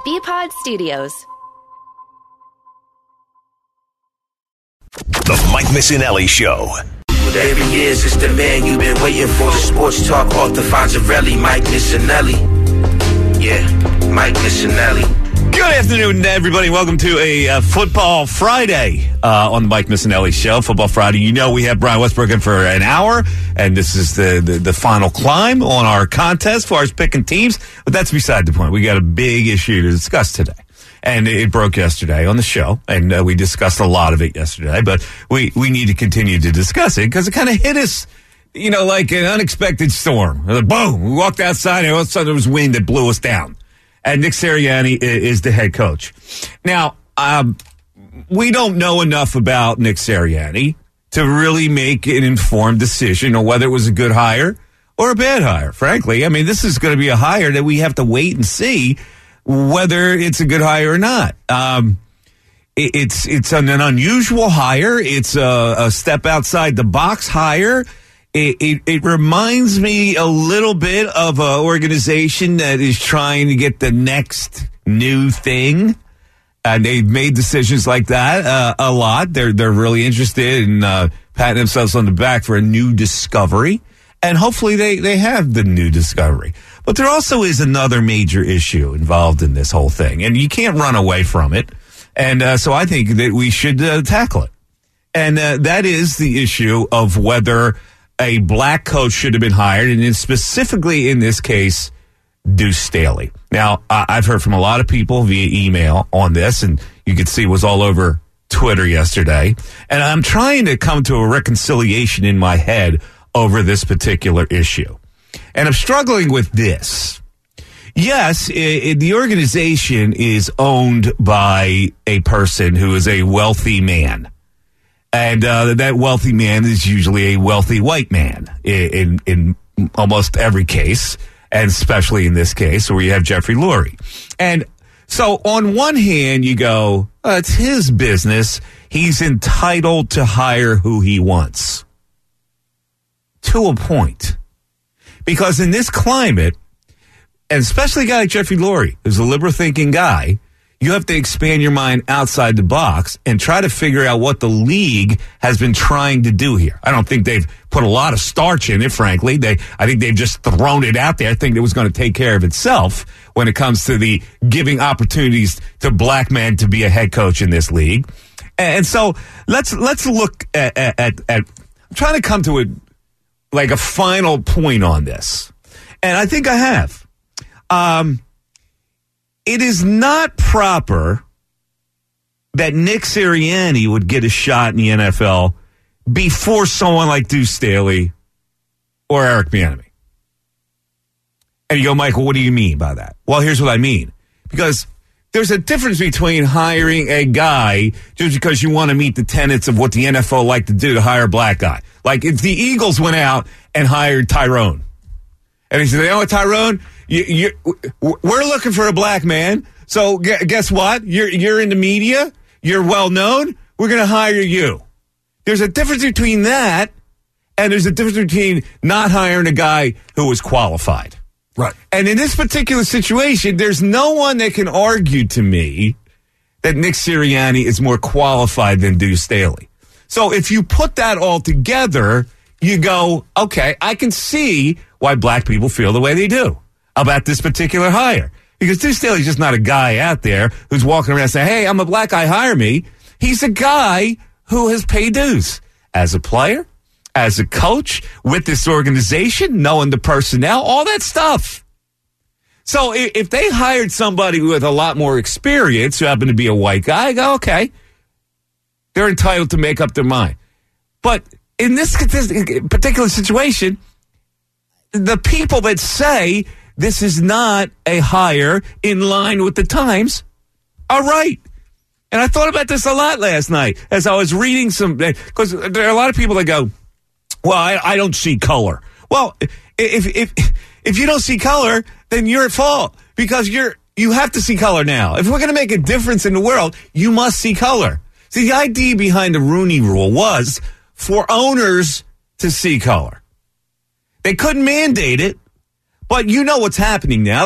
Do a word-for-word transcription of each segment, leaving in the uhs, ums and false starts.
B-Pod Studios. The Mike Missinelli Show. Whatever it is, it's the man you've been waiting for. The sports talk off the Fonzarelli, Mike Missinelli. Yeah, Mike Missinelli. Good afternoon, everybody. Welcome to a uh, Football Friday uh, on the Mike Missinelli Show. Football Friday. You know we have Brian Westbrook in for an hour, and this is the, the, the final climb on our contest as far as picking teams. But that's beside the point. We got a big issue to discuss today. And it broke yesterday on the show, and uh, we discussed a lot of it yesterday. But we, we need to continue to discuss it because it kind of hit us, you know, like an unexpected storm. Like, boom! We walked outside, and all of a sudden there was wind that blew us down. And Nick Sirianni is the head coach. Now, um, we don't know enough about Nick Sirianni to really make an informed decision on whether it was a good hire or a bad hire, frankly. I mean, this is going to be a hire that we have to wait and see whether it's a good hire or not. Um, it, it's it's an, an unusual hire. It's a, a step outside the box hire. It, it, it reminds me a little bit of an organization that is trying to get the next new thing. And they've made decisions like that uh, a lot. They're they're really interested in uh, patting themselves on the back for a new discovery. And hopefully they, they have the new discovery. But there also is another major issue involved in this whole thing. And you can't run away from it. And uh, so I think that we should uh, tackle it. And uh, that is the issue of whether a black coach should have been hired, and specifically in this case, Deuce Staley. Now, I've heard from a lot of people via email on this, and you can see it was all over Twitter yesterday. And I'm trying to come to a reconciliation in my head over this particular issue. And I'm struggling with this. Yes, it, it, the organization is owned by a person who is a wealthy man. And uh, that wealthy man is usually a wealthy white man in, in in almost every case, and especially in this case where you have Jeffrey Lurie. And so on one hand, you go, oh, it's his business. He's entitled to hire who he wants. To a point. Because in this climate, and especially a guy like Jeffrey Lurie, who's a liberal-thinking guy, you have to expand your mind outside the box and try to figure out what the league has been trying to do here. I don't think they've put a lot of starch in it, frankly. They, I think they've just thrown it out there. I think it was going to take care of itself when it comes to the giving opportunities to black men to be a head coach in this league. And so let's let's look at, at, at, at I'm trying to come to a like a final point on this. And I think I have. Um, It is not proper that Nick Sirianni would get a shot in the N F L before someone like Deuce Staley or Eric Bieniemy. And you go, Michael, what do you mean by that? Well, here's what I mean. Because there's a difference between hiring a guy just because you want to meet the tenets of what the N F L like to do to hire a black guy. Like if the Eagles went out and hired Tyrone. And he said, you know what, Tyrone? You, you, we're looking for a black man. So guess what? You're you're in the media. You're well known. We're going to hire you. There's a difference between that, and there's a difference between not hiring a guy who was qualified. Right. And in this particular situation, there's no one that can argue to me that Nick Sirianni is more qualified than Deuce Staley. So if you put that all together, you go, okay, I can see why black people feel the way they do about this particular hire. Because Deuce Staley's just not a guy out there who's walking around saying, hey, I'm a black guy, hire me. He's a guy who has paid dues as a player, as a coach, with this organization, knowing the personnel, all that stuff. So if they hired somebody with a lot more experience who happened to be a white guy, I go, okay, they're entitled to make up their mind. But in this particular situation, the people that say this is not a hire in line with the times are right. And I thought about this a lot last night as I was reading some, because there are a lot of people that go, well, I, I don't see color. Well, if if if you don't see color, then you're at fault because you're you have to see color now. If we're going to make a difference in the world, you must see color. See, the idea behind the Rooney Rule was for owners to see color. They couldn't mandate it, but you know what's happening now. That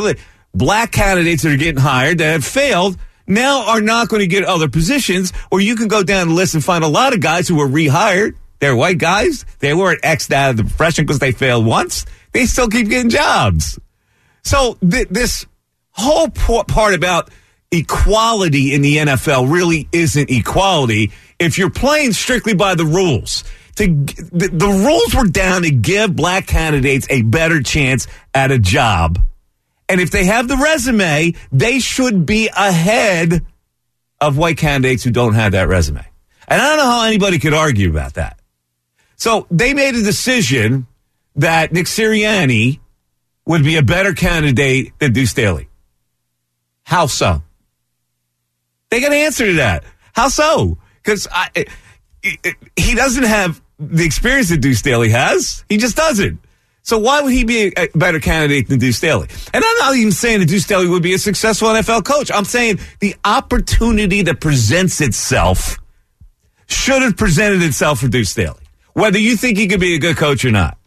black candidates that are getting hired that have failed now are not going to get other positions, or you can go down the list and find a lot of guys who were rehired. They're white guys. They weren't X'd out of the profession because they failed once. They still keep getting jobs. So th- this whole p- part about equality in the N F L really isn't equality if you're playing strictly by the rules. To, the, the rules were down to give black candidates a better chance at a job. And if they have the resume, they should be ahead of white candidates who don't have that resume. And I don't know how anybody could argue about that. So they made a decision that Nick Sirianni would be a better candidate than Deuce Staley. How so? They got an answer to that. How so? Because he doesn't have the experience that Deuce Staley has. He just doesn't. So why would he be a better candidate than Deuce Staley? And I'm not even saying that Deuce Staley would be a successful N F L coach. I'm saying the opportunity that presents itself should have presented itself for Deuce Staley, whether you think he could be a good coach or not.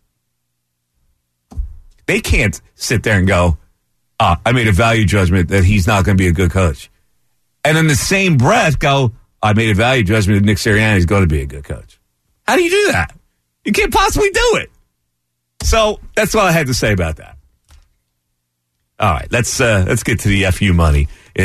They can't sit there and go, oh, I made a value judgment that he's not going to be a good coach. And in the same breath go, I made a value judgment that Nick Sirianni is going to be a good coach. How do you do that? You can't possibly do it. So that's all I had to say about that. All right, let's uh, let's get to the F U money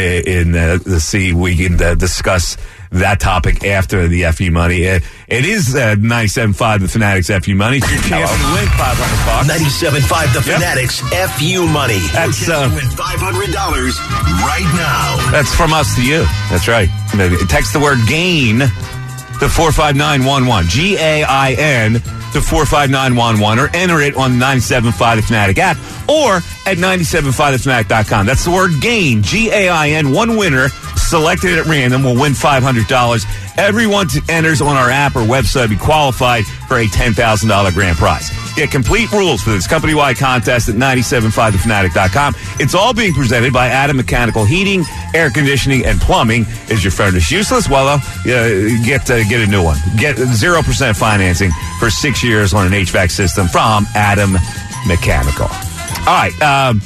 in uh, the see we can uh, discuss that topic after the F U money. It, it is uh, ninety-seven point five the Fanatics F U money. It's your chance to win five hundred bucks. ninety-seven point five the Fanatics yep. F U money. That's uh, win five hundred dollars right now. That's from us to you. That's right. Text the word GAIN to four five nine one one. G A I N to four five nine one one, or enter it on the ninety-seven point five the Fanatic app or at ninety-seven point five the fanatic dot com. That's the word GAIN, G A I N. One winner selected at random will win five hundred dollars. Everyone that enters on our app or website will be qualified for a ten thousand dollars grand prize. Get complete rules for this company-wide contest at ninety-seven point five the fanatic dot com. It's all being presented by Adam Mechanical Heating, Air Conditioning, and Plumbing. Is your furnace useless? Well, uh, get uh, get a new one. Get zero percent financing for six years on an H V A C system from Adam Mechanical. All right. Um,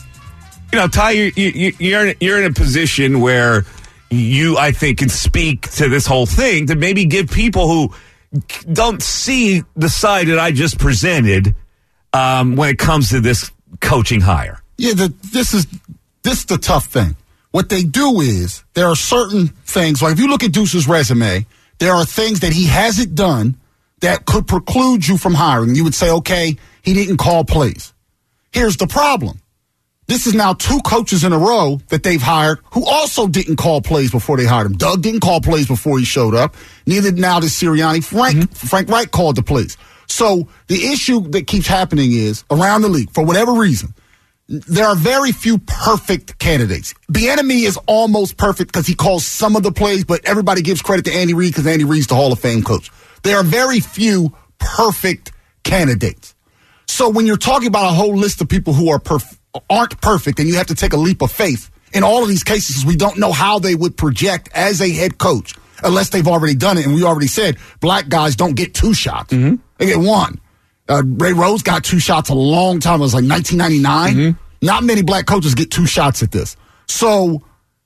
you know, Ty, you're, you, you're, in, you're in a position where you, I think, can speak to this whole thing to maybe give people who don't see the side that I just presented um, when it comes to this coaching hire. Yeah, the, this is this is the tough thing. What they do is there are certain things, like if you look at Deuce's resume, there are things that he hasn't done that could preclude you from hiring. You would say, okay, he didn't call plays. Here's the problem. This is now two coaches in a row that they've hired who also didn't call plays before they hired him. Doug didn't call plays before he showed up. Neither now does Sirianni. Frank, mm-hmm. Frank Reich called the plays. So the issue that keeps happening is around the league, for whatever reason, there are very few perfect candidates. Bieniemy is almost perfect because he calls some of the plays, but everybody gives credit to Andy Reid because Andy Reid's the Hall of Fame coach. There are very few perfect candidates. So when you're talking about a whole list of people who are perf- aren't perfect, and you have to take a leap of faith, in all of these cases, we don't know how they would project as a head coach unless they've already done it. And we already said black guys don't get two shots. Mm-hmm. They get one. Uh, Ray Rose got two shots a long time. It was like nineteen ninety-nine. Mm-hmm. Not many black coaches get two shots at this. So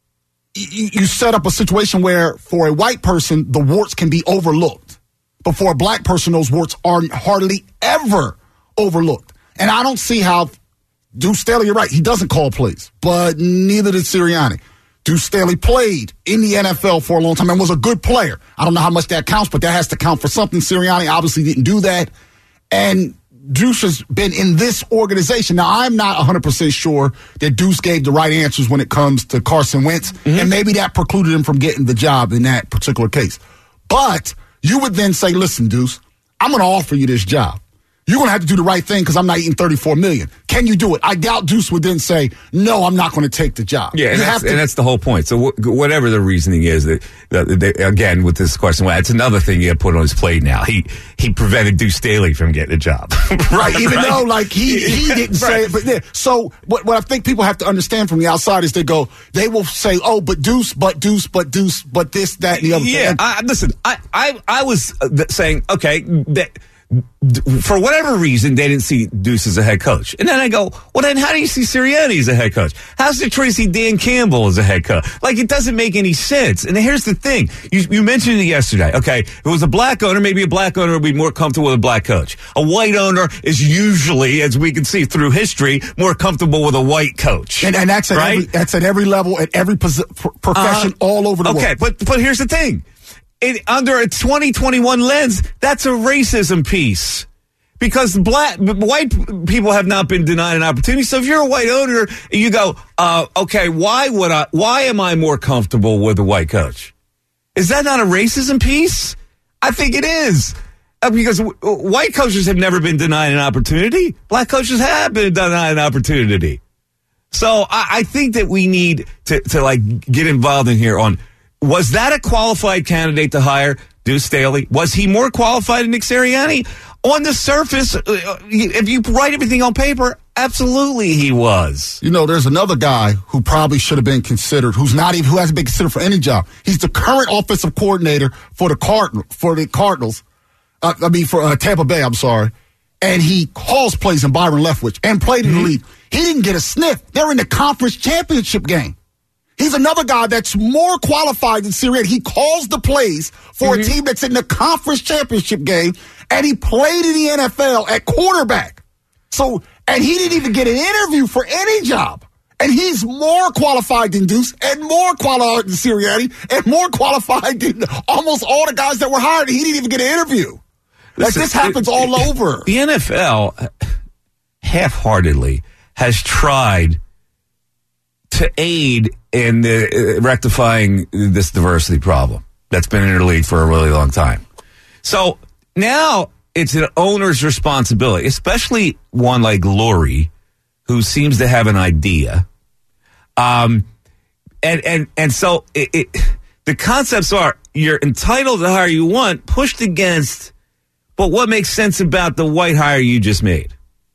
y- you set up a situation where for a white person, the warts can be overlooked. But for a black person, those warts are hardly ever overlooked. And I don't see how Deuce Staley, you're right, he doesn't call plays, but neither did Sirianni. Deuce Staley played in the N F L for a long time and was a good player. I don't know how much that counts, but that has to count for something. Sirianni obviously didn't do that. And Deuce has been in this organization. Now, I'm not one hundred percent sure that Deuce gave the right answers when it comes to Carson Wentz, mm-hmm. and maybe that precluded him from getting the job in that particular case. But you would then say, listen, Deuce, I'm going to offer you this job. You're going to have to do the right thing because I'm not eating thirty-four million dollars. Can you do it? I doubt Deuce would then say, no, I'm not going to take the job. Yeah, and, you that's, have to, and that's the whole point. So wh- whatever the reasoning is, that, that they, again, with this question, well, it's another thing you got to put on his plate now. He he prevented Deuce Staley from getting a job. right, even right? though like he, he didn't right. say it. But yeah. So what, what I think people have to understand from the outside is they go, they will say, oh, but Deuce, but Deuce, but Deuce, but this, that, and the other yeah, thing. I, listen, I, I, I was saying, okay, that for whatever reason, they didn't see Deuce as a head coach. And then I go, well, then how do you see Sirianni as a head coach? How's the Tracy Dan Campbell as a head coach? Like, it doesn't make any sense. And here's the thing. You, you mentioned it yesterday. Okay, if it was a black owner, maybe a black owner would be more comfortable with a black coach. A white owner is usually, as we can see through history, more comfortable with a white coach. And, and that's, at right? every, that's at every level, at every pos- profession, uh, all over the okay, world. Okay, but, but here's the thing. It, under a twenty twenty-one lens, that's a racism piece. Because black, white people have not been denied an opportunity. So if you're a white owner, you go, uh, okay, why would I, why am I more comfortable with a white coach? Is that not a racism piece? I think it is. Uh, because w- white coaches have never been denied an opportunity. Black coaches have been denied an opportunity. So I, I think that we need to, to like get involved in here on, was that a qualified candidate to hire Deuce Staley? Was he more qualified than Nick Sirianni? On the surface, uh, if you write everything on paper, absolutely he was. You know, there's another guy who probably should have been considered, who's not even, who hasn't been considered for any job. He's the current offensive coordinator for the Cardinal, for the Cardinals. Uh, I mean, for uh, Tampa Bay, I'm sorry. And he calls plays in Byron Leftwich and played in mm-hmm. the league. He didn't get a sniff. They're in the conference championship game. He's another guy that's more qualified than Sirianni. He calls the plays for mm-hmm. a team that's in the conference championship game, and he played in the N F L at quarterback. So, and he didn't even get an interview for any job. And he's more qualified than Deuce, and more qualified than Sirianni, and more qualified than almost all the guys that were hired. He didn't even get an interview. Like, this happens all over. The N F L, half-heartedly, has tried to aid in the, uh, rectifying this diversity problem that's been in the league for a really long time. So now it's an owner's responsibility, especially one like Lurie, who seems to have an idea. Um, and and and so it, it, the concepts are, you're entitled to hire you want, pushed against, but what makes sense about the white hire you just made?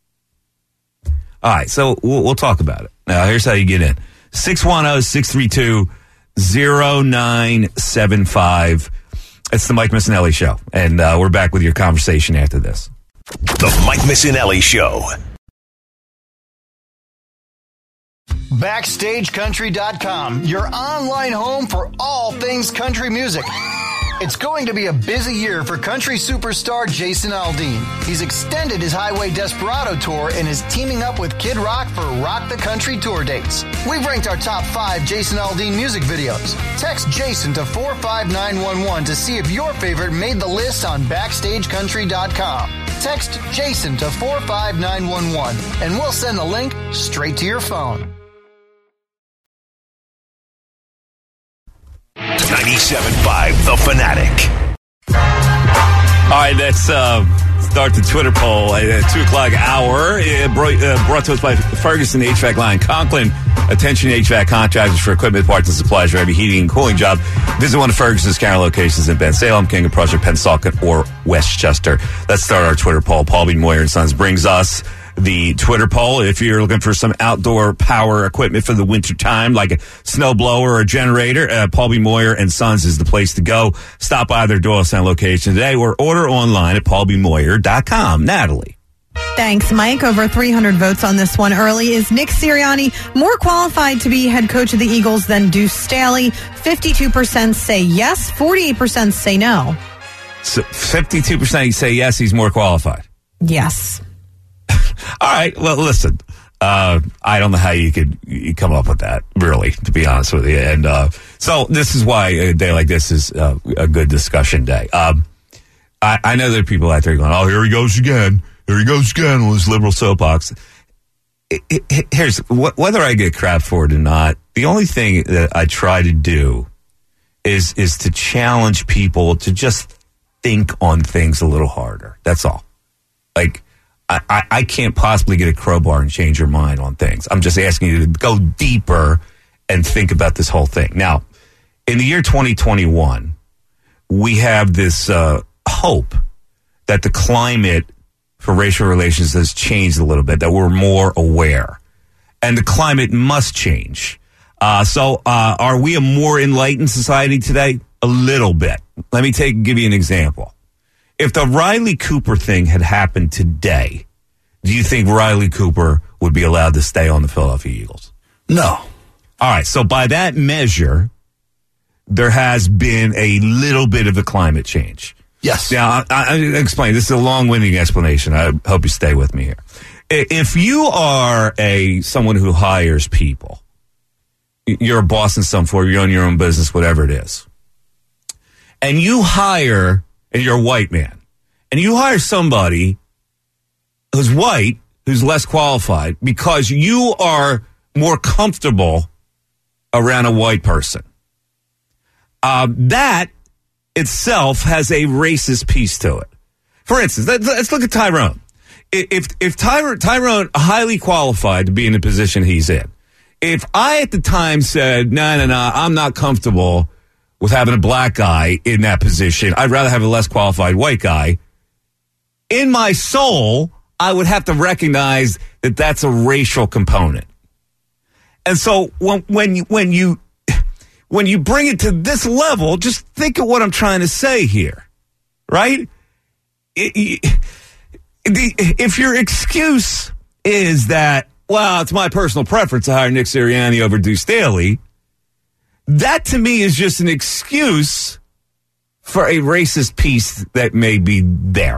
All right, so we'll, we'll talk about it. Now, here's how you get in. six one zero, six three two, zero nine seven five. It's the Mike Missinelli Show, and uh, we're back with your conversation after this. The Mike Missinelli Show. Backstage Country dot com, your online home for all things country music. It's going to be a busy year for country superstar Jason Aldean. He's extended his Highway Desperado tour and is teaming up with Kid Rock for Rock the Country tour dates. We've ranked our top five Jason Aldean music videos. Text Jason to four five nine one one to see if your favorite made the list on Backstage Country dot com. Text Jason to four five nine one one and we'll send the link straight to your phone. ninety-seven point five The Fanatic. All right, let's uh, start the Twitter poll at two o'clock hour. Uh, brought, uh, brought to us by Ferguson H V A C Line Conklin. Attention H V A C contractors for equipment, parts, and supplies for every heating and cooling job. Visit one of Ferguson's counter locations in Ben Salem, King of Prussia, Pennsauken, or Westchester. Let's start our Twitter poll. Paul B. Moyer and Sons brings us the Twitter poll. If you're looking for some outdoor power equipment for the winter time, like a snowblower or a generator, uh, Paul B. Moyer and Sons is the place to go. Stop by their Doylestown location today or order online at paul b moyer dot com. Natalie. Thanks, Mike. Over three hundred votes on this one early. Is Nick Sirianni more qualified to be head coach of the Eagles than Deuce Staley? fifty-two percent say yes, forty-eight percent say no. So fifty-two percent say yes, he's more qualified. Yes. All right. Well, listen, uh, I don't know how you could you come up with that, really, to be honest with you. And uh, so this is why a day like this is uh, a good discussion day. Um, I, I know there are people out there going, oh, here he goes again. Here he goes again on his liberal soapbox. It, it, here's wh- whether I get crap for it or not, the only thing that I try to do is is to challenge people to just think on things a little harder. That's all. Like, I, I can't possibly get a crowbar and change your mind on things. I'm just asking you to go deeper and think about this whole thing. Now, in the year twenty twenty-one, we have this uh, hope that the climate for racial relations has changed a little bit, that we're more aware. And the climate must change. Uh, so uh, are we a more enlightened society today? A little bit. Let me take give you an example. if the Riley Cooper thing had happened today, do you think Riley Cooper would be allowed to stay on the Philadelphia Eagles? No. All right, so by that measure, there has been a little bit of a climate change. Yes. Now, I, I explain. This is a long-winded explanation. I hope you stay with me here. If you are a someone who hires people, you're a boss in some form, you own your own business, whatever it is, and you hire, and you're a white man, and you hire somebody who's white, who's less qualified, because you are more comfortable around a white person. Uh, that itself has a racist piece to it. For instance, let's, let's look at Tyrone. If if Tyron, Tyrone highly qualified to be in the position he's in, if I at the time said, no, no, no, I'm not comfortable with having a black guy in that position, I'd rather have a less qualified white guy, in my soul, I would have to recognize that that's a racial component. And so when, when you when you when you bring it to this level, just think of what I'm trying to say here, right? It, it, the, if your excuse is that, well, it's my personal preference to hire Nick Sirianni over Deuce Staley, that to me is just an excuse for a racist piece that may be there.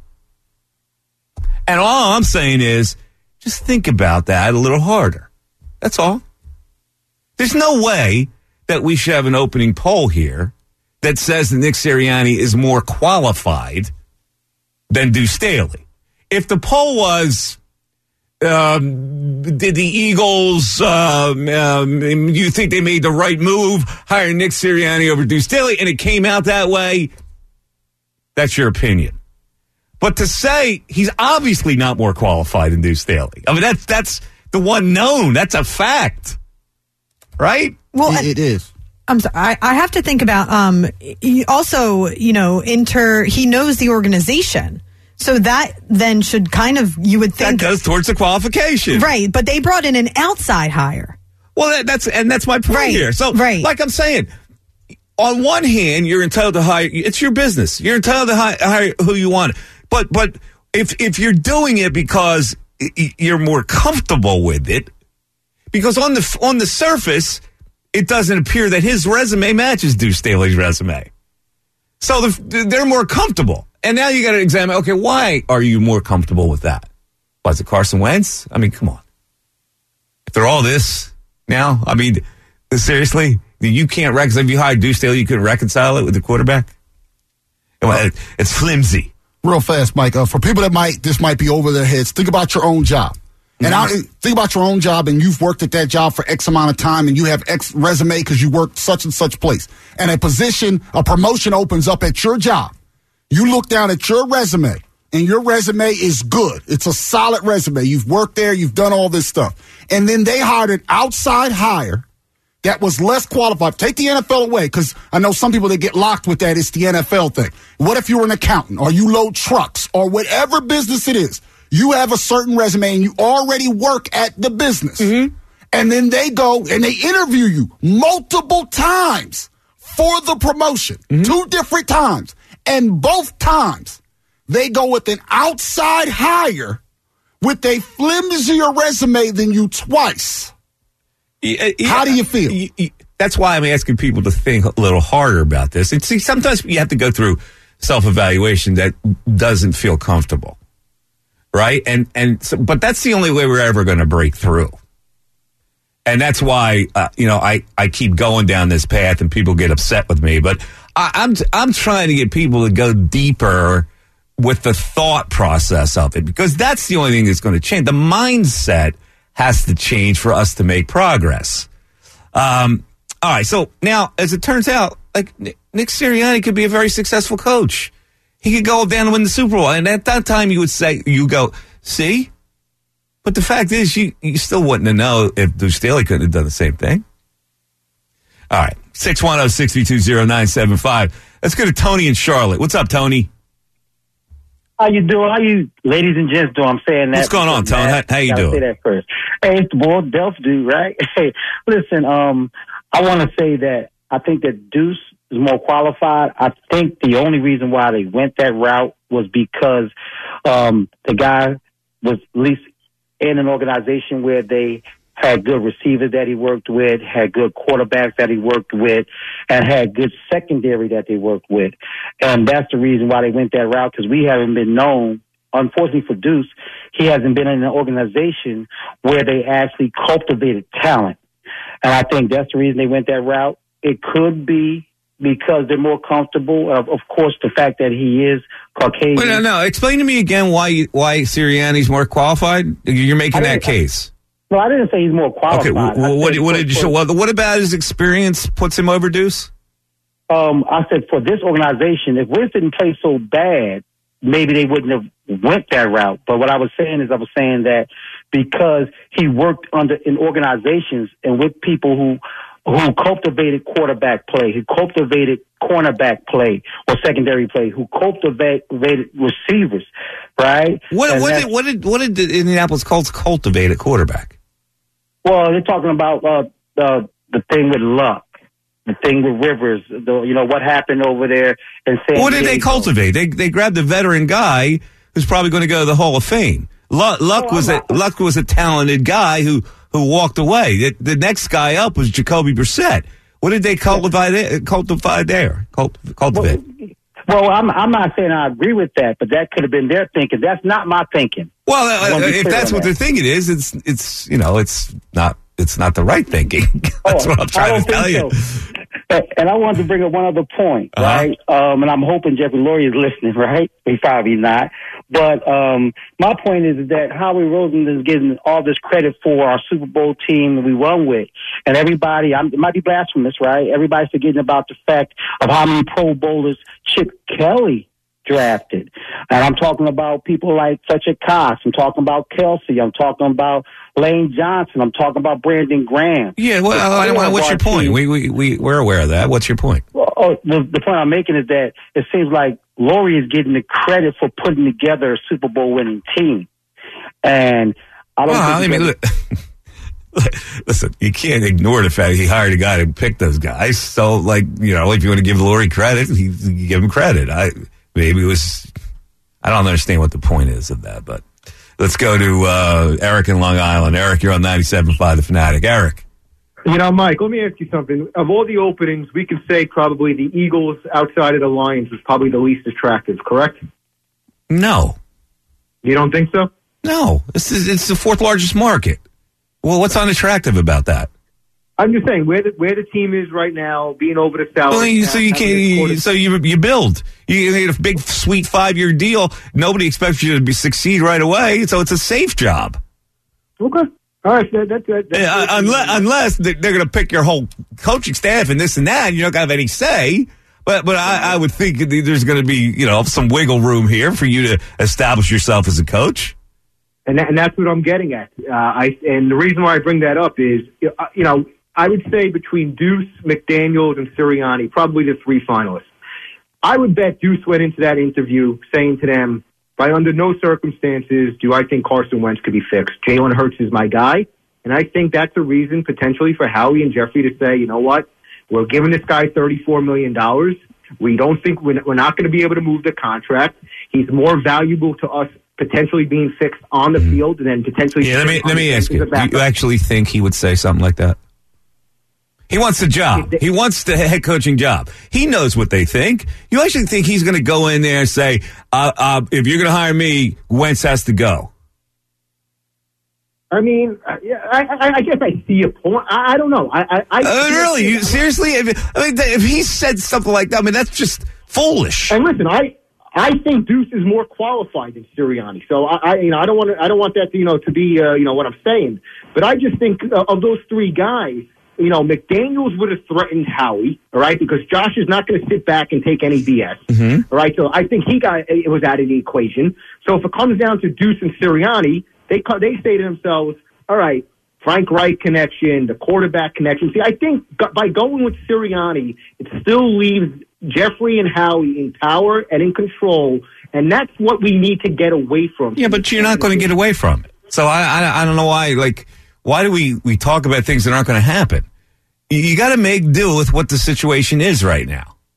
And all I'm saying is, just think about that a little harder. That's all. There's no way that we should have an opening poll here that says that Nick Sirianni is more qualified than Deuce Staley. If the poll was, um, did the Eagles, um, um, you think they made the right move hiring Nick Sirianni over Deuce Staley, and it came out that way, that's your opinion. But to say he's obviously not more qualified than Deuce Staley, I mean, that's that's the one known. That's a fact, right? Well, it, it is. I'm sorry. I, I have to think about. Um, he also, you know, inter. He knows the organization, so that then should kind of you would think that goes towards the qualification, right? But they brought in an outside hire. Well, that, that's and that's my point right. here. So, right. like I'm saying, on one hand, you're entitled to hire. It's your business. You're entitled to hire, hire who you want. But but if if you're doing it because you're more comfortable with it, because on the on the surface, it doesn't appear that his resume matches Deuce Staley's resume. So the, they're more comfortable. And now you got to examine, okay, why are you more comfortable with that? Was it Carson Wentz? I mean, come on. If they're all this now, I mean, seriously, you can't reconcile. If you hired Deuce Staley, you couldn't reconcile it with the quarterback? It's flimsy. Real fast, Mike. Uh, for people that might, this might be over their heads, think about your own job. And I, think about your own job, and you've worked at that job for X amount of time, and you have X resume because you worked such and such place. And a position, a promotion opens up at your job. You look down at your resume, and your resume is good. It's a solid resume. You've worked there. You've done all this stuff. And then they hired an outside hire that was less qualified. Take the N F L away, because I know some people that get locked with that. It's the N F L thing. What if you're an accountant, or you load trucks, or whatever business it is? You have a certain resume, and you already work at the business. Mm-hmm. And then they go and they interview you multiple times for the promotion, mm-hmm. two different times. And both times, they go with an outside hire with a flimsier resume than you twice. Yeah, yeah, How do you feel? That's why I'm asking people to think a little harder about this. And see, sometimes you have to go through self-evaluation that doesn't feel comfortable, right? And and so, but that's the only way we're ever going to break through. And that's why uh, you know I, I keep going down this path, and people get upset with me. But I, I'm I'm trying to get people to go deeper with the thought process of it, because that's the only thing that's going to change. The mindset has to change for us to make progress. Um, all right, so now, as it turns out, like Nick Sirianni could be a very successful coach. He could go down and win the Super Bowl, and at that time, you would say, you go, see? But the fact is, you, you still wouldn't know if Deuce Staley couldn't have done the same thing. All right, six one zero, six three two, zero nine seven five. Let's go to Tony in Charlotte. What's up, Tony? How you doing? How you ladies and gents doing? I'm saying that. What's going on, Tony? How, how you doing? Say that first. Hey, it's the boy Delph dude, right? Hey, listen, um, I want to say that I think that Deuce is more qualified. I think the only reason why they went that route was because um, the guy was at least in an organization where they had good receivers that he worked with, had good quarterbacks that he worked with, and had good secondary that they worked with. And that's the reason why they went that route, because we haven't been known, unfortunately for Deuce, he hasn't been in an organization where they actually cultivated talent. And I think that's the reason they went that route. It could be because they're more comfortable. Of, of course, the fact that he is Caucasian. Wait, no, no. Explain to me again why why Sirianni's more qualified. You're making that case. No, I didn't say he's more qualified. Okay, well, what, what did you show? Well, what about his experience puts him over Deuce? Um, I said for this organization, if Wentz didn't play so bad, maybe they wouldn't have went that route. But what I was saying is I was saying that because he worked under in organizations and with people who who cultivated quarterback play, who cultivated cornerback play or secondary play, who cultivated receivers, right? What, what did what did what did the Indianapolis Colts cultivate at quarterback? Well, they're talking about uh, the the thing with Luck, the thing with Rivers. The, you know what happened over there in San What did Diego. they cultivate? They they grabbed a veteran guy who's probably going to go to the Hall of Fame. Luck, Luck oh, was a Luck was a talented guy who who walked away. The, the next guy up was Jacoby Brissett. What did they cultivate? Cultivate there? Cult, cultivate. Well, well, I'm I'm not saying I agree with that, but that could have been their thinking. That's not my thinking. Well, uh, if that's what that. they're thinking is, it's it's you know it's not it's not the right thinking. That's oh, what I'm trying to tell you. So. And I wanted to bring up one other point, uh-huh. right? Um, and I'm hoping Jeffrey Lurie is listening, right? He's probably not. But um, my point is that Howie Roseman is getting all this credit for our Super Bowl team that we won with. And everybody, I'm, it might be blasphemous, right? Everybody's forgetting about the fact of how many Pro Bowlers Chip Kelly drafted. And I'm talking about people like Fletcher Cox. I'm talking about Kelsey. I'm talking about Lane Johnson. I'm talking about Brandon Graham. Yeah, well, I don't want, what's your point? We, we, we, we're aware of that. What's your point? Well, oh, the, the point I'm making is that it seems like Lurie is getting the credit for putting together a Super Bowl winning team. And I don't well, think... I mean, look, listen, you can't ignore the fact he hired a guy to pick those guys. So, like, you know, if you want to give Lurie credit, he, you give him credit. I maybe it was... I don't understand what the point is of that, but... Let's go to uh, Eric in Long Island. Eric, you're on ninety-seven point five The Fanatic. Eric. You know, Mike, let me ask you something. Of all the openings, we can say probably the Eagles outside of the Lions was probably the least attractive, correct? No. You don't think so? No. This is, it's the fourth largest market. Well, what's unattractive about that? I'm just saying where the, where the team is right now, being over the salary. Well, so you can't. You, so you you build. You get a big, sweet five year deal. Nobody expects you to be, succeed right away. So it's a safe job. Okay. All right. That, that, that, yeah, uh, unless unless they're going to pick your whole coaching staff and this and that, and you don't have any say. But but I, I would think there's going to be you know some wiggle room here for you to establish yourself as a coach. And that, and that's what I'm getting at. Uh, I and the reason why I bring that up is you know. I would say between Deuce, McDaniels, and Sirianni, probably the three finalists. I would bet Deuce went into that interview saying to them, by under no circumstances do I think Carson Wentz could be fixed. Jalen Hurts is my guy. And I think that's a reason potentially for Howie and Jeffrey to say, you know what, we're giving this guy thirty-four million dollars. We don't think we're, we're not going to be able to move the contract. He's more valuable to us potentially being fixed on the mm-hmm. field and then potentially... Yeah, let me, let me ask you, do you actually think he would say something like that? He wants the job. He wants the head coaching job. He knows what they think. You actually think he's going to go in there and say, uh, uh, if you're going to hire me, Wentz has to go? I mean, I, I, I guess I see a point. I, I don't know. I, I, I uh, really? You, seriously? If, I mean, if he said something like that, I mean, that's just foolish. And listen, I... I think Deuce is more qualified than Sirianni, so I, I you know, I don't want to, I don't want that, to, you know, to be, uh, you know, what I'm saying. But I just think uh, of those three guys, you know, McDaniels would have threatened Howie, all right, because Josh is not going to sit back and take any B S, mm-hmm. all right. So I think he got it was out of the equation. So if it comes down to Deuce and Sirianni, they they say to themselves, all right, Frank Reich connection, the quarterback connection. See, I think by going with Sirianni, it still leaves Jeffrey and Howie in power and in control, and that's what we need to get away from. Yeah, but you're not going to get away from it. So I, I, I don't know why. Like, why do we, we talk about things that aren't going to happen? You, you got to make do with what the situation is right now.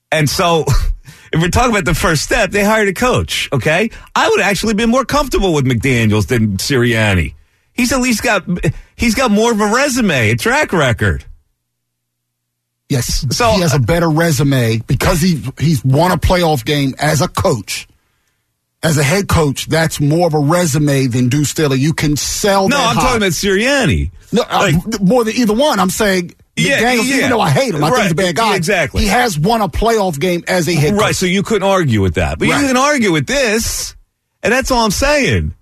And so, if we're talking about the first step, they hired a coach, okay? I would actually been more comfortable with McDaniels than Sirianni. He's at least got, he's got more of a resume, a track record. Yes, so, he has a better resume because he he's won a playoff game as a coach. As a head coach, that's more of a resume than Deuce Staley. You can sell No, that I'm high. talking about Sirianni. No, like, uh, more than either one. I'm saying Yeah, McDaniels, yeah. even though I hate him, I Right. think he's a bad guy. Yeah, exactly. He has won a playoff game as a head coach. Right, so you couldn't argue with that. But Right. you can argue with this, and that's all I'm saying.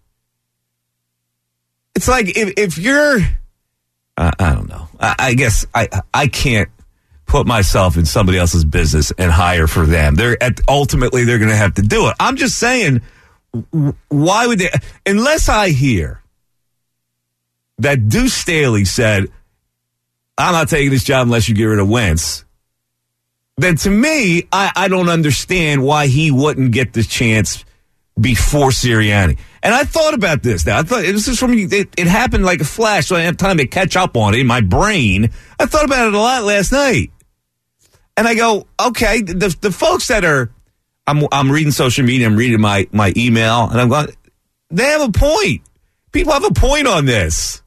It's like if, if you're, uh, I don't know. I, I guess I I can't put myself in somebody else's business and hire for them. They're at, ultimately they're going to have to do it. I'm just saying, why would they? Unless I hear that Deuce Staley said, "I'm not taking this job unless you get rid of Wentz," then to me, I, I don't understand why he wouldn't get the chance before Sirianni. And I thought about this now. I thought this is from it, it happened like a flash, so I didn't have time to catch up on it in my brain. I thought about it a lot last night. And I go, okay, the the folks that are I'm I'm reading social media, I'm reading my, my email, and I'm going, they have a point. People have a point on this.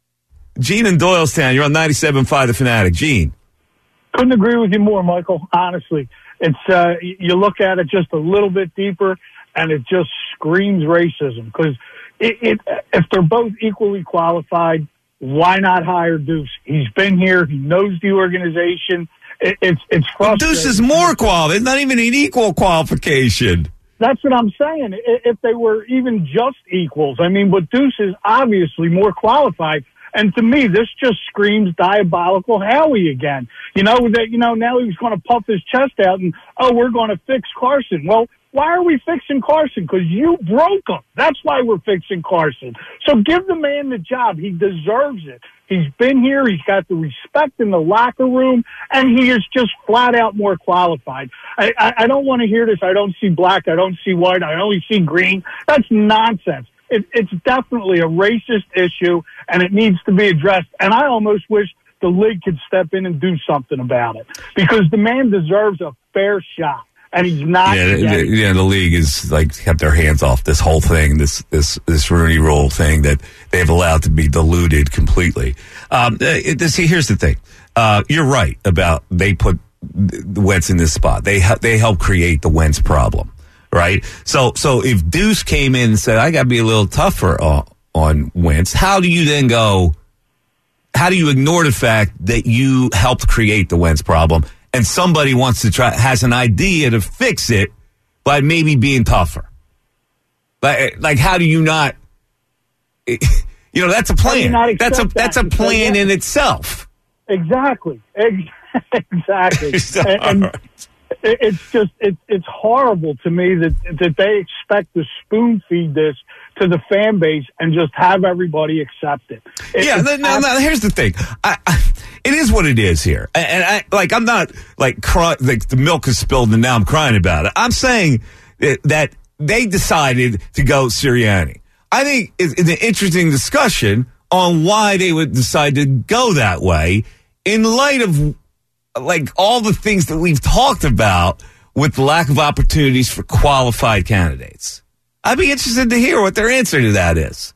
Gene in Doylestown, you're on ninety-seven point five The Fanatic. Gene. Couldn't agree with you more, Michael. Honestly, it's uh, you look at it just a little bit deeper, and it just screams racism. Because it, it, if they're both equally qualified, why not hire Deuce? He's been here. He knows the organization. It, it's it's Well, frustrating. Deuce is more qualified. It's not even an equal qualification. That's what I'm saying. I- If they were even just equals, I mean, but Deuce is obviously more qualified. And to me, this just screams diabolical Howie again. You know, that, you know, now he's going to puff his chest out and, oh, we're going to fix Carson. Well, why are we fixing Carson? Because you broke him. That's why we're fixing Carson. So give the man the job. He deserves it. He's been here. He's got the respect in the locker room, and he is just flat out more qualified. I, I, I don't want to hear this. I don't see black. I don't see white. I only see green. That's nonsense. It, it's definitely a racist issue, and it needs to be addressed. And I almost wish the league could step in and do something about it, because the man deserves a fair shot, and he's not. Yeah, the, getting it. yeah, the league is like kept their hands off this whole thing, this this this Rooney Rule thing that they've allowed to be diluted completely. Um, it, see, here's the thing. Uh, you're right about they put the Wentz in this spot. They they help create the Wentz problem. Right, so so if Deuce came in and said, "I got to be a little tougher on, on Wentz," how do you then go? How do you ignore the fact that you helped create the Wentz problem, and somebody wants to try has an idea to fix it by maybe being tougher? Like, like how do you not? You know, that's a How do you plan. not accept That's a that that's a and say, plan yeah. in itself. Exactly. Ex- exactly. So, and and all right. it- it's just it, it's horrible to me that that they expect to spoon feed this to the fan base and just have everybody accept it. It- Yeah, it's no, no, no, here's the thing. I, I, it is what it is here, and, and I like. I'm not like cry, like the milk is spilled and now I'm crying about it. I'm saying that, that they decided to go Sirianni. I think it's, it's an interesting discussion on why they would decide to go that way in light of like all the things that we've talked about with the lack of opportunities for qualified candidates. I'd be interested to hear what their answer to that is.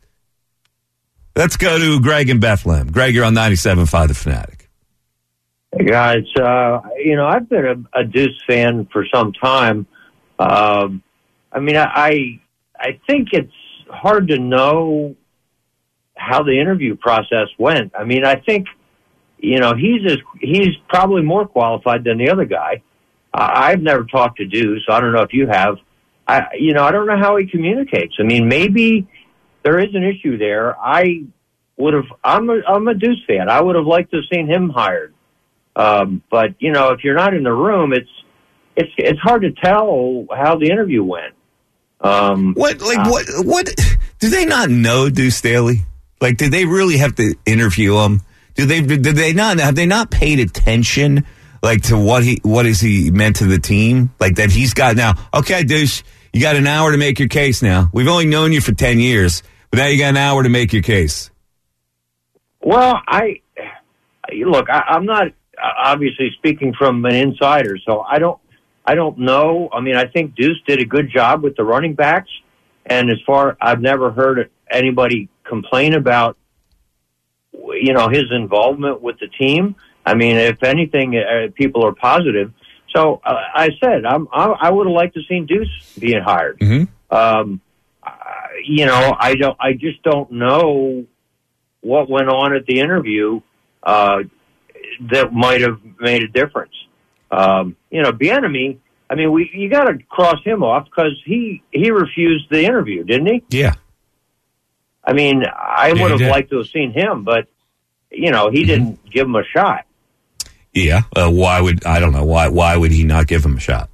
Let's go to Greg in Bethlehem. Greg, you're on ninety-seven point five The Fanatic. Hey guys, uh, you know, I've been a, a Deuce fan for some time. Um, I mean, I I think it's hard to know how the interview process went. I mean, I think, you know, he's as, he's probably more qualified than the other guy. Uh, I've never talked to Deuce. I don't know if you have. I, you know, I don't know how he communicates. I mean, maybe there is an issue there. I would have. I'm a, I'm a Deuce fan. I would have liked to have seen him hired. Um, but you know, if you're not in the room, it's it's it's hard to tell how the interview went. Um, What, like, uh, what, what, do they not know Deuce Staley? Like, did they really have to interview him? Do they, did they not, have they not paid attention, like, to what he, what is he meant to the team? Like, that he's got now, okay, Deuce, you got an hour to make your case now. We've only known you for ten years, but now you got an hour to make your case. Well, I look. I, I'm not uh, obviously speaking from an insider, so I don't. I don't know. I mean, I think Deuce did a good job with the running backs. And as far, I've never heard anybody complain about, you know, his involvement with the team. I mean, if anything, uh, people are positive. So uh, I said, I'm, I, I would have liked to seen Deuce being hired. Mm-hmm. Um, uh, you know, I don't, I just don't know what went on at the interview uh, that might have made a difference. Um, you know, Bieniemy, I mean, we you got to cross him off because he, he refused the interview, didn't he? Yeah. I mean, I Yeah, would have he did. liked to have seen him, but, you know, he Mm-hmm. didn't give him a shot. Yeah. Uh, why would I don't know why? Why would he not give him a shot?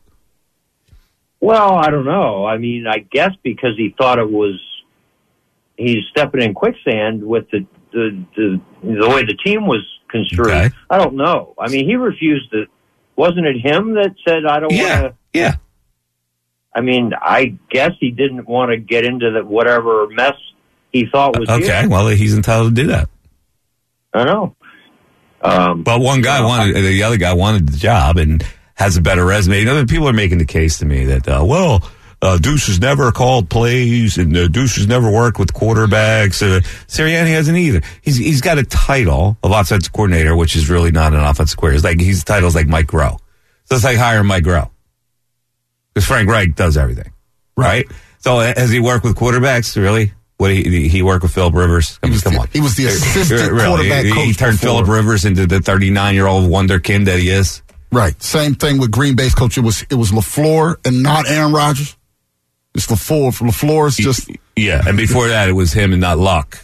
Well, I don't know. I mean, I guess because he thought it was he's stepping in quicksand with the the the, the way the team was construed. Okay. I don't know. I mean, he refused it. Wasn't it him that said, "I don't Yeah. want to"? Yeah. I mean, I guess he didn't want to get into the whatever mess he thought was Okay. here. Well, he's entitled to do that. I know. Um, But one guy wanted, the other guy wanted the job and has a better resume. You know, people are making the case to me that, uh, well, uh, Deuce has never called plays and uh, Deuce has never worked with quarterbacks. Uh, Sirianni hasn't either. He's he's got a title of offensive coordinator, which is really not an offensive coordinator. It's like his title's like Mike Groh. So it's like hiring Mike Groh because Frank Reich does everything, right? So uh, has he worked with quarterbacks? Really? What he he worked with Philip Rivers? I mean, come the, on, he was the assistant Really? quarterback He, coach. he turned before. Philip Rivers into the thirty-nine-year-old wonderkind that he is. Right. Same thing with Green Bay's coach. It was it was LaFleur and not Aaron Rodgers. It's LaFleur. LaFleur is just Yeah, and before that, it was him and not Luck.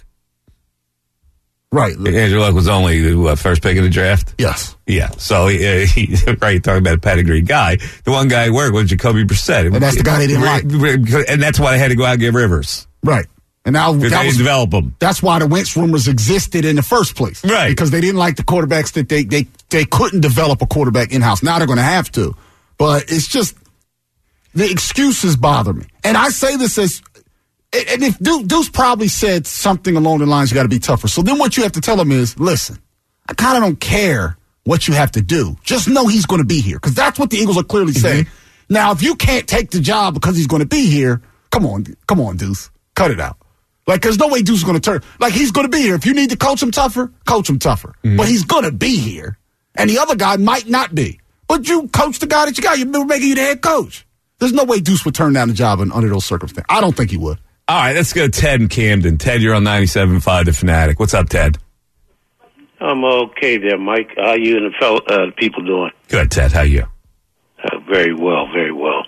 right. Andrew Luck was only the what, first pick of the draft. Yes. Yeah, so he, uh, he right talking about a pedigreed guy. The one guy who worked was Jacoby Brissett, And that's the guy they didn't like. and that's why they had to go out and get Rivers Right. And now because that they was, didn't develop him. that's why the Wentz rumors existed in the first place. Right. Because they didn't like the quarterbacks that they they they couldn't develop a quarterback in house. Now they're going to have to. But it's just the excuses bother me. And I say this as and if Deuce, Deuce probably said something along the lines, you got to be tougher. So then what you have to tell him is, listen, I kind of don't care what you have to do. Just know he's going to be here because that's what the Eagles are clearly saying. Mm-hmm. Now, if you can't take the job because he's going to be here, come on, come on, Deuce, cut it out. Like, there's no way Deuce is going to turn. Like, he's going to be here. If you need to coach him tougher, coach him tougher. Mm-hmm. But he's going to be here, and the other guy might not be. But you coach the guy that you got. You're making you the head coach. There's no way Deuce would turn down the job in, under those circumstances. I don't think he would. All right, let's go to Ted in Camden. Ted, you're on ninety-seven point five The Fanatic. What's up, Ted? I'm okay there, Mike. How you and the fellow, uh, the people doing? Good, Ted. How you? Uh, very well, very well.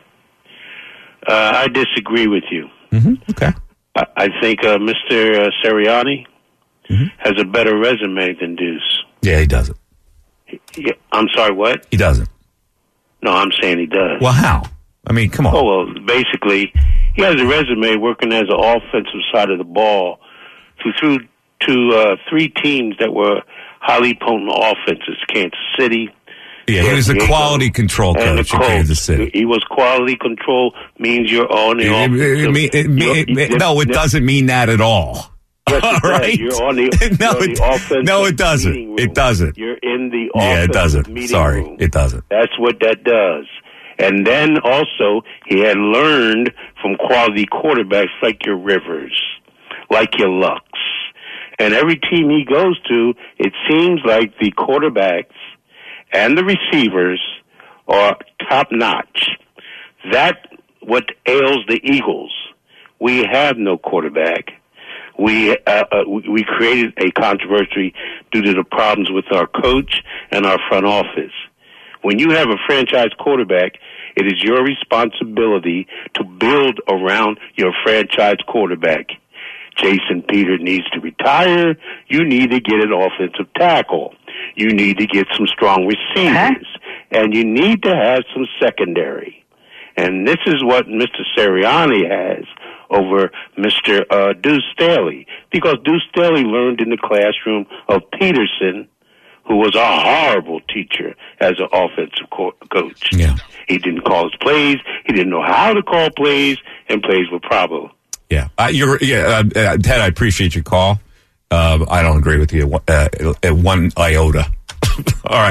Uh, I disagree with you. Mm-hmm. Okay. I, I think uh, Mister Uh, Sirianni Mm-hmm. has a better resume than Deuce. Yeah, he doesn't. Yeah, I'm sorry, what? He doesn't. No, I'm saying he does. Well, how? I mean, come on. Oh, well, basically, he has a resume working as an offensive side of the ball through, through to uh, three teams that were highly potent offenses, Kansas City. Yeah, he was the Diego, quality control and the coach in Kansas City. He was quality control, means you're on the It- it- offensive. it mean- it mean- you're- it- no, it doesn't mean that at all. Yes, it All does. right? You're on the, no, you're on it, the offensive no, it doesn't. meeting room. It doesn't. You're in the Yeah, it offensive doesn't. meeting Sorry, room. it doesn't. That's what that does. And then also, he had learned from quality quarterbacks like your Rivers, like your Lucks. And every team he goes to, it seems like the quarterbacks and the receivers are top notch. That what ails the Eagles. We have no quarterback. We uh, uh, we created a controversy due to the problems with our coach and our front office. When you have a franchise quarterback, it is your responsibility to build around your franchise quarterback. Jason Peter needs to retire. You need to get an offensive tackle. You need to get some strong receivers. Uh-huh. And you need to have some secondary. And this is what Mister Sirianni has over Mister Uh, Deuce Staley. Because Deuce Staley learned in the classroom of Peterson, who was a horrible teacher as an offensive co- coach. Yeah. He didn't call his plays. He didn't know how to call plays, and plays were problem. Yeah, uh, you're. Yeah, uh, uh, Ted, I appreciate your call. Uh, I don't agree with you uh, at one iota. All right,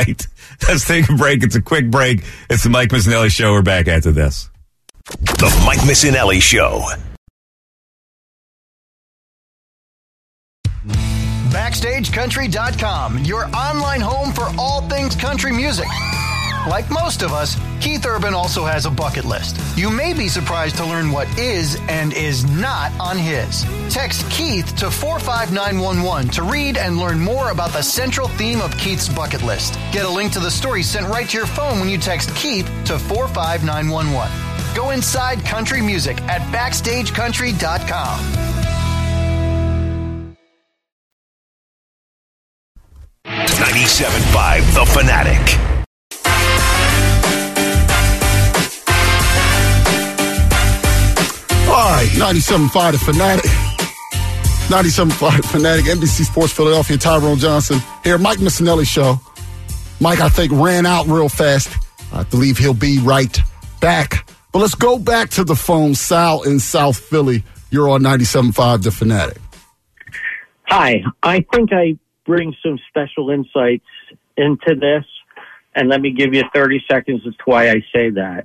Let's take a break. It's a quick break. It's the Mike Missinelli Show. We're back after this. The Mike Missinelli Show. Backstage Country dot com, your online home for all things country music. Like most of us, Keith Urban also has a bucket list. You may be surprised to learn what is and is not on his. Text Keith to four five nine one one to read and learn more about the central theme of Keith's bucket list. Get a link to the story sent right to your phone when you text Keith to four five nine one one. Go inside country music at Backstage Country dot com. ninety-seven point five The Fanatic. All right, ninety-seven point five The Fanatic. ninety-seven point five The Fanatic, N B C Sports Philadelphia, Tyrone Johnson. Here, Mike Missinelli Show. Mike, I think, ran out real fast. I believe he'll be right back. But let's go back to the phone. Sal in South Philly. You're on ninety-seven point five The Fanatic. Hi, I think I bring some special insights into this, and let me give you thirty seconds as to why I say that.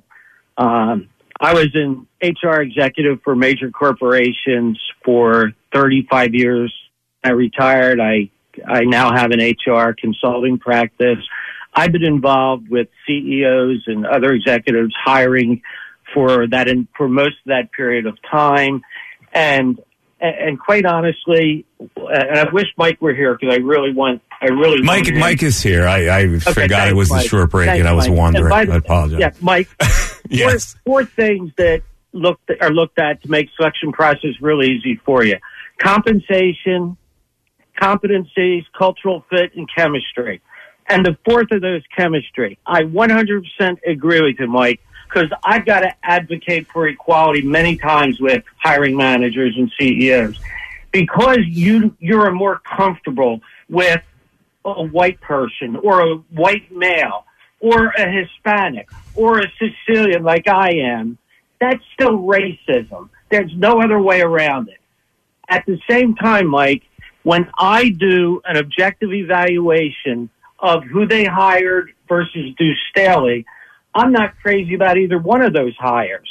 Um, I was an H R executive for major corporations for thirty-five years. I retired. I I now have an H R consulting practice. I've been involved with C E Os and other executives hiring for that in, for most of that period of time, and and quite honestly, and I wish Mike were here because I really want. I really Mike. Mike is here. I, I okay, forgot it was Mike. the short break, thanks, and I was Mike. wandering. I apologize. Yeah, Mike. Yes. Four, four things that looked are looked at to make selection process really easy for you: compensation, competencies, cultural fit, and chemistry. And the fourth of those, chemistry. I one hundred percent agree with you, Mike, because I've got to advocate for equality many times with hiring managers and C E Os, because you you're more comfortable with a white person or a white male or a Hispanic or a Sicilian like I am. That's still racism. There's no other way around it. At the same time, Mike, when I do an objective evaluation of who they hired versus Deuce Staley, I'm not crazy about either one of those hires.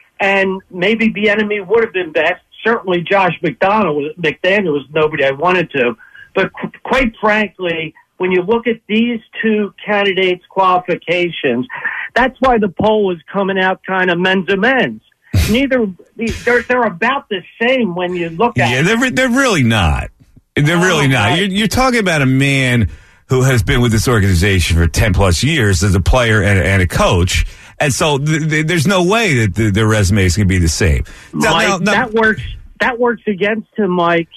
And maybe Bieniemy would have been best. Certainly Josh McDonald, McDaniel was nobody I wanted to. But qu- quite frankly, when you look at these two candidates' qualifications, that's why the poll was coming out kind of men's and men's. Neither, they're, they're about the same when you look at yeah, it. Yeah, they're, they're really not. They're really Oh, not. right. You're, you're talking about a man who has been with this organization for ten plus years as a player and, and a coach. And so th- th- there's no way that the, their resume is going to be the same. Now, Mike, now- now- that works. That works against him, Mike.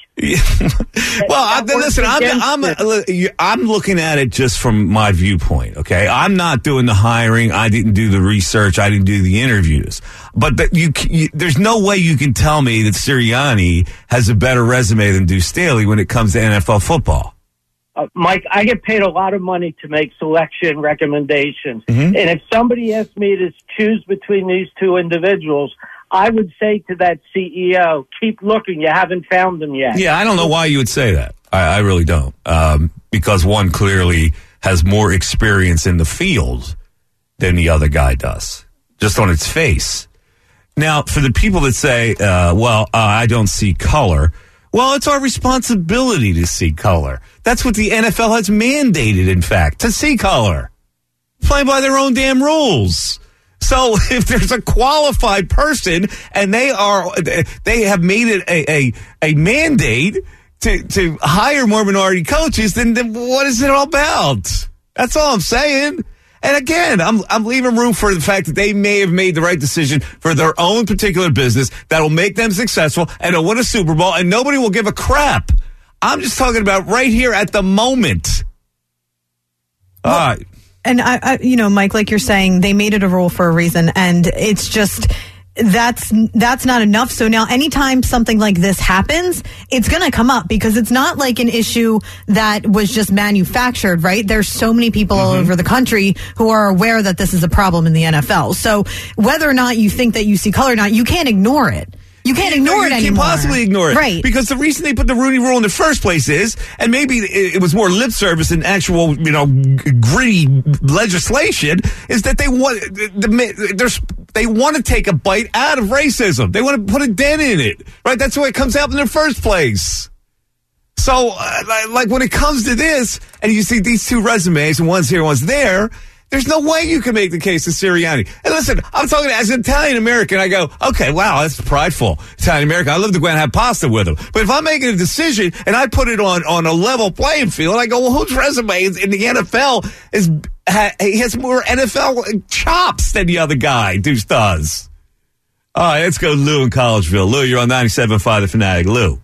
well, I, listen, I'm, I'm, I'm looking at it just from my viewpoint, okay? I'm not doing the hiring. I didn't do the research. I didn't do the interviews. But that you, you, there's no way you can tell me that Sirianni has a better resume than Deuce Staley when it comes to N F L football. Uh, Mike, I get paid a lot of money to make selection recommendations. Mm-hmm. And if somebody asked me to choose between these two individuals, I would say to that C E O, keep looking. You haven't found them yet. Yeah, I don't know why you would say that. I, I really don't. Um, because one clearly has more experience in the field than the other guy does, just on its face. Now, for the people that say, uh, well, uh, I don't see color, well, it's our responsibility to see color. That's what the N F L has mandated, in fact, to see color. Play by their own damn rules. So if there's a qualified person and they are, they have made it a, a, a mandate to, to hire more minority coaches, then, then what is it all about? That's all I'm saying. And again, I'm, I'm leaving room for the fact that they may have made the right decision for their own particular business that will make them successful and they'll win a Super Bowl and nobody will give a crap. I'm just talking about right here at the moment. All Well, right. And I, I, you know, Mike, like you're saying, they made it a rule for a reason, and it's just that's that's not enough. So now, anytime something like this happens, it's going to come up because it's not like an issue that was just manufactured, right? There's so many people all over the country who are aware that this is a problem in the N F L. So whether or not you think that you see color or not, you can't ignore it. You can't ignore it you anymore. You can't possibly ignore it. Right. Because the reason they put the Rooney Rule in the first place is, and maybe it, it was more lip service than actual, you know, gritty legislation, is that they want the, there's they want to take a bite out of racism. They want to put a dent in it. Right? That's why it comes out in the first place. So, uh, like, when it comes to this, and you see these two resumes, and one's here, one's there, there's no way you can make the case to Sirianni. And listen, I'm talking as an Italian-American. I go, okay, wow, that's prideful. Italian-American. I love to go and have pasta with them. But if I'm making a decision and I put it on, on a level playing field, I go, well, whose resume is in the N F L is ha, he has more N F L chops than the other guy, Deuce does. All right, let's go Lou in Collegeville. Lou, you're on ninety-seven point five The Fanatic. Lou.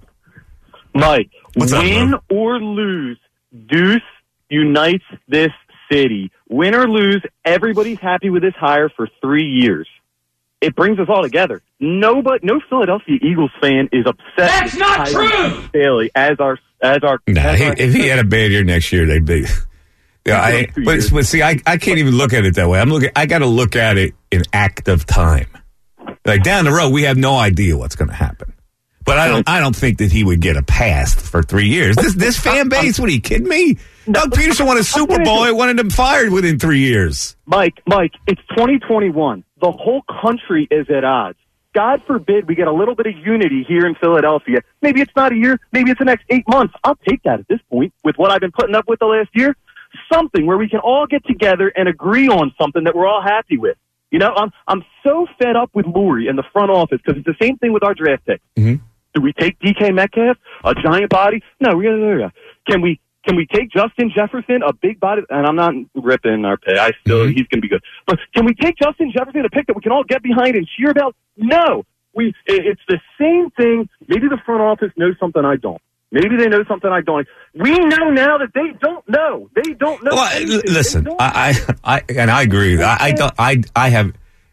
Mike, What's win up, or lose, Deuce unites this city. Win or lose, everybody's happy with this hire for three years. It brings us all together. Nobody, no Philadelphia Eagles fan is upset. That's with not Tyler true! Bailey as our as our. Nah, as he, our if he had a bad year next year, they'd be. Yeah, I, but, but see, I, I can't even look at it that way. I'm looking. I got to look at it in active time. Like down the road, we have no idea what's going to happen. But I don't. I don't think that he would get a pass for three years. This this fan base. What are you kidding me? Doug Peterson won a Super Bowl. He wanted him fired within three years. Mike, Mike, it's twenty twenty-one. The whole country is at odds. God forbid we get a little bit of unity here in Philadelphia. Maybe it's not a year. Maybe it's the next eight months. I'll take that at this point with what I've been putting up with the last year. Something where we can all get together and agree on something that we're all happy with. You know, I'm I'm so fed up with Lurie and the front office because it's the same thing with our draft pick. Mm-hmm. Do we take D K Metcalf, a giant body? No, we're gonna. Can we? Can we take Justin Jefferson, a big body? And I'm not ripping our pick. I still, mm-hmm. he's going to be good. But can we take Justin Jefferson, a pick that we can all get behind and cheer about? No. We. It's the same thing. Maybe the front office knows something I don't. Maybe they know something I don't. We know now that they don't know. They don't know. Well, anything. Listen, don't I, I, I, and I agree. I, I don't. I, I have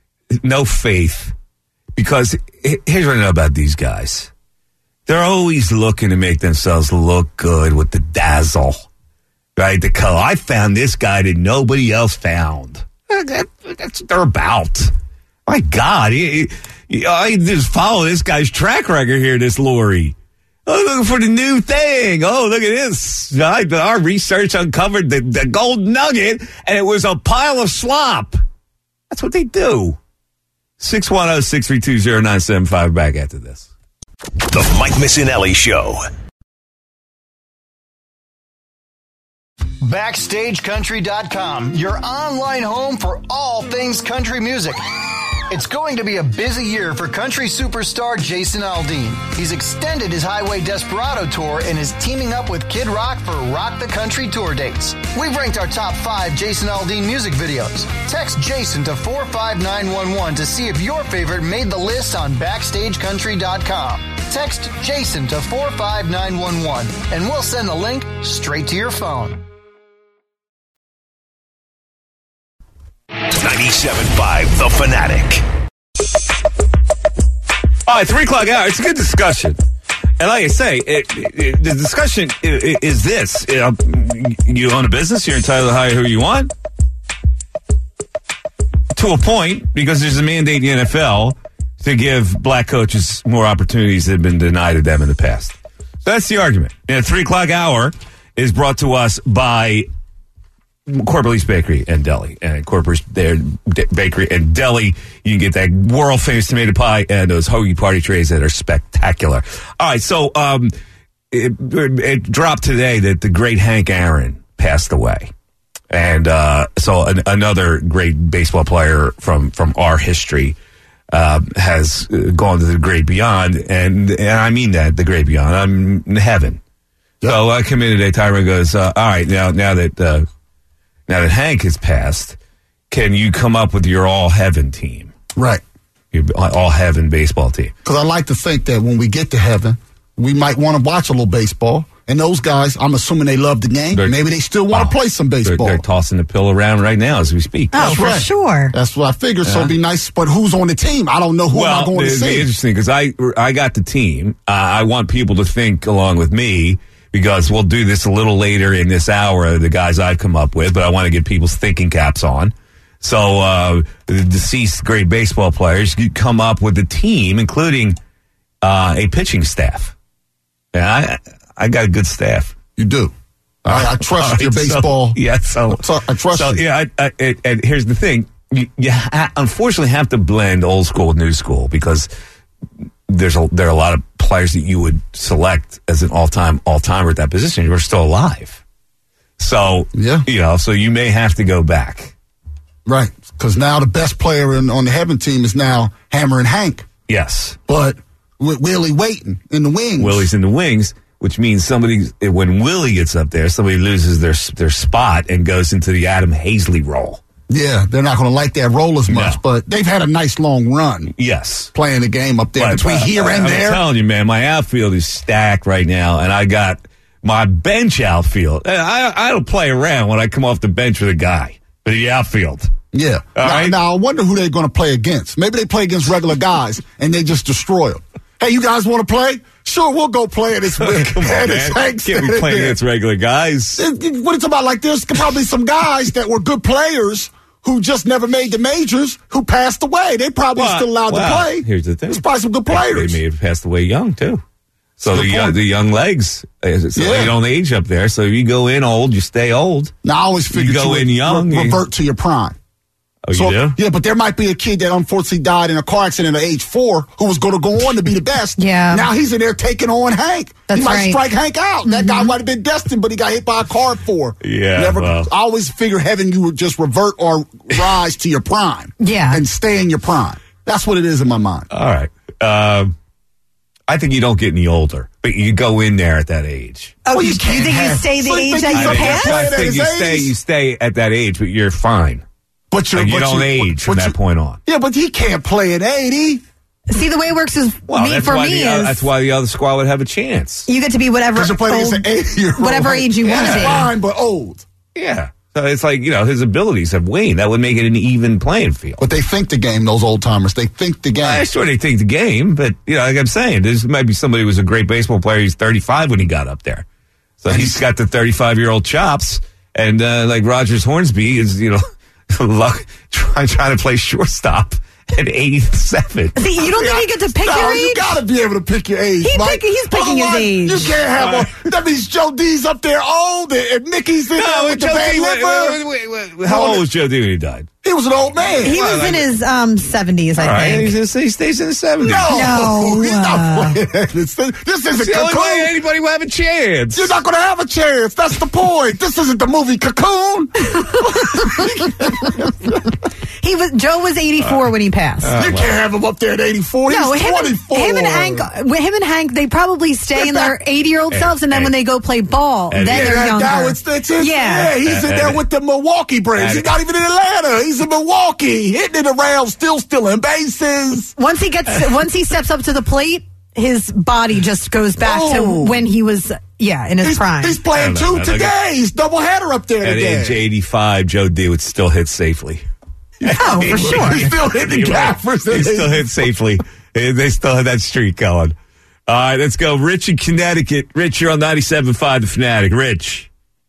no faith because here's what I know about these guys. They're always looking to make themselves look good with the dazzle, right? The color. I found this guy that nobody else found. That, that's what they're about. My God, he, he, I just follow this guy's track record here, this Lurie. Oh, looking for the new thing. Oh, look at this. Right? Our research uncovered the, the gold nugget, and it was a pile of slop. That's what they do. six one zero, six three two, zero nine seven five. Back after this. The Mike Missinelli Show. Backstage Country dot com, your online home for all things country music. It's going to be a busy year for country superstar Jason Aldean. He's extended his Highway Desperado tour and is teaming up with Kid Rock for Rock the Country tour dates. We've ranked our top five Jason Aldean music videos. Text Jason to four five nine one one to see if your favorite made the list on Backstage Country dot com. Text Jason to four five nine one one and we'll send the link straight to your phone. ninety-seven point five The Fanatic. All right, three o'clock hour. It's a good discussion. And like I say, it, it, the discussion is, is this. You know, you own a business, you're entitled to hire who you want. To a point, because there's a mandate in the N F L to give black coaches more opportunities that have been denied to them in the past. So that's the argument. And three o'clock hour is brought to us by Corporate Bakery and Deli. And Corporate Bakery and Deli, you can get that world famous tomato pie and those hoagie party trays that are spectacular. All right, so um, it, it dropped today that the great Hank Aaron passed away. And uh, so an, another great baseball player from, from our history uh, has gone to the great beyond. And, and I mean that, the great beyond. I'm in heaven. Yep. So I come in today, Tyron goes, uh, all right, now, now that... Uh, Now that Hank has passed, can you come up with your all-heaven team? Right. Your all-heaven baseball team. Because I like to think that when we get to heaven, we might want to watch a little baseball. And those guys, I'm assuming they love the game. They're, Maybe they still want to oh, play some baseball. They're, they're tossing the pill around right now as we speak. Oh, That's for right. sure. That's what I figured. Yeah. So it'd be nice. But who's on the team? I don't know who well, am I going to see. It's interesting because I, I got the team. Uh, I want people to think along with me, because we'll do this a little later in this hour, the guys I've come up with, but I want to get people's thinking caps on. So uh, the deceased great baseball players, you come up with a team, including uh, a pitching staff. Yeah, I I got a good staff. You do. I, I trust right, your baseball. So, yeah, so, so I trust so, you. Yeah, I, I, and, and here's the thing: you, you ha- unfortunately have to blend old school with new school because there's a, there are a lot of players that you would select as an all time all timer at that position who are still alive. So yeah, you know, so you may have to go back, right? Because now the best player in, on the Heaven team is now Hammer and Hank. Yes, but with Willie waiting in the wings. Willie's in the wings. Which means somebody, when Willie gets up there, somebody loses their their spot and goes into the Adam Hazley role. Yeah, they're not going to like that role as much, no. but they've had a nice long run. Yes. Playing the game up there but, between uh, here and I'm there. I'm telling you, man, my outfield is stacked right now, and I got my bench outfield. I, I don't play around when I come off the bench with a guy for the outfield. Yeah. Now, right? now, I wonder who they're going to play against. Maybe they play against regular guys, and they just destroy them. Hey, you guys want to play? Sure, we'll go play it. It's Come on, man. Can't be playing against regular guys. What are you talking about? Like, there's probably some guys that were good players who just never made the majors who passed away. They probably well, still allowed well, to play. Here's the thing. There's probably some good players. They may have passed away young, too. So the young, the young legs, it's yeah. you don't age up there. So if you go in old, you stay old. Now, I always figured you go you in young, re- revert to your prime. Oh, so, you do? Yeah, but there might be a kid that unfortunately died in a car accident at age four who was going to go on to be the best. Yeah. Now he's in there taking on Hank. That's he might right. strike Hank out. Mm-hmm. That guy might have been destined, but he got hit by a car at four. Yeah. Never, well. I always figure heaven you would just revert or rise to your prime. Yeah. And stay in your prime. That's what it is in my mind. All right. Um, I think you don't get any older, but you go in there at that age. Oh, well, you, you, can't you think have, you stay the so age you that you think pass? I think you stay, you stay at that age, but you're fine. But you're, like you but don't you, age but from that you, point on. Yeah, but he can't play at eighty. See, the way it works is well, me that's for why me the, is that's why the other squad would have a chance. you get to be whatever Because you're playing against an eighty-year-old. whatever age you want to be. Fine, but old. Yeah. So it's like, you know, his abilities have waned. That would make it an even playing field. But they think the game, those old timers. They think the game. I'm sure they think the game, but, you know, like I'm saying, there might be somebody who was a great baseball player. He's thirty-five when he got up there. So he's got the thirty-five-year-old chops. And uh, like Rogers Hornsby is, you know, luck, trying, trying to play shortstop at eighty-seven. See, you don't think you get to pick no, your age? You got to be able to pick your age, he Mike. Pick, he's picking Otherwise, his age. You can't have a, that means Joe D's up there old and, and Mickey's in No, there with Joe the bad D, liver. wait, wait, wait, how old was Joe D when he died? He was an old man. He was in his um, seventies, I All right, think. he's, he stays in the seventies. No, No, he's uh, not playing. This, this isn't It's the only way Cocoon. anybody will have a chance. You're not going to have a chance. That's the point. This isn't the movie Cocoon. He was Joe was eighty-four uh, when he passed. Uh, you can't have him up there at eighty-four. No, He's him and, twenty-four. him and Hank, him and Hank, they probably stay in their eighty-year-old selves, and then and, when they go play ball, and, then yeah, they're younger. Now it's, it's his, yeah. yeah, he's in there with the Milwaukee Braves. He's not even in Atlanta. He's in Milwaukee, hitting it around, still stealing bases. Once he gets, once he steps up to the plate, his body just goes back oh. to when he was, yeah, in his he's, prime. He's playing two know, today. He's doubleheader up there at today. age eighty-five, Joe D would still hit safely. Oh, for sure. He's still hitting the gaffers. He still hit safely. They still have that streak going. All right, let's go. Rich in Connecticut. Rich, you're on ninety-seven point five The Fanatic. Rich.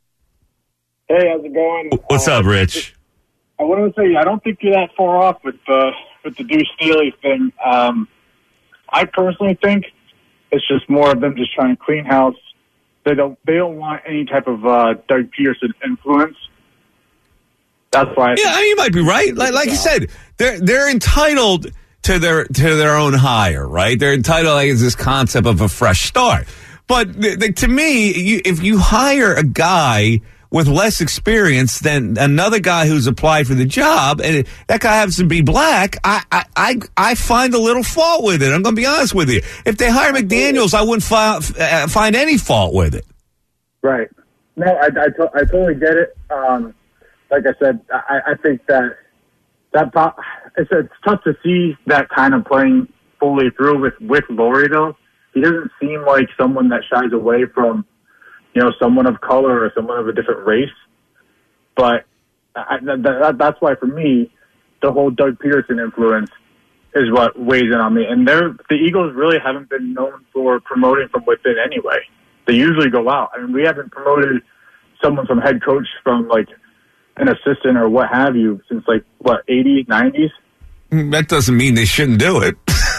Hey, how's it going? What's uh, up, Rich? I wanted to say, I don't think you're that far off with the, with the Deuce Staley thing. Um, I personally think it's just more of them just trying to clean house. They don't, they don't want any type of uh, Doug Peterson influence. That's why. I yeah, I mean, you might be right. Like, like you said, they're they're entitled to their to their own hire, right? They're entitled, like, it's this concept of a fresh start. But th- th- to me, you, if you hire a guy with less experience than another guy who's applied for the job, and that guy happens to be black, I I I, I find a little fault with it. I'm going to be honest with you. If they hire McDaniels, I wouldn't fi- uh, find any fault with it. Right. No, I, I, to- I totally get it. Um, like I said, I, I think that that po- it's, it's tough to see that kind of playing fully through with, with Laurie, though. He doesn't seem like someone that shies away from, you know, someone of color or someone of a different race. But I, that, that's why, for me, the whole Doug Peterson influence is what weighs in on me. And they're, the Eagles really haven't been known for promoting from within anyway. They usually go out. I mean, we haven't promoted someone from head coach from, like, an assistant or what have you since, like, what, eighties, nineties? That doesn't mean they shouldn't do it.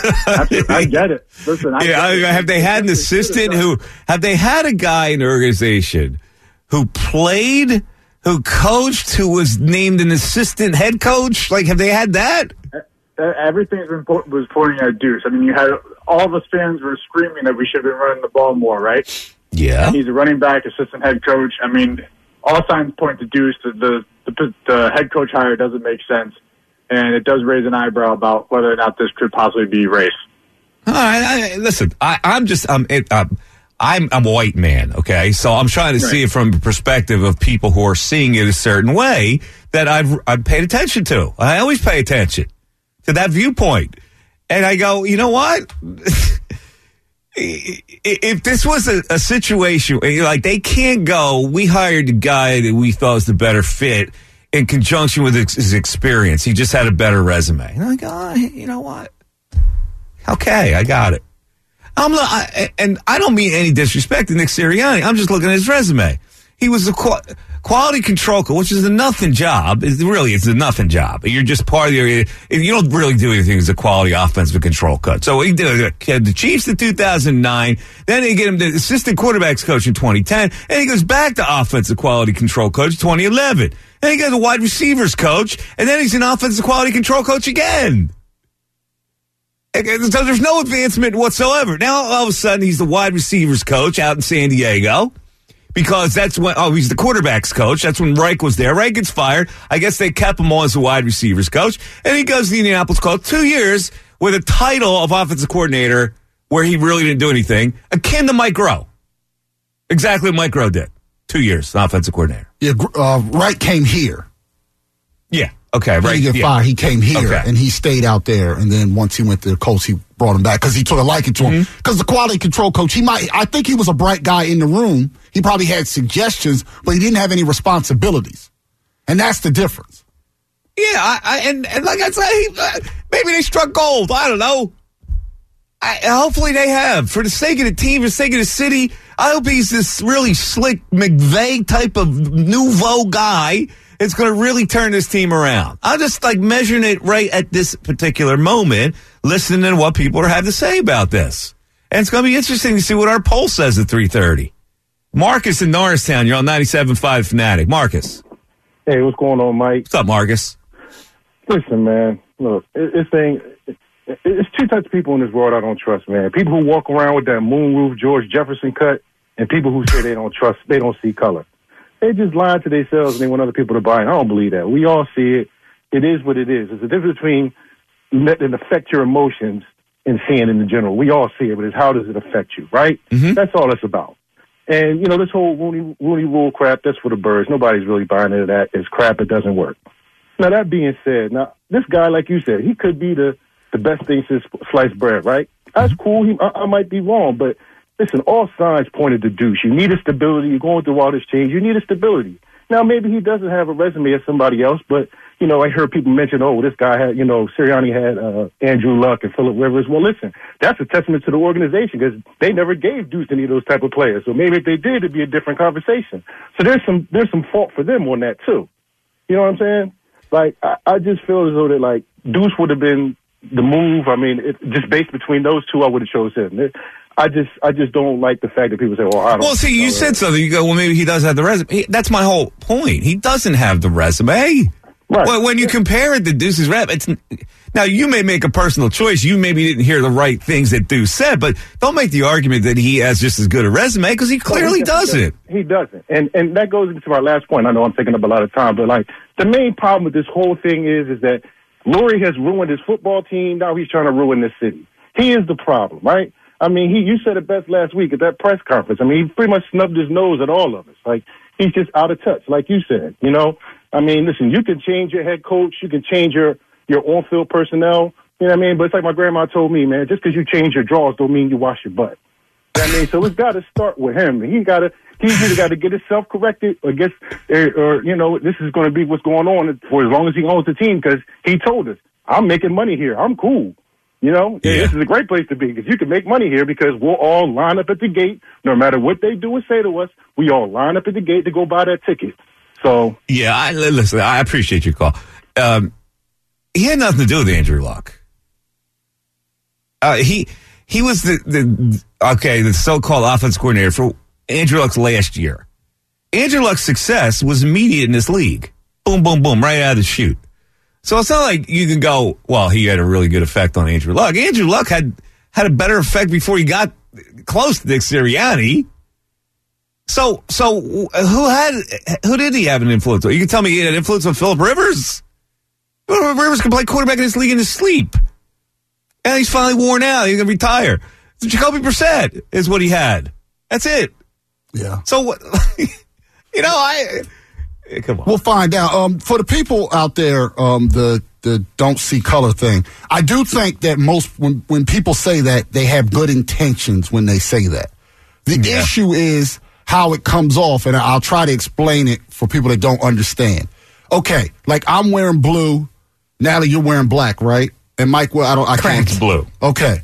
I get it. Listen, I yeah, get it. have they had an assistant who? Have they had a guy in the organization who played, who coached, who was named an assistant head coach? Like, have they had that? Everything's been po- was pointing at Deuce. I mean, you had all of us fans were screaming that we should have been running the ball more, right? Yeah. And he's a running back, assistant head coach. I mean, all signs point to Deuce. The, the, the, the head coach hire doesn't make sense, and it does raise an eyebrow about whether or not this could possibly be race. All right, I, listen, I, I'm just I'm, it, I'm I'm I'm a white man, okay? So I'm trying to Right. see it from the perspective of people who are seeing it a certain way that I've I've paid attention to. I always pay attention to that viewpoint, and I go, you know what? If this was a, a situation like they can't go, we hired the guy that we thought was the better fit in conjunction with his, his experience. He just had a better resume. And I go, oh, you know what? Okay, I got it. I'm not, I, and I don't mean any disrespect to Nick Sirianni. I'm just looking at his resume. He was a qu- quality control coach, which is a nothing job. It's really, it's a nothing job. You're just part of the. You don't really do anything as a quality offensive control coach. So he did the Chiefs in two thousand nine. Then they get him the assistant quarterbacks coach in twenty ten, and he goes back to offensive quality control coach twenty eleven. Then he goes a wide receivers coach, and then he's an offensive quality control coach again. So there's no advancement whatsoever. Now all of a sudden he's the wide receivers coach out in San Diego. Because that's when, oh, he's the quarterback's coach. That's when Reich was there. Reich gets fired. I guess they kept him on as a wide receivers coach. And he goes to the Indianapolis Colts two years with a title of offensive coordinator where he really didn't do anything, akin to Mike Groh. Exactly what Mike Groh did. Two years, offensive coordinator. Yeah, uh, Reich came here. Yeah. Okay, He right. didn't get yeah. fired. He came here, Okay. and he stayed out there. And then once he went to the Colts, he brought him back because he took a liking to him. Because the quality control coach, he might. I think he was a bright guy in the room. He probably had suggestions, but he didn't have any responsibilities, and that's the difference. Yeah, I, I, and, and like I said, he, uh, maybe they struck gold. I don't know. I, hopefully they have. For the sake of the team, for the sake of the city, I hope he's this really slick McVay type of nouveau guy. It's going to really turn this team around. I'm just like measuring it right at this particular moment, listening to what people are having to say about this. And it's going to be interesting to see what our poll says at three thirty. Marcus in Norristown, you're on ninety-seven point five Fanatic. Marcus. Hey, what's going on, Mike? What's up, Marcus? Listen, man, look, it, it's thing. It, it's two types of people in this world I don't trust, man. People who walk around with that moonroof George Jefferson cut, and people who say they don't trust, they don't see color. They just lie to themselves and they want other people to buy it. I don't believe that. We all see it. It is what it is. There's a difference between letting it affect your emotions and seeing it in general. We all see it, but it's how does it affect you, right? Mm-hmm. That's all it's about. And, you know, this whole Rooney, Rooney Rule crap, that's for the birds. Nobody's really buying into that. It's crap. It doesn't work. Now, that being said, now, this guy, like you said, he could be the, the best thing since sliced bread, right? That's cool. He, I, I might be wrong, but listen, all signs pointed to Deuce. You need a stability. You're going through all this change. You need a stability. Now, maybe he doesn't have a resume as somebody else, but, you know, I heard people mention, oh, this guy had, you know, Sirianni had uh, Andrew Luck and Phillip Rivers. Well, listen, that's a testament to the organization because they never gave Deuce any of those type of players. So maybe if they did, it'd be a different conversation. So there's some there's some fault for them on that, too. You know what I'm saying? Like, I, I just feel as though that, like, Deuce would have been the move. I mean, it, just based between those two, I would have chose him. It, I just, I just don't like the fact that people say, "Well, I don't." Well, see, you said something. You go, "Well, maybe he does have the resume." He, that's my whole point. He doesn't have the resume. Right. Well, when you compare it to Deuce's rep, it's now you may make a personal choice. You maybe didn't hear the right things that Deuce said, but don't make the argument that he has just as good a resume because he clearly well, he doesn't. He doesn't, and and that goes into our last point. I know I'm taking up a lot of time, but like the main problem with this whole thing is, is that Lurie has ruined his football team. Now he's trying to ruin this city. He is the problem, right? I mean, he you said it best last week at that press conference. I mean, he pretty much snubbed his nose at all of us. Like, he's just out of touch, like you said, you know? I mean, listen, you can change your head coach. You can change your, your on-field personnel. You know what I mean? But it's like my grandma told me, man, just because you change your drawers don't mean you wash your butt. You know what I mean? So it's got to start with him. He got to, he's either got to get himself corrected or get, or, or, you know, this is going to be what's going on for as long as he owns the team because he told us, I'm making money here. I'm cool. You know, yeah. This is a great place to be because you can make money here because we'll all line up at the gate. No matter what they do or say to us, we all line up at the gate to go buy that ticket. So yeah, I, listen, I appreciate your call. Um, he had nothing to do with Andrew Luck. uh, he he was the, the okay the so-called offense coordinator for Andrew Luck's last year. Andrew Luck's success was immediate in this league. Boom, boom, boom, right out of the chute. So it's not like you can go, well, he had a really good effect on Andrew Luck. Andrew Luck had had a better effect before he got close to Nick Sirianni. So, so who had who did he have an influence on? You can tell me he had an influence on Phillip Rivers. Phillip Rivers can play quarterback in this league in his sleep, and he's finally worn out. He's gonna retire. Jacoby Brissett is what he had. That's it. Yeah. So what? You know, I come on. We'll find out. Um, for the people out there, um, the the don't see color thing. I do think that most when when people say that, they have good intentions when they say that. The Yeah. issue is how it comes off, and I'll try to explain it for people that don't understand. Okay, like I'm wearing blue, Natalie, you're wearing black, right? And Mike, well, I don't, I Correct. can't. Blue. Okay,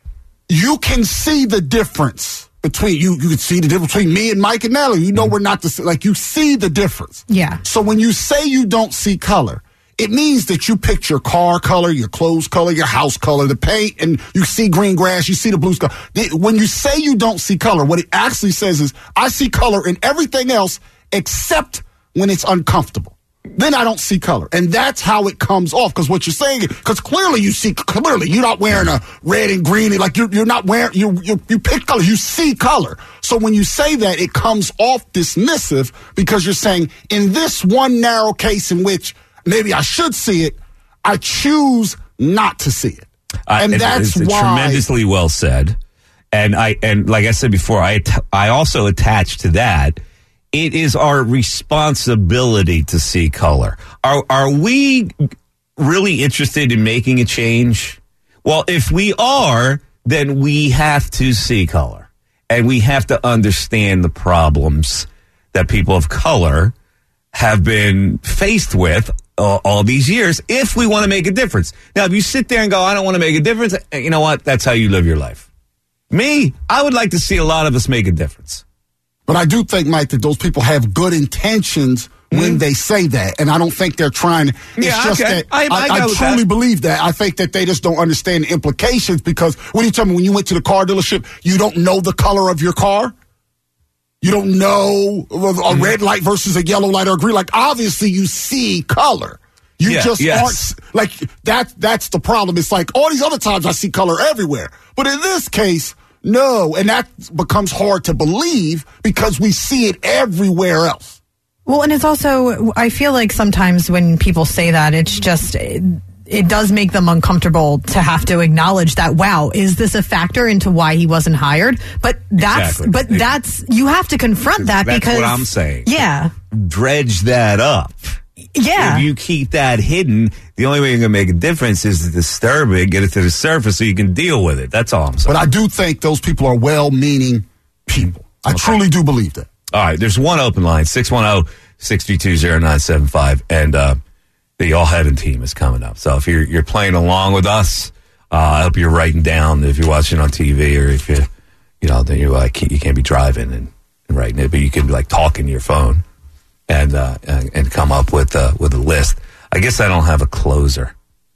you can see the difference between you. You can see the difference between me and Mike and Natalie. You know, Mm-hmm. we're not the like. You see the difference. Yeah. So when you say you don't see color, it means that you picked your car color, your clothes color, your house color, the paint, and you see green grass, you see the blue sky. When you say you don't see color, what it actually says is, I see color in everything else except when it's uncomfortable. Then I don't see color. And that's how it comes off. Because what you're saying, because clearly you see, clearly you're not wearing a red and green. Like you're, you're not wearing, you, you, you pick color, you see color. So when you say that, it comes off dismissive because you're saying, in this one narrow case in which maybe I should see it, I choose not to see it. Uh, and that's it's why. Tremendously well said. And I and like I said before, I att- I also attach to that. It is our responsibility to see color. Are are we really interested in making a change? Well, if we are, then we have to see color, and we have to understand the problems that people of color have been faced with uh, all these years if we want to make a difference. Now, if you sit there and go, I don't want to make a difference, you know what? That's how you live your life. Me, I would like to see a lot of us make a difference. But I do think, Mike, that those people have good intentions when Mm-hmm. they say that. And I don't think they're trying. It's Yeah, just okay. that I- I, I I, go with truly that. believe that. I think that they just don't understand the implications because when you tell me when you went to the car dealership, you don't know the color of your car? You don't know a Mm-hmm. red light versus a yellow light or a green light. Obviously, you see color. You Yeah, just yes. aren't like that. That's the problem. It's like all these other times I see color everywhere, but in this case, no, and that becomes hard to believe because we see it everywhere else. Well, and it's also, I feel like sometimes when people say that, it's just, it, it does make them uncomfortable to have to acknowledge that, wow, is this a factor into why he wasn't hired? But that's, Exactly. but that's, you have to confront that That's because. what I'm saying. Yeah. Dredge that up. Yeah. If you keep that hidden, the only way you're going to make a difference is to disturb it, get it to the surface so you can deal with it. That's all I'm saying. But I do think those people are well-meaning people. I truly do believe that. All right, there's one open line, six one zero, six three two, zero nine seven five, and uh, the All Heaven team is coming up. So if you're you're playing along with us, uh, I hope you're writing down if you're watching on T V or if you, you know, then you like you can't be driving and, and writing it, but you can be like talking to your phone and uh, and, and come up with uh, with a list. I guess I don't have a closer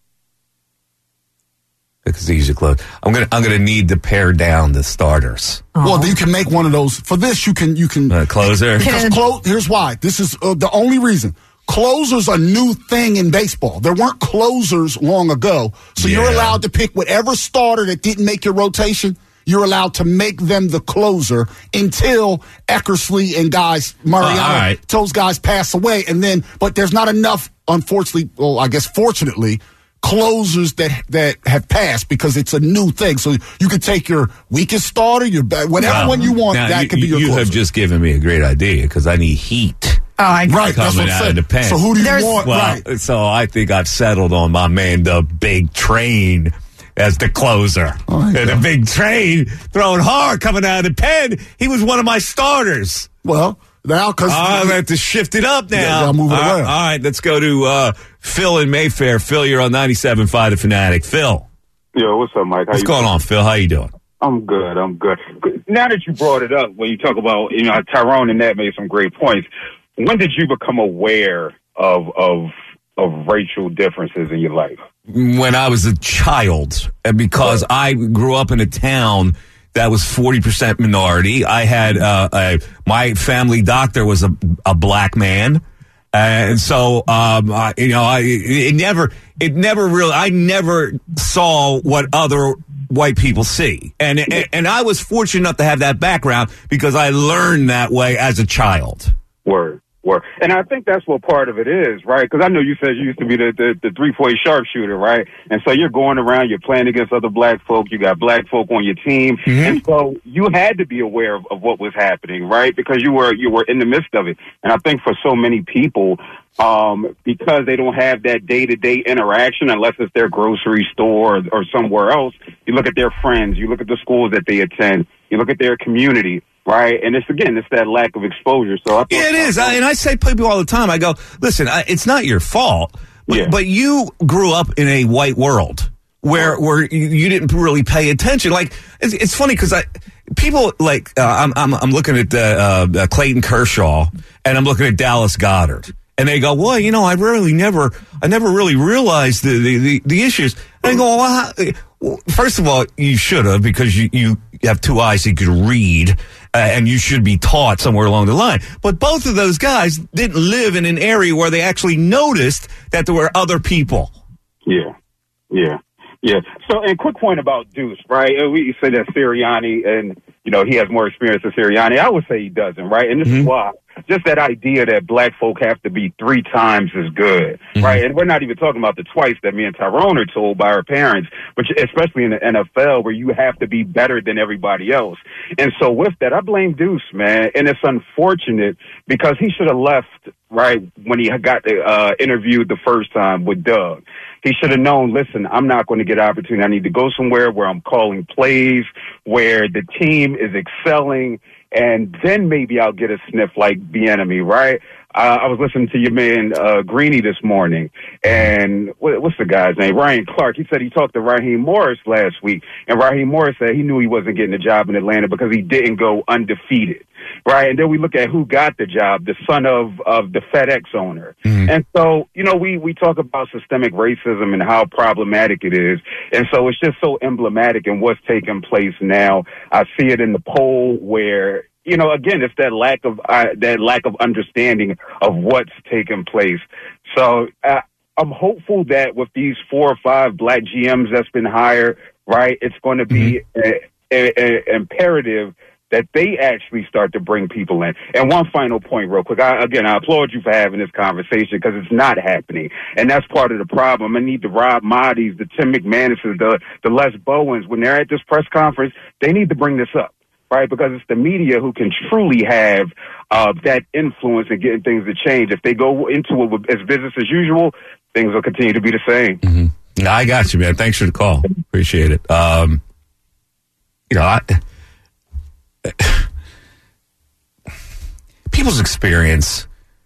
because these are close. I'm gonna I'm gonna need to pare down the starters. Well, you can make one of those. For this, you can you can Uh, closer. Because clo- here's why. This is uh, the only reason. Closers are a new thing in baseball. There weren't closers long ago, so you're Yeah. allowed to pick whatever starter that didn't make your rotation. You're allowed to make them the closer until Eckersley and guys Mariano, Oh, all right. those guys pass away, and then. But there's not enough, unfortunately. Well, I guess fortunately. Closers that that have passed because it's a new thing. So you could take your weakest starter, your ba- whatever Wow. one you want. Now, that you, could be your You closer. have just given me a great idea because I need heat. Oh, I Right, that's coming what I'm out saying. of the pen. So who do you There's- want? Well, right. so I think I've settled on my man, the Big Train, as the closer. Oh, and the Big Train throwing hard coming out of the pen. He was one of my starters. Well, now because I have to shift it up now. Yeah, gotta move it all, right, around. all right, let's go to uh, Phil in Mayfair. Phil, you're on ninety-seven point five The Fanatic. Phil, Yo, what's up, Mike? How what's you going doing? on, Phil? How you doing? I'm good. I'm good. Now that you brought it up, when you talk about, you know, Tyrone and Nat made some great points. When did you become aware of of of racial differences in your life? when I was a child, and because I grew up in a town that was forty percent minority. I had uh, a, my family doctor was a, a black man. And so, um, I, you know, I, it never, it never really, I never saw what other white people see. And, and, and I was fortunate enough to have that background because I learned that way as a child. Word. Word. And I think that's what part of it is, right? Because I know you said you used to be the, the, the three-point sharpshooter, right? And so you're going around, you're playing against other black folk, you got black folk on your team. Mm-hmm. And so you had to be aware of, of what was happening, right? Because you were you were in the midst of it. And I think for so many people, um, because they don't have that day-to-day interaction, unless it's their grocery store or, or somewhere else, you look at their friends, you look at the schools that they attend, you look at their community. Right, and it's again, it's that lack of exposure. So I yeah, it is. I, and I say to people all the time, I go, listen, I, it's not your fault, but, yeah. but you grew up in a white world where where you, you didn't really pay attention. Like it's, it's funny because I people like uh, I'm I'm I'm looking at uh, uh, Clayton Kershaw and I'm looking at Dallas Goedert, and they go, well, you know, I really never I never really realized the the, the, the issues. And I go, well, how, well, first of all, you should have because you you have two eyes so you could read. Uh, and you should be taught somewhere along the line. But both of those guys didn't live in an area where they actually noticed that there were other people. Yeah, yeah, yeah. So, and quick point about Deuce, right? We say that Sirianni, and, you know, he has more experience than Sirianni. I would say he doesn't, right? And this mm-hmm. is why. Just that idea that black folk have to be three times as good, mm-hmm. right? And we're not even talking about the twice that me and Tyrone are told by our parents, but especially in the N F L where you have to be better than everybody else. And so with that, I blame Deuce, man. And it's unfortunate because he should have left, right, when he got uh, interviewed the first time with Doug. He should have known, listen, I'm not going to get an opportunity. I need to go somewhere where I'm calling plays, where the team is excelling, and then maybe I'll get a sniff like Bieniemy, right? Uh, I was listening to your man uh, Greeny this morning, and what, what's the guy's name? Ryan Clark. He said he talked to Raheem Morris last week, and Raheem Morris said he knew he wasn't getting a job in Atlanta because he didn't go undefeated, right? And then we look at who got the job, the son of, of the FedEx owner. Mm-hmm. And so, you know, we, we talk about systemic racism and how problematic it is, and so it's just so emblematic in what's taking place now. I see it in the poll where, you know, again, it's that lack of uh, that lack of understanding of what's taking place. So uh, I'm hopeful that with these four or five black G Ms that's been hired, right, it's going to be mm-hmm. a, a, a imperative that they actually start to bring people in. And one final point real quick. I, again, I applaud you for having this conversation because it's not happening. And that's part of the problem. I need the Rob Maadis, the Tim McManuses, the, the Les Bowens, when they're at this press conference, they need to bring this up. Right, because it's the media who can truly have uh, that influence in getting things to change. If they go into it with, as business as usual, things will continue to be the same. Mm-hmm. I got you, man. Thanks for the call. Appreciate it. Um, you know, I, people's experience,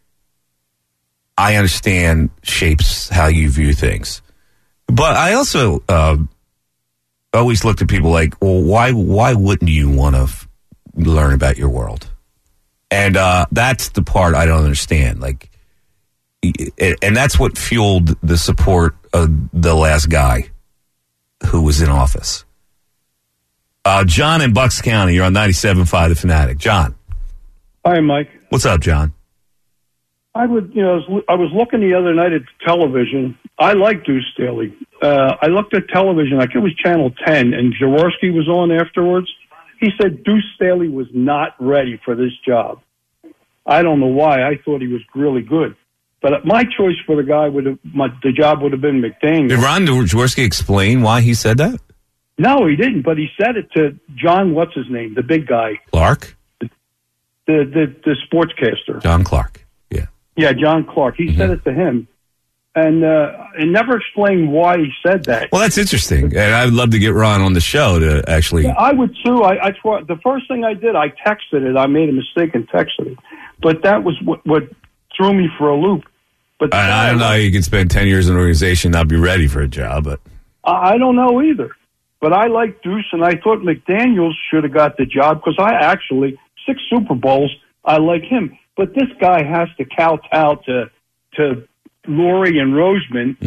I understand, shapes how you view things. But I also uh, always looked at people like, well, why why wouldn't you want to f- learn about your world? And uh, that's the part I don't understand. Like, and that's what fueled the support of the last guy who was in office. Uh, John in Bucks County, you're on ninety-seven point five The Fanatic. John. Hi, Mike. What's up, John? I would, you know, I was, I was looking the other night at television. I like Deuce Staley. Uh, I looked at television, I think it was Channel ten, and Jaworski was on afterwards. He said Deuce Staley was not ready for this job. I don't know why. I thought he was really good. But my choice for the guy would have, my, the job would have been McDaniel. Did Ron Jaworski explain why he said that? No, he didn't, but he said it to John, what's his name, the big guy. Clark? The the, the, the sportscaster. John Clark, yeah. Yeah, John Clark. He mm-hmm. said it to him. And uh, it never explained why he said that. Well, that's interesting. And I'd love to get Ron on the show to actually... Yeah, I would, too. I, I tried, the first thing I did, I texted it. I made a mistake and texted it. But that was what, what threw me for a loop. But I, I don't know how you can spend ten years in an organization and not be ready for a job, but... I don't know either. But I like Deuce, and I thought McDaniels should have got the job because I actually, six Super Bowls, I like him. But this guy has to kowtow to, to Laurie and Roseman, mm-hmm.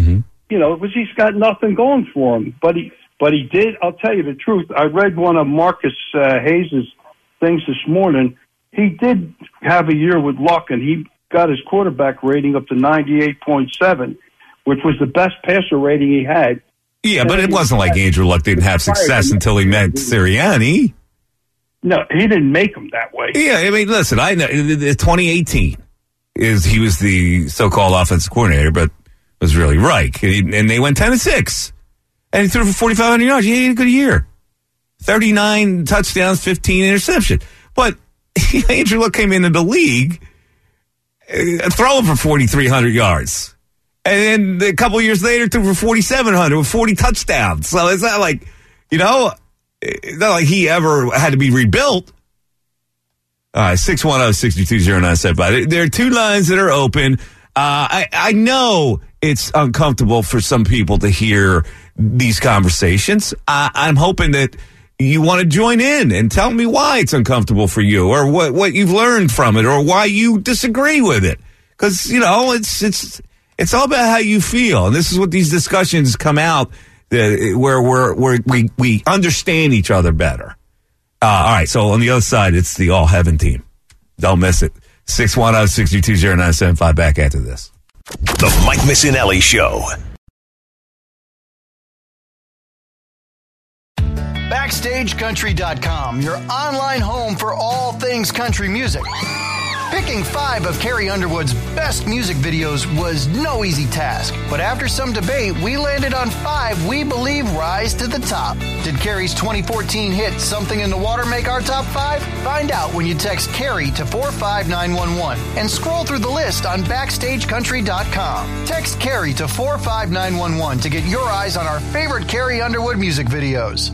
you know, because he's got nothing going for him. But he, but he did. I'll tell you the truth. I read one of Marcus uh, Hayes' things this morning. He did have a year with luck, and he got his quarterback rating up to ninety-eight point seven, which was the best passer rating he had. Yeah, but it wasn't like Andrew Luck didn't have success until he met Sirianni. No, he didn't make him that way. Yeah, I mean, listen, I know twenty eighteen is he was the so-called offensive coordinator, but was really Reich, and they went ten and six, and he threw for forty-five hundred yards. He had a good year, thirty-nine touchdowns, fifteen interceptions. But Andrew Luck came into the league uh, throwing for forty-three hundred yards. And then a couple years later, threw for forty-seven hundred with forty touchdowns. So it's not like, you know, it's not like he ever had to be rebuilt. All right, six one zero, six two zero nine seven five. There are two lines that are open. Uh, I, I know it's uncomfortable for some people to hear these conversations. I, I'm hoping that you want to join in and tell me why it's uncomfortable for you, or what, what you've learned from it, or why you disagree with it. Because, you know, it's it's it's all about how you feel. And this is what these discussions come out, uh, where we're, we're, we we understand each other better. Uh, all right, so on the other side, it's the All Heaven team. Don't miss it. six one zero, six two zero nine seven five. Back after this. The Mike Missinelli Show. Backstage Country dot com, your online home for all things country music. Picking five of Carrie Underwood's best music videos was no easy task, but after some debate, we landed on five we believe rise to the top. Did Carrie's twenty fourteen hit Something in the Water make our top five? Find out when you text Carrie to four five nine one one and scroll through the list on Backstage Country dot com. Text Carrie to four five nine one one to get your eyes on our favorite Carrie Underwood music videos.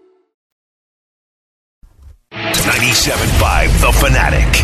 ninety-seven point five The Fanatic.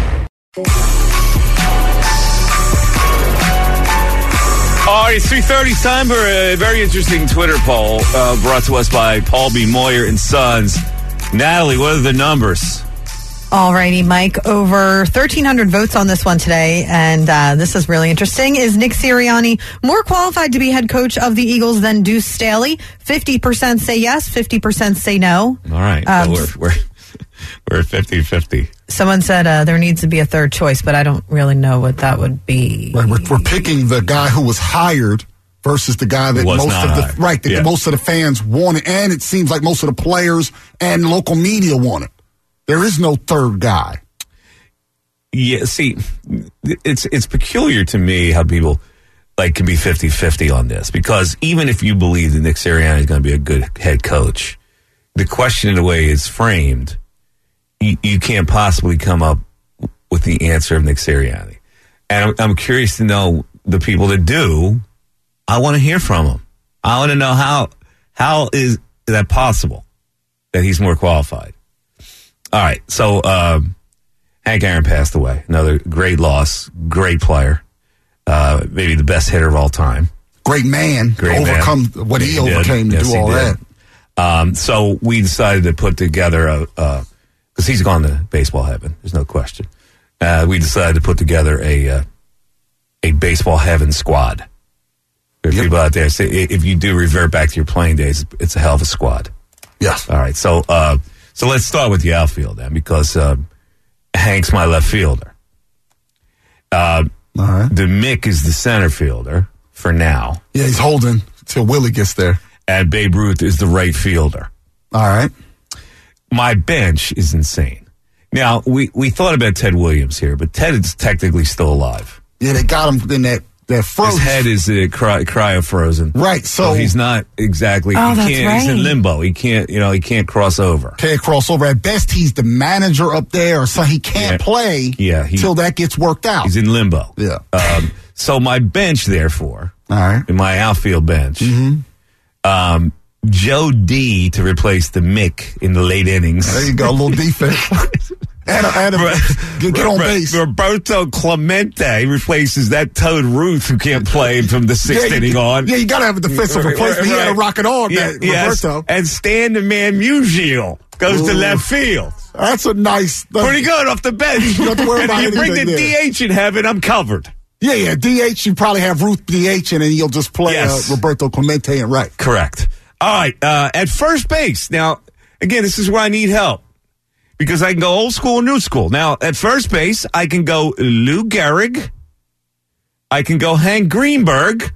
All right, it's three thirty time for a very interesting Twitter poll uh, brought to us by Paul B. Moyer and Sons. Natalie, what are the numbers? All righty, Mike. Over thirteen hundred votes on this one today, and uh, this is really interesting. Is Nick Sirianni more qualified to be head coach of the Eagles than Deuce Staley? fifty percent say yes, fifty percent say no. All right, Um, so we're, we're, we're at fifty-fifty. Someone said uh, there needs to be a third choice, but I don't really know what that would be. Right, we're, we're picking the guy who was hired versus the guy that Was most not of the hired. right that Yeah. most of the fans wanted, and it seems like most of the players and local media want it. There is no third guy. Yeah, see, it's it's peculiar to me how people like can be fifty-fifty on this, because even if you believe that Nick Sirianni is going to be a good head coach, the question in the way it's framed, you, you can't possibly come up with the answer of Nick Sirianni. And I'm, I'm curious to know the people that do. I want to hear from them. I want to know how how is that possible that he's more qualified. All right, so um, Hank Aaron passed away. Another great loss, great player, uh, maybe the best hitter of all time. Great man, Great man. overcome what he, He did. overcame to Yes, do he all did. that. Um, so we decided to put together a, because he's gone to baseball heaven, there's no question. Uh, we decided to put together a uh, a baseball heaven squad. There's people out there say if you do revert back to your playing days, it's a hell of a squad. Yes. All right. So uh, so let's start with the outfield then, because uh, Hank's my left fielder. Uh, all right. The Mick is the center fielder for now. Yeah, he's holding till Willie gets there. And Babe Ruth is the right fielder. All right. My bench is insane. Now, we, we thought about Ted Williams here, but Ted is technically still alive. Yeah, they got him in that, that frozen. His head is uh, cry, cryo-frozen. Right, so- he's not exactly, Oh, he that's can't, he's in right. limbo. He can't, you know, he can't cross over. Can't cross over. At best, he's the manager up there, or so he can't Yeah. play Yeah, he- till that gets worked out. He's in limbo. Yeah. Um, so my bench, therefore, all right, in my outfield bench, Mm-hmm. um, Joe D to replace the Mick in the late innings. There you go, a little defense. and a, and a, get, get on base. Roberto Clemente replaces that Toad Ruth who can't play from the sixth Yeah, inning you- on. yeah, you gotta have a defensive replacement. He had to rock it on, that Roberto. And Stan the Man Musial goes to Ooh. left field. That's a nice. Pretty good off the bench. You don't have to worry And about if you bring the anything there. D H in heaven, I'm covered. Yeah, yeah. D H, you probably have Ruth D H, and then you'll just play Yes. uh, Roberto Clemente and right. Correct. All right. Uh, at first base, now, again, this is where I need help because I can go old school and new school. Now, at first base, I can go Lou Gehrig. I can go Hank Greenberg.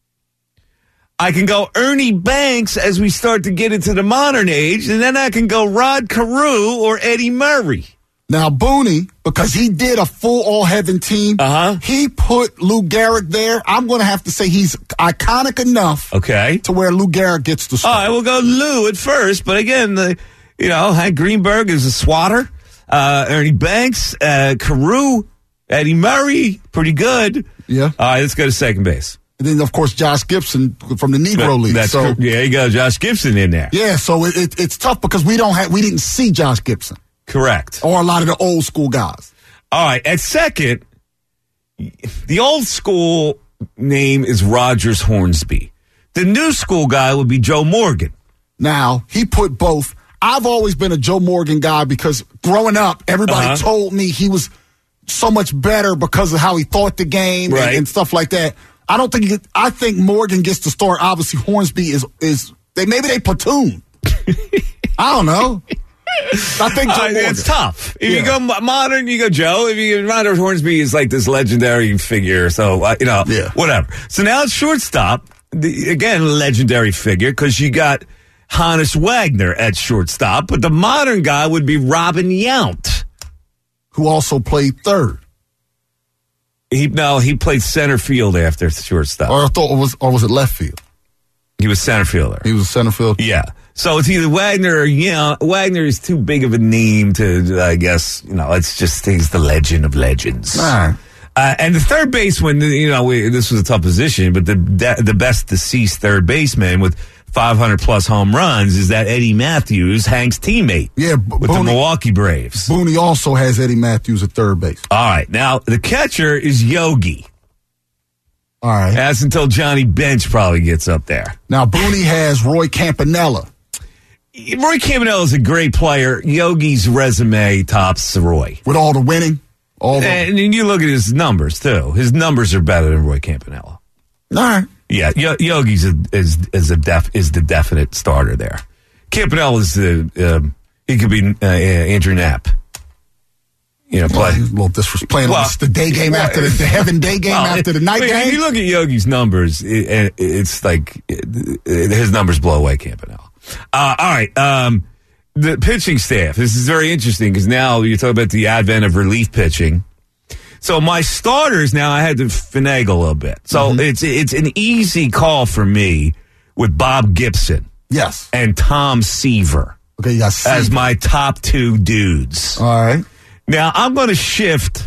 I can go Ernie Banks as we start to get into the modern age, and then I can go Rod Carew or Eddie Murray. Now, Booney, because he did a full all-heaven team, uh-huh. he put Lou Gehrig there. I'm going to have to say he's iconic enough okay. to where Lou Gehrig gets the start. All right, we'll go Lou at first, but again, the, you know, Hank Greenberg is a swatter. Uh, Ernie Banks, uh, Carew, Eddie Murray, pretty good. Yeah. All right, let's go to second base. And then, of course, Josh Gibson from the Negro That- League. That's so, yeah, you got Josh Gibson in there. yeah, so it, it, it's tough because we don't have we didn't see Josh Gibson Correct. or a lot of the old school guys. All right, at second, the old school name is Rogers Hornsby. The new school guy would be Joe Morgan. Now, he put both. I've always been a Joe Morgan guy because growing up, everybody Uh-huh. told me he was so much better because of how he thought the game and- Right. and, stuff like that. I don't think he, I think Morgan gets the start. Obviously, Hornsby is is they maybe they platoon. I don't know. I think Joe Uh, Morgan. it's tough. If Yeah. you go mo- modern, you go Joe. If you Rogers Hornsby is like this legendary figure, so uh, you know, Yeah. whatever. So now it's shortstop. The, again, legendary figure because you got Hannes Wagner at shortstop, but the modern guy would be Robin Yount, who also played third. He no, he played center field after shortstop. Or I thought it was or was it left field? He was center fielder. He was center field. Yeah. So it's either Wagner or yeah. Wagner is too big of a name to, I guess, you know, it's just he's the legend of legends. All right. Uh, and the third baseman, you know, we, this was a tough position, but the the best deceased third baseman with five hundred plus home runs is that Eddie Matthews, Hank's teammate. Yeah, B- with Booney, the Milwaukee Braves. Booney also has Eddie Matthews at third base. All right. Now, the catcher is Yogi. All right. That's until Johnny Bench probably gets up there. Now, Booney has Roy Campanella. Roy Campanella is a great player. Yogi's resume tops Roy. With all the winning. All the, And then you look at his numbers, too. His numbers are better than Roy Campanella. all right. Yeah, Yo- Yogi's a, is is a def, is the definite starter there. Campanella is the um, he could be uh, Andrew Knapp. You know, play Well, a little disrespect. Playing Well, the day game after the, the heaven day game Well, after the night if game. you look at Yogi's numbers, it, it, it's like it, it, his numbers blow away Campanella. Uh, all right, um, the pitching staff. This is very interesting because now you talk about the advent of relief pitching. So my starters now I had to finagle a little bit. So Mm-hmm. it's it's an easy call for me with Bob Gibson. Yes. And Tom Seaver. Okay, you got Seaver as my top two dudes. All right. Now I'm going to shift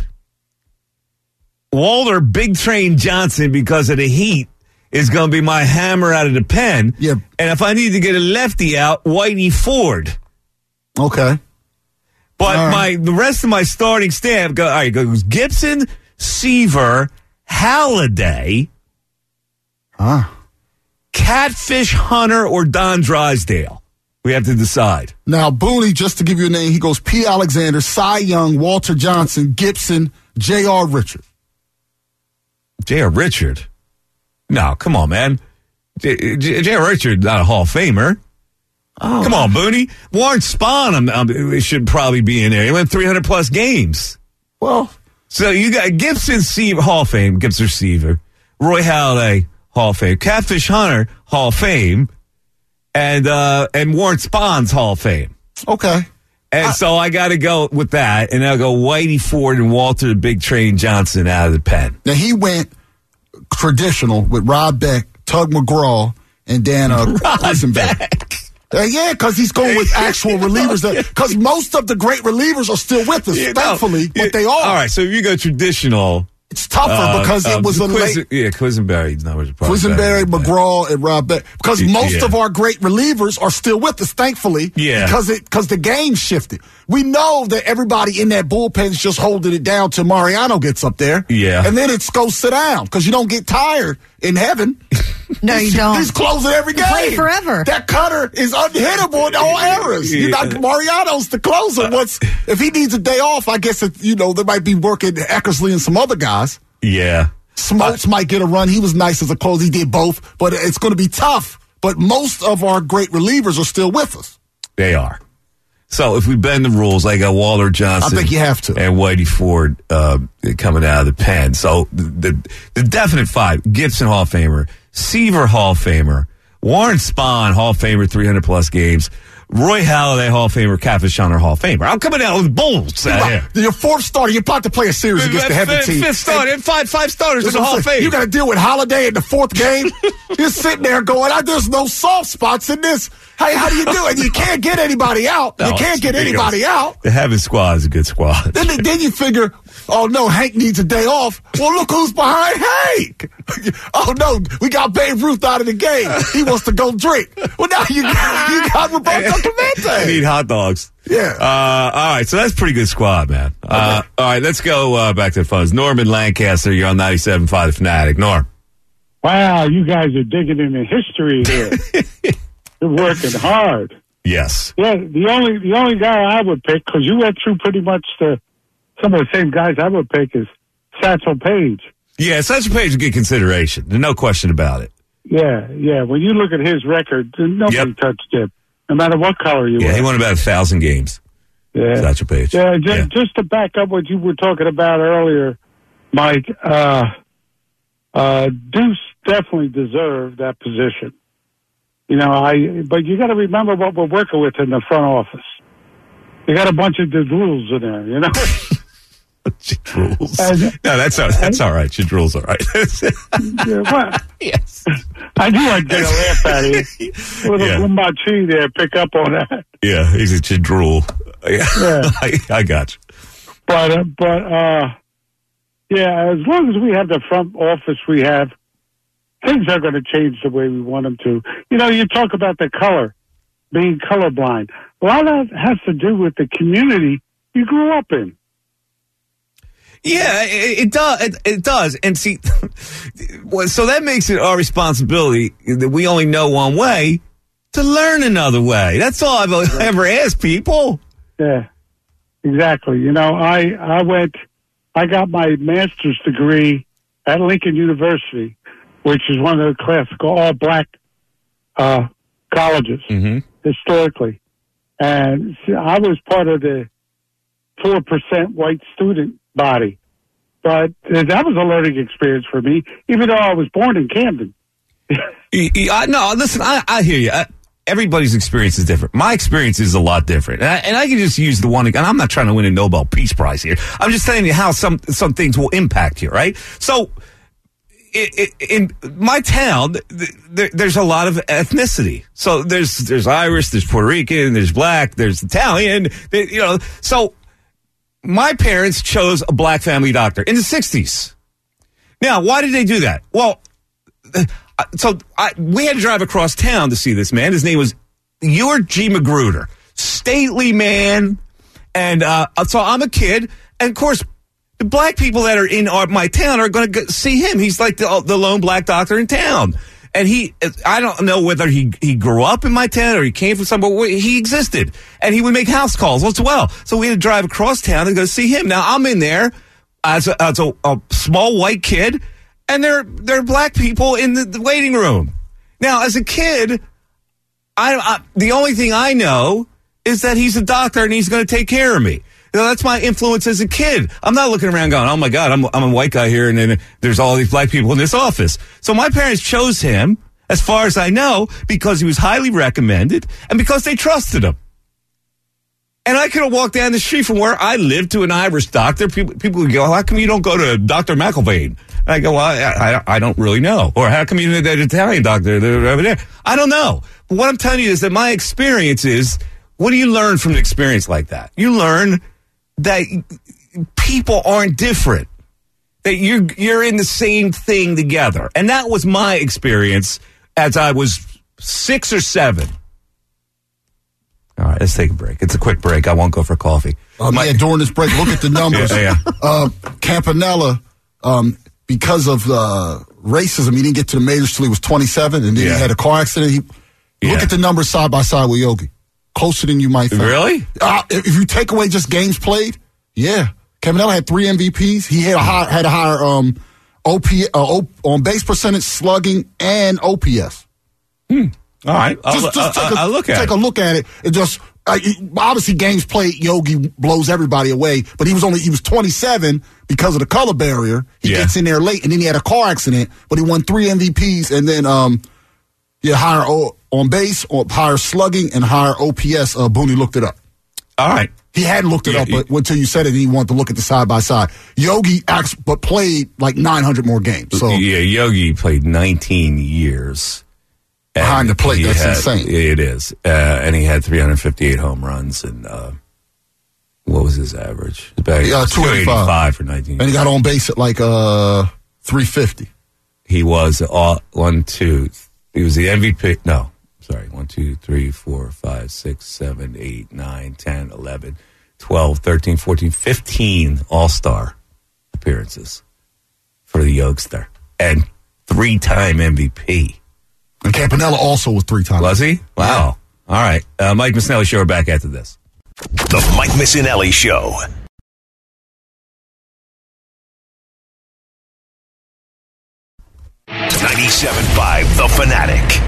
Walter Big Train Johnson because of the heat is going to be my hammer out of the pen. Yeah. And if I need to get a lefty out, Whitey Ford. Okay. But All my the rest of my starting staff go, all right, goes Gibson, Seaver, Halliday, Huh. Catfish Hunter, or Don Drysdale. We have to decide. Now, Booney, just to give you a name, he goes P. Alexander, Cy Young, Walter Johnson, Gibson, J R. Richard. J R. Richard? No, come on, man. J R. Richard, not a Hall of Famer. Oh. Come on, Booney. Warren Spahn um, um, should probably be in there. He went three hundred plus games. Well, so you got Gibson, Seaver, Hall of Fame, Gibson, Seaver, Roy Halladay, Hall of Fame, Catfish Hunter, Hall of Fame, and uh, and Warren Spahn's Hall of Fame. Okay. And I, so I got to go with that, and I'll go Whitey Ford and Walter the Big Train Johnson out of the pen. Now, he went traditional with Rob Beck, Tug McGraw, and Dan uh, Quisenberry. Uh, yeah, because he's going with actual relievers. Because most of the great relievers are still with us, Yeah, thankfully, no, but they are. All right, so if you go traditional, it's tougher uh, because uh, it was a Quiz, late. Yeah, Quisenberry's numbers are probably Quisenberry, better. McGraw, and Rob Beck. Because most Yeah. of our great relievers are still with us, thankfully. Yeah. Because it because the game shifted. We know that everybody in that bullpen is just holding it down till Mariano gets up there. Yeah. And then it's go sit down because you don't get tired in heaven. No, you don't. He's closing every You game. play forever. That cutter is unhittable in all eras. You Yeah. got Mariano's the closer. Once if he needs a day off, I guess it, you know they might be working Eckersley and some other guys. Yeah. Smoltz uh, might get a run. He was nice as a closer. He did both, but it's going to be tough. But most of our great relievers are still with us. They are. So if we bend the rules, I got Walter Johnson. I think you have to. And Whitey Ford uh, coming out of the pen. So the, the the definite five: Gibson Hall of Famer, Seaver Hall of Famer, Warren Spahn Hall of Famer, three hundred plus games. Roy Halladay, Hall of Famer, Cat Fishoner, Hall of Famer. I'm coming out with bulls out right. here. Your fourth starter, you're about to play a series against the heavy fifth, team. Fifth starter, and five five starters in the Hall of Fame. You got to deal with Halladay in the fourth game. You're sitting there going, "There's no soft spots in this." Hey, how do you do it? You can't get anybody out. No, you can't get ridiculous. anybody out. The Heaven squad is a good squad. Then, then you figure, oh no, Hank needs a day off. Well, look who's behind Hank. Oh no, we got Babe Ruth out of the game. He wants to go drink. Well, now you got, you got Roberto Clemente. I need hot dogs. Yeah. Uh, all right, so that's a pretty good squad, man. Uh, okay. All right, let's go uh, back to the phones. Norman Lancaster, you're on ninety-seven point five The Fanatic. Norm. Wow, you guys are digging into history here. You're working hard. Yes. Yeah, the only the only guy I would pick, because you went through pretty much the some of the same guys I would pick, is Satchel Paige. Yeah, Satchel Paige would get consideration. There's no question about it. Yeah, yeah. When you look at his record, nobody Yep. touched him, no matter what color you Yeah, were. he won about a thousand games. Yeah. Satchel Paige. Yeah, just, Yeah. just to back up what you were talking about earlier, Mike, uh, uh, Deuce definitely deserved that position. You know, I. But you got to remember what we're working with in the front office. You got a bunch of rules in there, you know. Rules. And- no, that's all, that's all right. Rules all right. Yeah, what? Yes. I knew I'd get a laugh out of you. Little Yeah. Gumbachi there, pick up on that. Yeah, he's a chidrul. Yeah, Yeah. I, I got you. But, uh, but, uh, yeah, as long as we have the front office we have, things are going to change the way we want them to. You know, you talk about the color, being colorblind. A lot of that has to do with the community you grew up in. Yeah, it, it does. It, it does. And see, well, so that makes it our responsibility that we only know one way to learn another way. That's all I've ever asked people. Yeah, exactly. You know, I, I went, I got my master's degree at Lincoln University, which is one of the classical all black, uh, colleges Mm-hmm. historically. And see, I was part of the four percent white student body. But uh, that was a learning experience for me, even though I was born in Camden. You- you- I- No, listen, I, I hear you. I, everybody's experience is different. My experience is a lot different. And I, and I can just use the one, and I'm not trying to win a Nobel Peace Prize here. I'm just telling you how some, some things will impact you, right? So, i- i- in my town, th- there, there's a lot of ethnicity. So there's, there's Irish, there's Puerto Rican, there's black, there's Italian, there- you know, so my parents chose a black family doctor in the sixties. Now, why did they do that? Well, uh, so I, we had to drive across town to see this man. His name was Ewart G. Magruder, stately man. And uh, so I'm a kid. And, of course, the black people that are in our, my town are going to see him. He's like the, the lone black doctor in town. And he, I don't know whether he, he grew up in my town or he came from somewhere. He existed. And he would make house calls as well. So we had to drive across town and go see him. Now, I'm in there as a, as a, a small white kid, and there, there are black people in the, the waiting room. Now, as a kid, I, I the only thing I know is that he's a doctor and he's going to take care of me. You know, that's my influence as a kid. I'm not looking around going, oh my God, I'm, I'm a white guy here and then there's all these black people in this office. So my parents chose him, as far as I know, because he was highly recommended and because they trusted him. And I could have walked down the street from where I lived to an Irish doctor. People, people would go, how come you don't go to Doctor McElvain? And I go, well, I, I, I don't really know. Or how come you didn't that Italian doctor they're over there? I don't know. But what I'm telling you is that my experience is, what do you learn from an experience like that? You learn that people aren't different, that you're you're in the same thing together. And that was my experience as I was six or seven. All right, let's take a break. It's a quick break. I won't go for coffee. Um, My- yeah, during this break, look at the numbers. Yeah, yeah. Uh, Campanella, um, because of uh, racism, he didn't get to the majors till he was twenty-seven, and then Yeah. he had a car accident. He, Yeah. Look at the numbers side by side with Yogi. Closer than you might think. Really? Uh, if if you take away just games played, yeah. Campanella had three M V Ps. He had a high, had a higher um, O P, uh, o, on base percentage, slugging, and O P S. Hmm. All right. I'll, Just, just I'll, take, a, I'll look at take it. a look at it. It just uh, obviously games played. Yogi blows everybody away, but he was only he was twenty-seven because of the color barrier. He Yeah. gets in there late, and then he had a car accident. But he won three M V Ps, and then um, yeah, higher o, on base, or higher slugging, and higher O P S. Uh, Booney looked it up. All right. He hadn't looked it Yeah, up, he- but until you said it, he wanted to look at the side by side. Yogi acts, but played like nine hundred more games. So yeah, Yogi played nineteen years. And Behind the plate, he that's had- insane. It is. Uh, and he had three hundred fifty-eight home runs. And uh, what was his average? About Yeah, two eighty-five. two eighty-five for nineteen. and he got on base at like uh three fifty. He was all, one, two. He was the M V P. No, sorry. One, two, three, four, five, six, seven, eight, nine, ten, eleven, twelve, thirteen, fourteen, fifteen All-Star appearances for the Youngster. And three-time M V P. And Campanella also was three times. Was he? Wow. All right. Uh, Mike Missinelli Show, we're back after this. The Mike Missinelli Show. ninety-seven point five The Fanatic.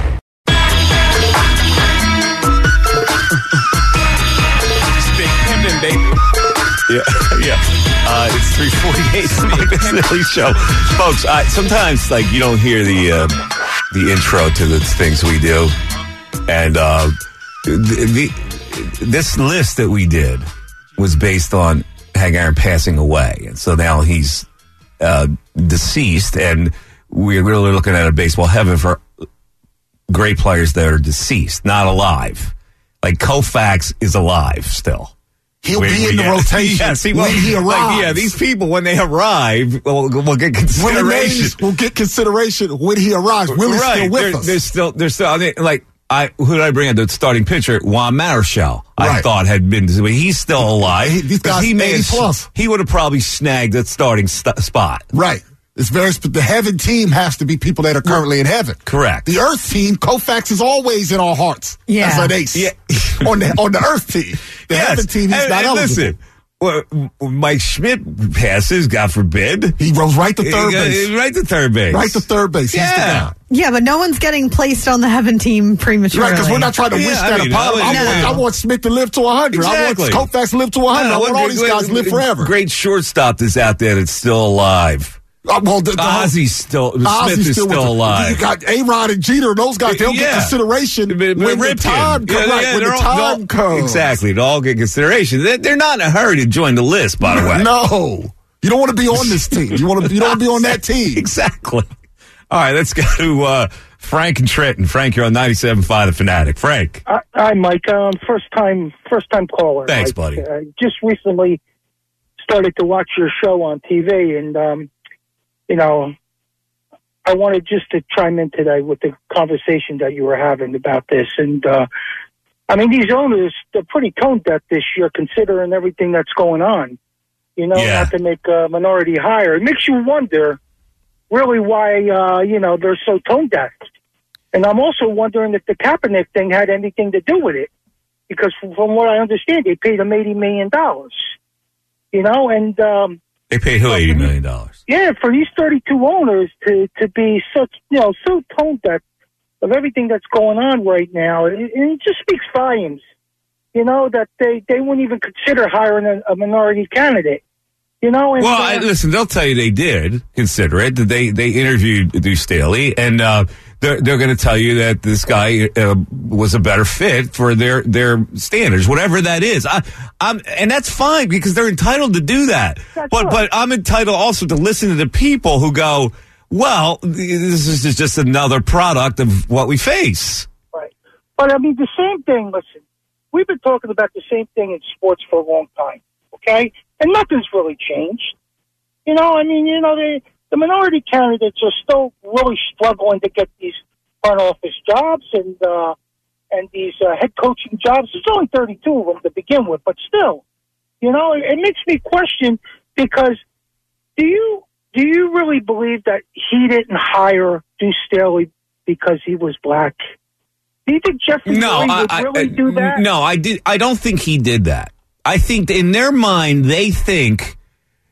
Big pimpin', baby. Yeah, yeah. Uh, it's three forty-eight, the Mike Missinelli Show. Folks, uh, sometimes, like, you don't hear the uh, the intro to the things we do. And uh, the, the, this list that we did was based on Hank Aaron passing away. And so now he's uh, deceased, and we're really looking at a baseball heaven for great players that are deceased, not alive. Like Koufax is alive still. He'll When- be in the yeah. rotation Yeah, see, well, when he like, arrives. yeah, these people, when they arrive, will, will get Willie consideration. Mays will get consideration when he arrives. Willie's right. still with they're, us. They're still, they're still, I mean, like, I, who did I bring in? The starting pitcher, Juan Marichal, I Right. thought had been, but he's still alive. He- these 'Cause guys he may eighty have- plus. He would have probably snagged that starting st- spot. Right. It's very sp- the heaven team has to be people that are currently in heaven. Correct. The earth team, Koufax is always in our hearts. Yeah. As an ace. Yeah. on the on the earth team. The Yes. heaven team, he's and, not and eligible. listen, well, Mike Schmidt passes, God forbid. He goes right to third He- base. Right to third base. Right to third base. He's the Yeah. guy. Yeah, but no one's getting placed on the heaven team prematurely. Right, because we're not trying to Yeah, wish I that mean, upon him. I I, would- want, No. I want Smith to live to one hundred. Exactly. I want Koufax to live to one hundred. I want all these guys to live forever. Great shortstop that's out there that's still alive. Uh, well, the, the Ozzy's still, Ozzy's Smith is still, with the- alive. You got A-Rod and Jeter, those guys, they'll Yeah. get consideration But- but when the Ripken. time comes. Yeah, right, yeah, when the they're all- time they'll- comes. Exactly. They all get consideration. They're, they're not in a hurry to join the list, by the way. No. You don't want to be on this team. You want to. You don't want to be on that team. Exactly. All right, let's go to uh, Frank and Trenton. Frank, you're on ninety-seven point five The Fanatic. Frank. Hi, hi, Mike. Um, first time, first time caller. Thanks, Mike. buddy. Uh, just recently started to watch your show on T V, and um, you know, I wanted just to chime in today with the conversation that you were having about this. And uh, I mean, these owners, they're pretty tone deaf this year, considering everything that's going on. You know, Yeah. not to make a minority hire. It makes you wonder, really, why uh, you know they're so tone deaf. And I'm also wondering if the Kaepernick thing had anything to do with it, because from, from what I understand, they paid him eighty million dollars. You know, and um, They paid who eighty million dollars? yeah, for these thirty-two owners to to be such, you know, so tone deaf of everything that's going on right now, it, it just speaks volumes. You know, that they they wouldn't even consider hiring a, a minority candidate. You know, and, Well, uh, I, listen, they'll tell you they did consider it. They they interviewed Deuce Staley, and uh, they're they're going to tell you that this guy uh, was a better fit for their their standards, whatever that is. I, I'm and that's fine because they're entitled to do that. That's but right. but I'm entitled also to listen to the people who go, well, this is just another product of what we face. Right. But I mean, the same thing, listen, we've been talking about the same thing in sports for a long time, okay? And nothing's really changed. You know, I mean, you know, the, the minority candidates are still really struggling to get these front office jobs and, uh, and these uh, head coaching jobs. There's only thirty-two of them to begin with, but still, you know, it, it makes me question because do you, do you really believe that he didn't hire Deuce Staley because he was black? Do you think Jeffrey No, Lurie I, would I- really I- do that? no, I did. I don't think he did that. I think in their mind they think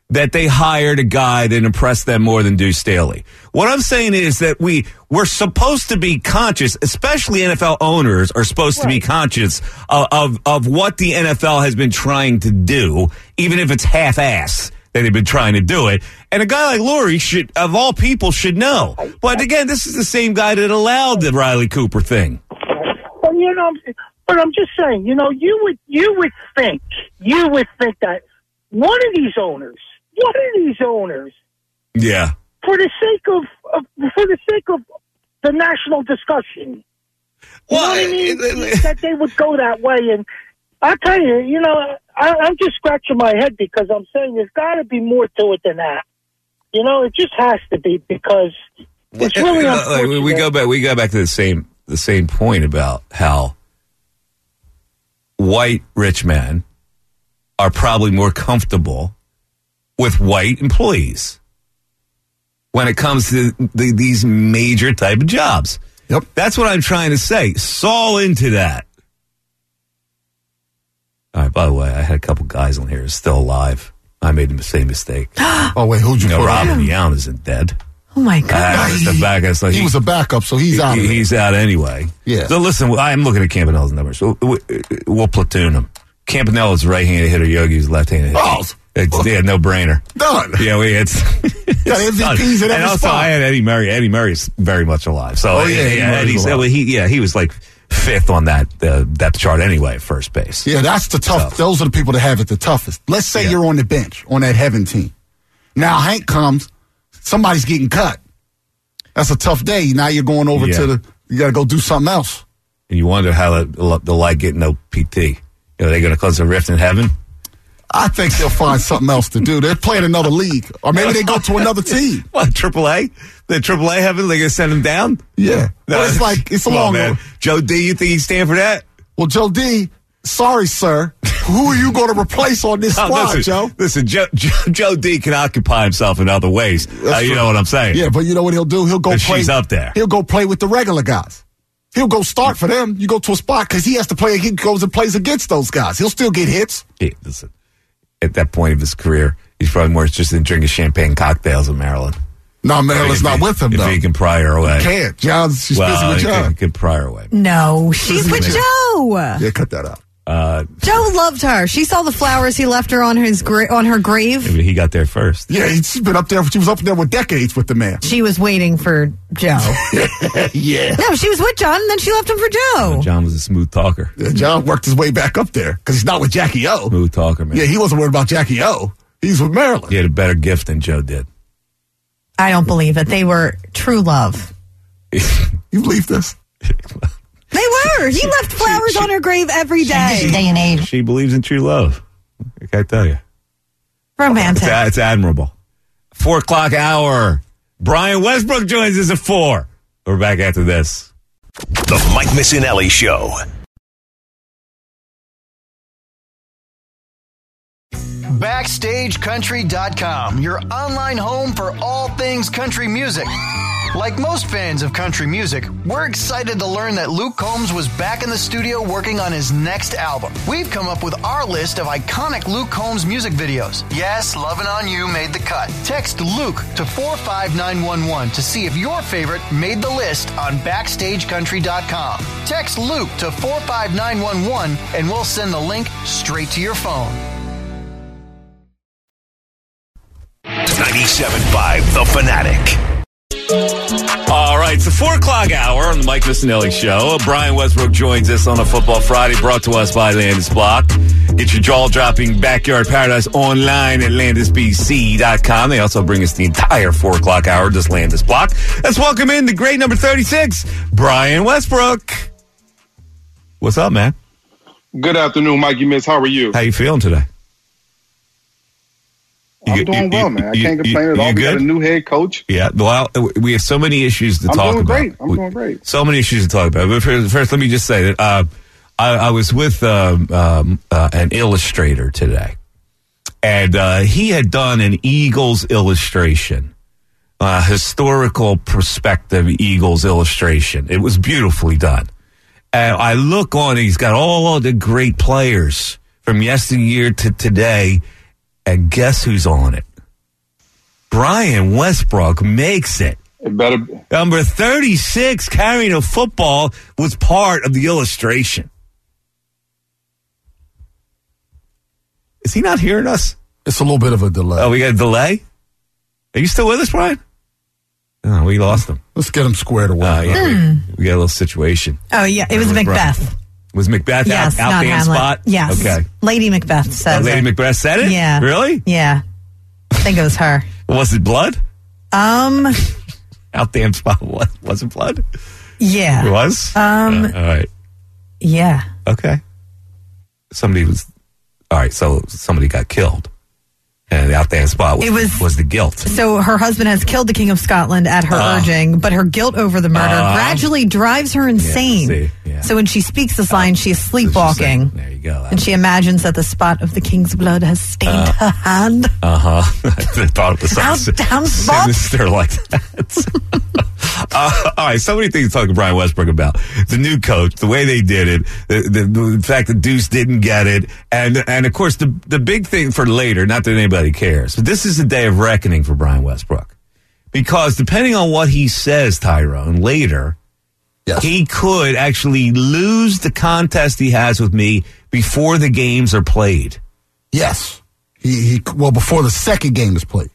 that they hired a guy that impressed them more than Deuce Staley. What I'm saying is that we, we're supposed to be conscious, especially N F L owners are supposed right. to be conscious of, of, of what the N F L has been trying to do, even if it's half-ass that they've been trying to do it. And a guy like Lurie should, of all people, should know. But again, this is the same guy that allowed the Riley Cooper thing. Well, you know, but I'm just saying, you know, you would, you would think, you would think that one of these owners, one of these owners, yeah, for the sake of, of for the sake of the national discussion, you well, know what I mean? It, it, that they would go that way, and I tell you, you know, I, I'm just scratching my head because I'm saying there's got to be more to it than that. You know, it just has to be because it's really unfortunate. Like, we go back. We go back to the same the same point about how white rich men are probably more comfortable with white employees when it comes to the, these major type of jobs. Yep. That's what I'm trying to say. Saul into that. All right, by the way, I had a couple guys on here who's still alive. I made the same mistake. Oh, wait, who'd you, you know, put Robin on? Young isn't dead. Oh, my God. Uh, he, the back, so he, he was a backup, so he's he, out. Of he's out anyway. Yeah. So listen, I'm looking at Campanella's numbers. So we'll platoon him. Campanella's right-handed hitter. Yogi's left-handed hitter. Oh, It's, yeah, no brainer. Done. Yeah, we it's got M V Ps at every and also spot. I had Eddie Murray. Eddie Murray's very much alive. So oh yeah, yeah, yeah Eddie said, well, he yeah he was like fifth on that uh, depth chart anyway at first base. Yeah, that's the tough. So. Those are the people that have it the toughest. Let's say yeah. you're on the bench on that heaven team. Now Hank comes, somebody's getting cut. That's a tough day. Now you're going over yeah. to the. You got to go do something else. And you wonder how they'll like getting no P T. You know, are they going to cause a rift in heaven? I think they'll find something else to do. They're playing another league. Or maybe they go to another team. What, Triple A? The Triple A heaven, they going to send him down? Yeah. No, well, it's like, it's a long man. Joe D, you think he'd stand for that? Well, Joe D, sorry, sir. Who are you going to replace on this squad, oh, listen, Joe? Listen, Joe, Joe, Joe D can occupy himself in other ways. Uh, you know what I'm saying? Yeah, but you know what he'll do? He'll go play. She's up there. He'll go play with the regular guys. He'll go start for them. You go to a spot because he has to play. He goes and plays against those guys. He'll still get hits. Yeah, listen. At that point of his career, he's probably more interested in drinking champagne cocktails in Maryland. No, Maryland's not he, with him, if though. If he can pry her away. He can't. John's, she's well, busy with he John. Can, he can pry her away. No, she's with Joe. Yeah, cut that out. Uh, Joe loved her. She saw the flowers he left her on his gra- on her grave. Maybe he got there first. Yeah, she's been up there. She was up there with decades with the man. She was waiting for Joe. Yeah. No, she was with John, and then she left him for Joe. John was a smooth talker. Yeah, John worked his way back up there because he's not with Jackie O. Smooth talker, man. Yeah, he wasn't worried about Jackie O. He's with Maryland. He had a better gift than Joe did. I don't believe it. They were true love. You believe this? They were. He left flowers she, she, on her grave every day. She, day and age. She believes in true love. I can't tell you. Romantic. It's, it's admirable. Four o'clock hour. Brian Westbrook joins us at four. We're back after this. The Mike Missinelli Show. Backstage Country dot com, your online home for all things country music. Like most fans of country music, we're excited to learn that Luke Combs was back in the studio working on his next album. We've come up with our list of iconic Luke Combs music videos. Yes, Lovin' On You made the cut. Text Luke to four five nine one one to see if your favorite made the list on Backstage Country dot com. Text Luke to four five nine one one and we'll send the link straight to your phone. ninety-seven point five The Fanatic. All right, it's the four o'clock hour on the Mike Missinelli Show. Brian Westbrook joins us on a Football Friday, brought to us by Landis Block. Get your jaw-dropping backyard paradise online at landis b c dot com. They also bring us the entire four o'clock hour, just Landis Block. Let's welcome in the great number thirty-six, Brian Westbrook. What's up, man? Good afternoon, Mikey Miss. How are you? How you feeling today? I'm You- doing you- well, man. I you- can't you- complain at you all. We got good? a new head coach. Yeah, well, we have so many issues to I'm talk doing about. great. I'm We- doing great. So many issues to talk about. But first, first let me just say that uh, I, I was with um, um, uh, an illustrator today, and uh, he had done an Eagles illustration, uh, historical perspective Eagles illustration. It was beautifully done. And I look on, he's got all of the great players from yesteryear to today, and guess who's on it? Brian Westbrook makes it. It better. Number thirty-six, carrying a football, was part of the illustration. Is he not hearing us? It's a little bit of a delay. Oh, we got a delay? Are you still with us, Brian? No, we lost him. Let's get him squared away. Uh, yeah, Hmm. we, we got a little situation. Oh, yeah. It was With Macbeth. Brian. Was Macbeth Yes, out, out not the Hamlet. spot? Yes. Okay. Lady Macbeth Oh, says Lady it. Macbeth said it? Yeah. Really? Yeah. I think it was her. Was it blood? Um, Out damn spot. Was, was it blood? yeah. It was? Um, Uh, all right. yeah. Okay. Somebody was, all right, so somebody got killed. And the out there spot was, It was- was the guilt. So her husband has killed the King of Scotland at her Ah. urging, but her guilt over the murder Ah. gradually drives her insane. see, yeah. So when she speaks this line, she is sleepwalking. There you go. And she imagines that the spot of the king's blood has stained her hand. Uh huh. I thought it was Out something down spot. sinister like that. uh, all right, so many things to talk to Brian Westbrook about. The new coach, the way they did it, the, the, the fact that Deuce didn't get it, and and of course the the big thing for later, not that anybody cares, but this is a day of reckoning for Brian Westbrook. Because depending on what he says, Tyrone, later, yes. he could actually lose the contest he has with me before the games are played. Yes. He, he well before the second game is played.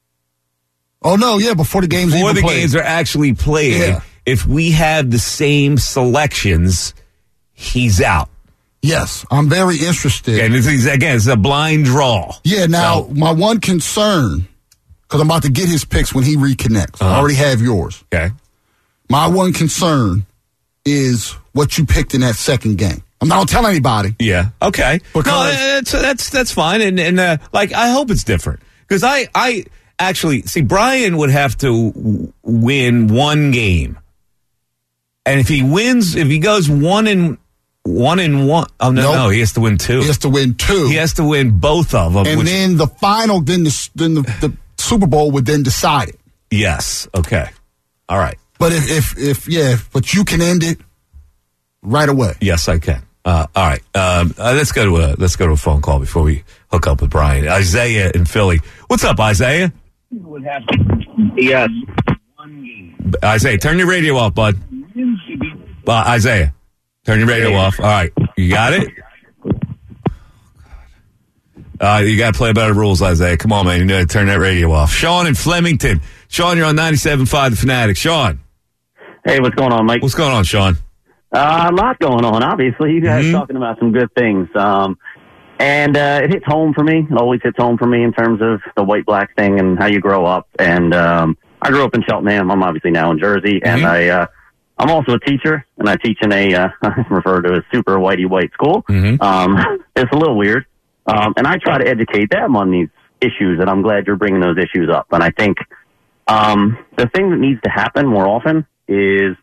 Oh no, yeah, before the games Before even the played. games are actually played, Yeah. if we have the same selections, he's out. Yes, I'm very interested. And this is, again, it's a blind draw. Yeah, now So- my one concern, because I'm about to get his picks when he reconnects. I Uh-huh. already have yours. Okay. My one concern is what you picked in that second game. I'm not gonna tell anybody. Yeah. Okay. Because- no, that's that's that's fine, and and uh, like I hope it's different because I I actually see Brian would have to w- win one game, and if he wins, if he goes one in one in one, oh no, Nope. no, he has to win two. He has to win two. He has to win both of them. and which, then the final, then the then the, the Super Bowl would then decide it. yes. Okay. All right. But if if if yeah, but you can end it right away. Yes, I can. Uh, all right, um, uh, let's go to a let's go to a phone call before we hook up with Brian. Isaiah in Philly. What's up, Isaiah? What happened? Yes. Isaiah, turn your radio off, bud. Uh, Isaiah, turn your radio off. All right, you got it. Uh, you got to play by the rules, Isaiah. Come on, man. You got to turn that radio off. Sean in Flemington. Sean, you're on ninety-seven point five The Fanatic. Sean. Hey, what's going on, Mike? What's going on, Sean? Uh, a lot going on, obviously. You guys Mm-hmm. talking about some good things. Um, and uh, it hits home for me. It always hits home for me in terms of the white-black thing and how you grow up. And um, I grew up in Cheltenham. I'm obviously now in Jersey. Mm-hmm. And I, uh, I'm also a teacher, and I teach in a, uh, referred to as super whitey white school. Mm-hmm. Um, it's a little weird. Um, and I try to educate them on these issues, and I'm glad you're bringing those issues up. And I think um, the thing that needs to happen more often is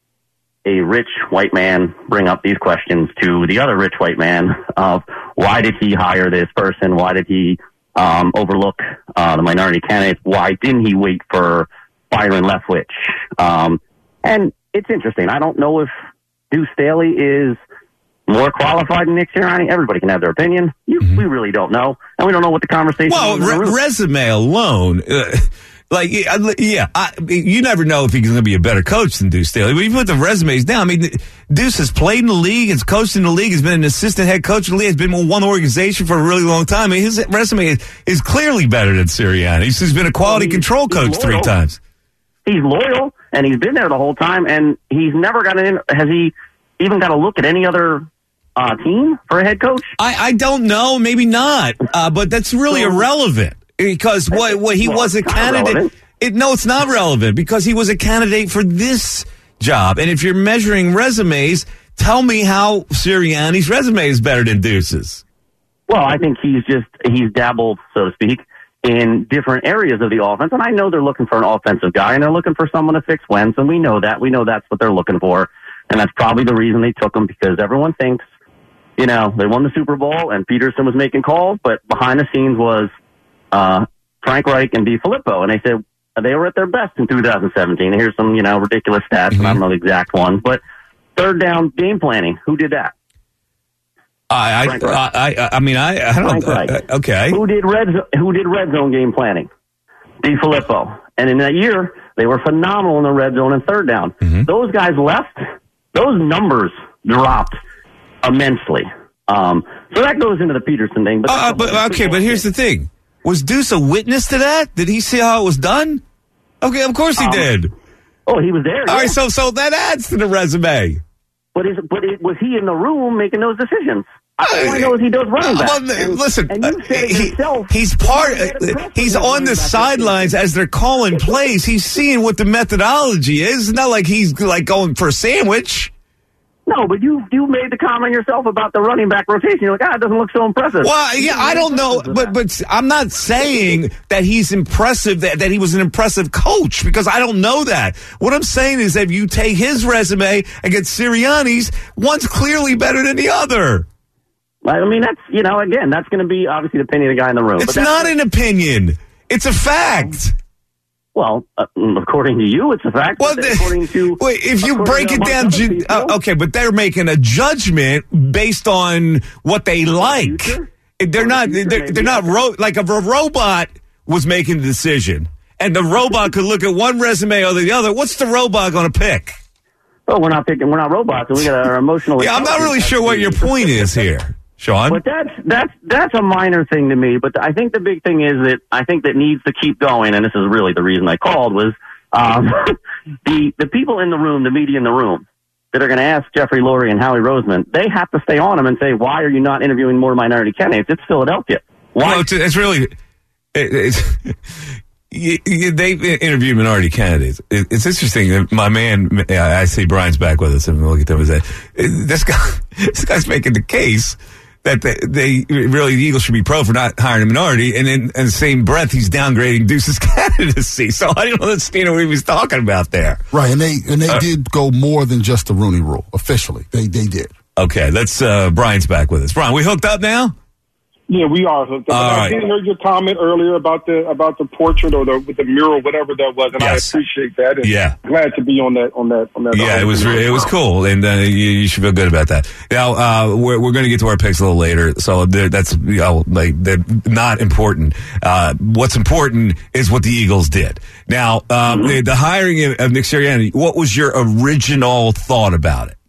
a rich white man bring up these questions to the other rich white man of why did he hire this person? Why did he um, overlook uh, the minority candidates? Why didn't he wait for Byron Leftwich? Um, and it's interesting. I don't know if Deuce Staley is more qualified than Nick Sirianni. Everybody can have their opinion. You, We really don't know. And we don't know what the conversation Well, was in the re- room. resume alone, uh, like, yeah, I- yeah I, you never know if he's going to be a better coach than Deuce Staley. But you put the resumes down. I mean, Deuce has played in the league, has coached in the league, has been an assistant head coach in the league, has been with one organization for a really long time. I mean, his resume is, is clearly better than Sirianni. He's, he's been a quality Well, he's- control he's coach three loyal. times. He's loyal, and he's been there the whole time, and he's never gotten in. Has he even got to look at any other uh, team for a head coach? I, I don't know, maybe not, uh, but that's really Well, irrelevant because what, what he well, was a it's kinda candidate. relevant. It, no, it's not relevant because he was a candidate for this job. And if you're measuring resumes, tell me how Sirianni's resume is better than Deuce's. Well, I think he's just he's dabbled, so to speak, in different areas of the offense. And I know they're looking for an offensive guy, and they're looking for someone to fix Wentz, and we know that. We know that's what they're looking for, and that's probably the reason they took him, because everyone thinks, you know, they won the Super Bowl, and Peterson was making calls, but behind the scenes was uh, Frank Reich and DeFilippo, and they said they were at their best in two thousand seventeen. Here's some, you know, ridiculous stats, and I don't know the exact ones, but third down game planning, who did that? I, Frank I, Reich. I, I, I mean, I, I don't. Frank Reich. Uh, okay. Who did red? Zo- Who did red zone game planning? DeFilippo. And in that year, they were phenomenal in the red zone and third down. Mm-hmm. Those guys left, those numbers dropped immensely. Um, so that goes into the Peterson thing. But, uh, but okay, but here's the thing. Was Deuce a witness to that? Did he see how it was done? Okay, of course he um, did. Oh, he was there. All yeah. right, so so that adds to the resume. But is but it, was he in the room making those decisions? All I know is he does running back. Well, and, listen, and you said it he, yourself, he's part. Uh, he's on the sidelines as they're calling plays. He's seeing what the methodology is. It's not like he's like going for a sandwich. No, but you you made the comment yourself about the running back rotation. You're like, ah, it doesn't look so impressive. Well, yeah, I don't know, but but I'm not saying that he's impressive, that, that he was an impressive coach, because I don't know that. What I'm saying is that if you take his resume against Sirianni's, one's clearly better than the other. I mean, that's, you know, again, that's going to be obviously the opinion of the guy in the room. It's not an opinion. It's a fact. Well, uh, according to you, it's a fact. Well, but according to wait, if you break it down, ju- uh, okay, but they're making a judgment based on what they like. The they're not. The they're, they're not ro- like if a robot was making the decision, and the robot could look at one resume or the other. What's the robot going to pick? Well, we're not picking. We're not robots. And we got our emotional. Yeah, I'm not really sure what your point is here, Sean. But that's that's that's a minor thing to me. But I think the big thing is that I think that needs to keep going, and this is really the reason I called, was um, the the people in the room, the media in the room, that are going to ask Jeffrey Lurie and Howie Roseman, they have to stay on him and say, why are you not interviewing more minority candidates? It's Philadelphia. Why? No, it's, it's really it, it's. You, you, they interview minority candidates. It, it's interesting. My man, I see Brian's back with us, and we'll get to him. This guy, this guy's making the case that they, they really the Eagles should be pro for not hiring a minority, and in, in the same breath, he's downgrading Deuce's candidacy. So I don't understand what he was talking about there. Right, and they and they uh, did go more than just the Rooney Rule officially. They they did. Okay, let's. Uh, Brian's back with us. Brian, we hooked up now. Yeah, we are hooked up. All I right. did hear your comment earlier about the about the portrait or the the mural, whatever that was, and Yes. I appreciate that. And Yeah. glad to be on that on that on that. Yeah, it was re- it was cool, and uh, you, you should feel good about that. Now uh, we're we're going to get to our picks a little later, so that's you know, like they're not important. Uh, what's important is what the Eagles did. Now um, mm-hmm. the, the hiring of, of Nick Sirianni. What was your original thought about it?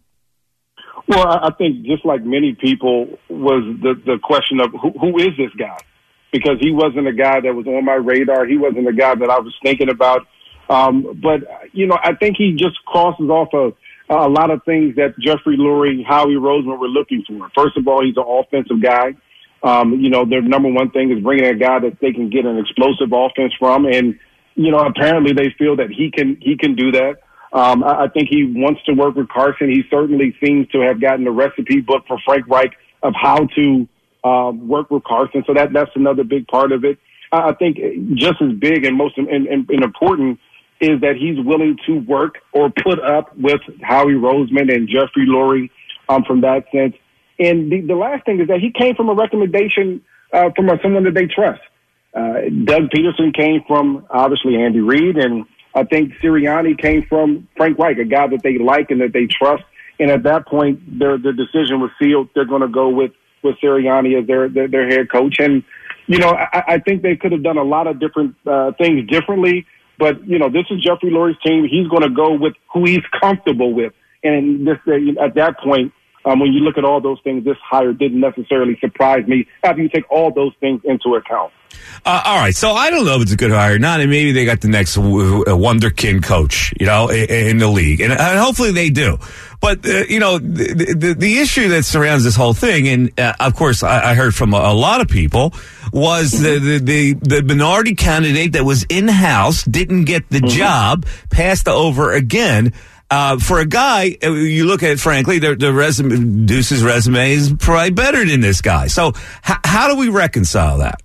Well, I I think just like many people was the, the question of who, who is this guy? Because he wasn't a guy that was on my radar. He wasn't a guy that I was thinking about. Um, but, you know, I think he just crosses off a, a lot of things that Jeffrey Lurie, Howie Roseman were looking for. First of all, he's an offensive guy. Um, you know, their number one thing is bringing a guy that they can get an explosive offense from. And, you know, apparently they feel that he can he can do that. Um, I, I think he wants to work with Carson. He certainly seems to have gotten the recipe book for Frank Reich of how to uh, work with Carson. So that that's another big part of it. I, I think just as big and most and, and, and important is that he's willing to work or put up with Howie Roseman and Jeffrey Lurie um, from that sense. And the, the last thing is that he came from a recommendation uh, from a, someone that they trust. Uh, Doug Peterson came from, obviously, Andy Reid, and I think Sirianni came from Frank Reich, a guy that they like and that they trust. And at that point, their the decision was sealed. They're going to go with, with Sirianni as their, their their head coach. And, you know, I, I think they could have done a lot of different uh, things differently. But, you know, this is Jeffrey Lurie's team. He's going to go with who he's comfortable with. And this, uh, at that point, um, when you look at all those things, this hire didn't necessarily surprise me after you take all those things into account. Uh, all right, so I don't know if it's a good hire or not, and maybe they got the next w- wonderkin coach, you know, in, in the league, and, and hopefully they do. But uh, you know, the, the the issue that surrounds this whole thing, and uh, of course, I, I heard from a, a lot of people, was the, the the the minority candidate that was in house didn't get the mm-hmm. job, passed over again. Uh, for a guy, you look at it, frankly, the, the resume, Deuce's resume is probably better than this guy. So, h- how do we reconcile that?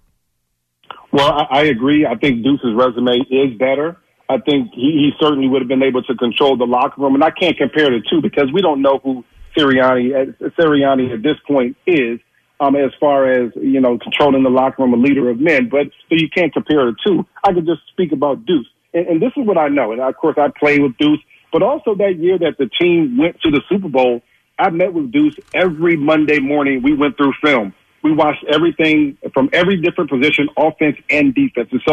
Well, I, I agree. I think Deuce's resume is better. I think he, he certainly would have been able to control the locker room, and I can't compare the two because we don't know who Sirianni, Sirianni at this point is, um, as far as, you know, controlling the locker room, a leader of men. But so you can't compare the two. I could just speak about Deuce, and, and this is what I know. And of course, I played with Deuce. But also that year that the team went to the Super Bowl, I met with Deuce every Monday morning. We went through film. We watched everything from every different position, offense and defense. And so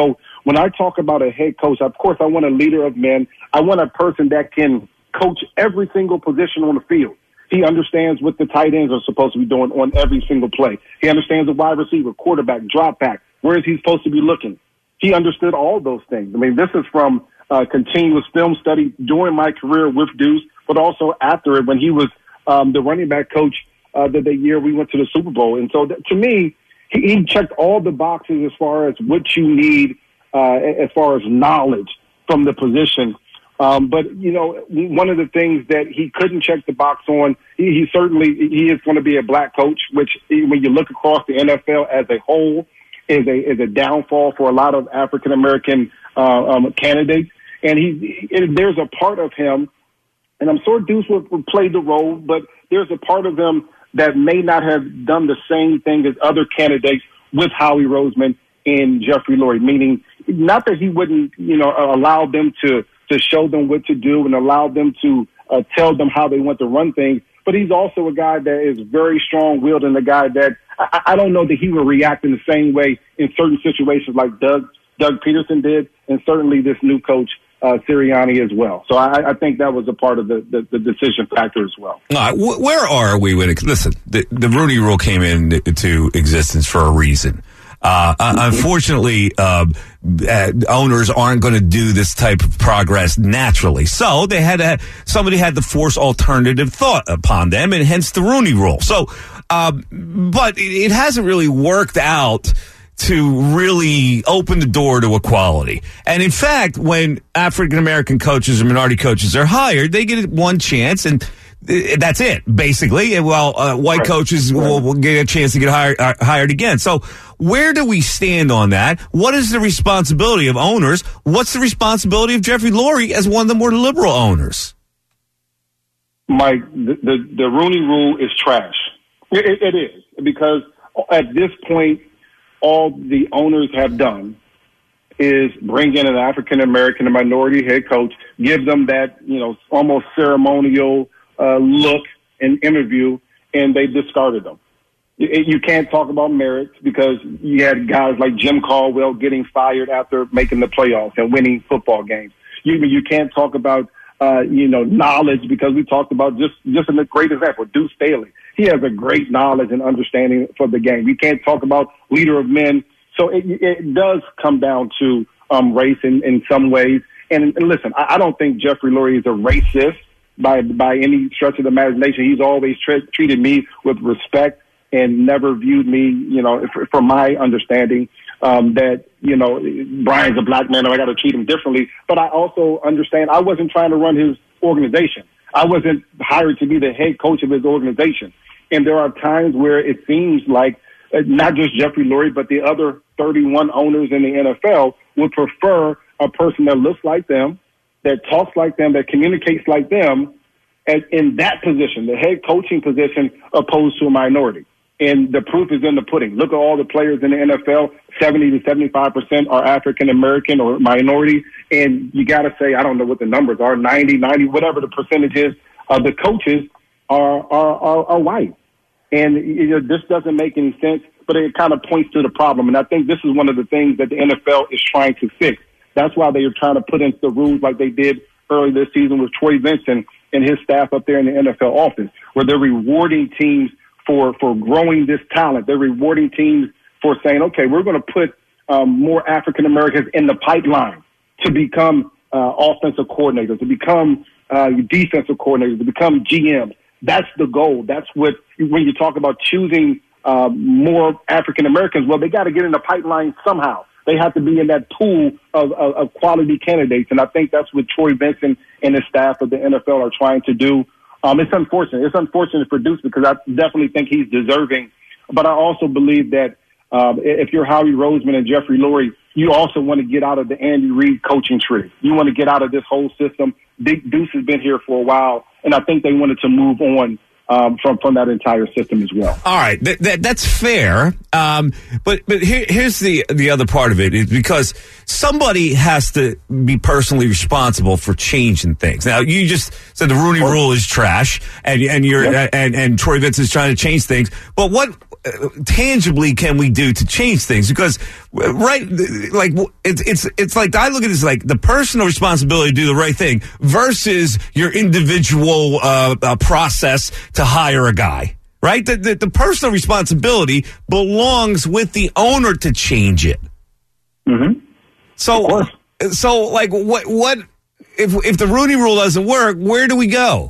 when I talk about a head coach, of course, I want a leader of men. I want a person that can coach every single position on the field. He understands what the tight ends are supposed to be doing on every single play. He understands the wide receiver, quarterback, drop back. Where is he supposed to be looking? He understood all those things. I mean, this is from uh, continuous film study during my career with Deuce, but also after it when he was um, the running back coach uh, the, the year we went to the Super Bowl. And so th- to me, he, he checked all the boxes as far as what you need uh, as far as knowledge from the position. Um, but, you know, one of the things that he couldn't check the box on, he, he certainly he is going to be a black coach, which when you look across the N F L as a whole is a is a downfall for a lot of African-American uh, um, candidates. And he, he there's a part of him, and I'm sure Deuce would, would play the role, but there's a part of him that may not have done the same thing as other candidates with Howie Roseman and Jeffrey Lurie, meaning not that he wouldn't, you know, allow them to to show them what to do and allow them to uh, tell them how they want to run things. But he's also a guy that is very strong-willed and a guy that I, I don't know that he will react in the same way in certain situations like Doug Doug Peterson did, and certainly this new coach, uh, Sirianni, as well. So I, I think that was a part of the, the, the decision factor as well. All right, wh- where are we when it, listen, the, the Rooney Rule came into existence for a reason. Uh, unfortunately, uh, uh, owners aren't going to do this type of progress naturally. So they had to, somebody had to force alternative thought upon them, and hence the Rooney Rule. So, uh, but it hasn't really worked out to really open the door to equality. And in fact, when African American coaches or minority coaches are hired, they get one chance and that's it, basically. Well, uh, white right. coaches will, will get a chance to get hired, uh, hired again. So where do we stand on that? What is the responsibility of owners? What's the responsibility of Jeffrey Lurie as one of the more liberal owners? Mike, the, the, the Rooney Rule is trash. It, it, it is, because at this point, all the owners have done is bring in an African-American, a minority head coach, give them that, you know, almost ceremonial Uh, look and interview, and they discarded them. You, you can't talk about merits because you had guys like Jim Caldwell getting fired after making the playoffs and winning football games. You you can't talk about uh, you know knowledge because we talked about just just a great example, Deuce Staley. He has a great knowledge and understanding for the game. You can't talk about leader of men. So it, it does come down to um, race in, in some ways. And, and listen, I, I don't think Jeffrey Lurie is a racist by by any stretch of the imagination. He's always tre- treated me with respect and never viewed me, you know, f- from my understanding, um, that, you know, Brian's a black man and I got to treat him differently. But I also understand I wasn't trying to run his organization. I wasn't hired to be the head coach of his organization. And there are times where it seems like uh, not just Jeffrey Lurie, but the other thirty-one owners in the N F L would prefer a person that looks like them, that talks like them, that communicates like them, as in that position, the head coaching position, opposed to a minority. And the proof is in the pudding. Look at all the players in the N F L, seventy to seventy-five percent are African-American or minority. And you got to say, I don't know what the numbers are, ninety, ninety, whatever the percentage is, of the coaches are, are, are, are white. And you know, this doesn't make any sense, but it kind of points to the problem. And I think this is one of the things that the N F L is trying to fix. That's why they are trying to put in the rules like they did early this season with Troy Vincent and his staff up there in the N F L office, where they're rewarding teams for, for growing this talent. They're rewarding teams for saying, okay, we're going to put um, more African Americans in the pipeline to become uh, offensive coordinators, to become uh, defensive coordinators, to become G Ms. That's the goal. That's what, when you talk about choosing uh, more African Americans, well, they got to get in the pipeline somehow. They have to be in that pool of, of, of quality candidates. And I think that's what Troy Vincent and his staff of the N F L are trying to do. Um, it's unfortunate. It's unfortunate for Deuce because I definitely think he's deserving. But I also believe that um, if you're Howie Roseman and Jeffrey Lurie, you also want to get out of the Andy Reid coaching tree. You want to get out of this whole system. Deuce has been here for a while, and I think they wanted to move on um, from from that entire system as well. All right, that, that that's fair. Um, but but here, here's the the other part of it is because somebody has to be personally responsible for changing things. Now, you just said the Rooney Rule is trash, and and you're Yep. and and Troy Vincent's trying to change things. But what uh, tangibly can we do to change things? Because uh, right, like it's it's it's like I look at this like the personal responsibility to do the right thing versus your individual uh, uh, process to hire a guy. Right, the, the the personal responsibility belongs with the owner to change it. Mm-hmm. So, so like, what what if if the Rooney Rule doesn't work? Where do we go?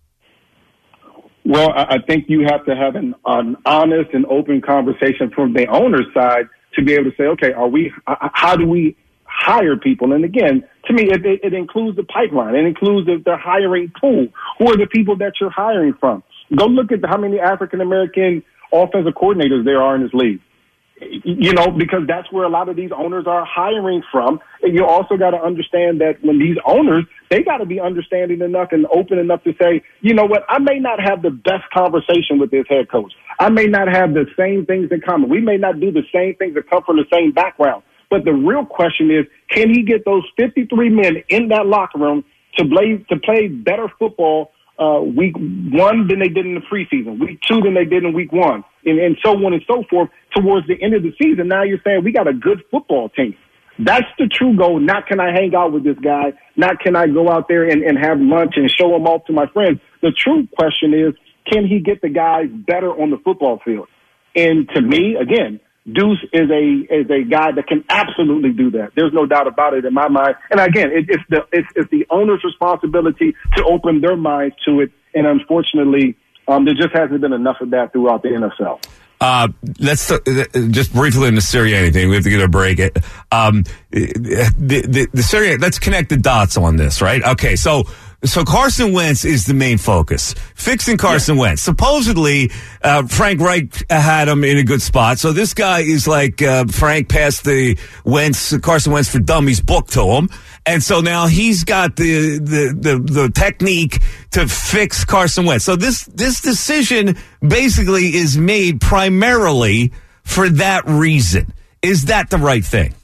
Well, I I think you have to have an, an honest and open conversation from the owner's side to be able to say, okay, are we? h- How do we hire people? And again, to me, it, it, it includes the pipeline. It includes the, the hiring pool. Who are the people that you're hiring from? Go look at how many African American offensive coordinators there are in this league. You know, because that's where a lot of these owners are hiring from. And you also got to understand that when these owners, they got to be understanding enough and open enough to say, you know what, I may not have the best conversation with this head coach. I may not have the same things in common. We may not do the same things that come from the same background. But the real question is, can he get those fifty-three men in that locker room to play, to play better football uh, week one than they did in the preseason, week two than they did in week one, and, and so on and so forth towards the end of the season? Now you're saying we got a good football team. That's the true goal. Not can I hang out with this guy, not can I go out there and, and have lunch and show him off to my friends. The true question is, can he get the guys better on the football field? And to me, again, Deuce is a is a guy that can absolutely do that. There's no doubt about it in my mind. And again, it, it's the it's, it's the owner's responsibility to open their minds to it. And unfortunately, um, there just hasn't been enough of that throughout the N F L. Uh, let's uh, just briefly in the Sirianni thing. We have to get a break. Um, the, the, the Sirianni, let's connect the dots on this, right? Okay, so so Carson Wentz is the main focus. Fixing Carson yeah. Wentz. Supposedly, uh, Frank Reich had him in a good spot. So this guy is like uh, Frank passed the Wentz, Carson Wentz for Dummies book to him. And so now he's got the, the, the, the technique to fix Carson Wentz. So this, this decision basically is made primarily for that reason. Is that the right thing?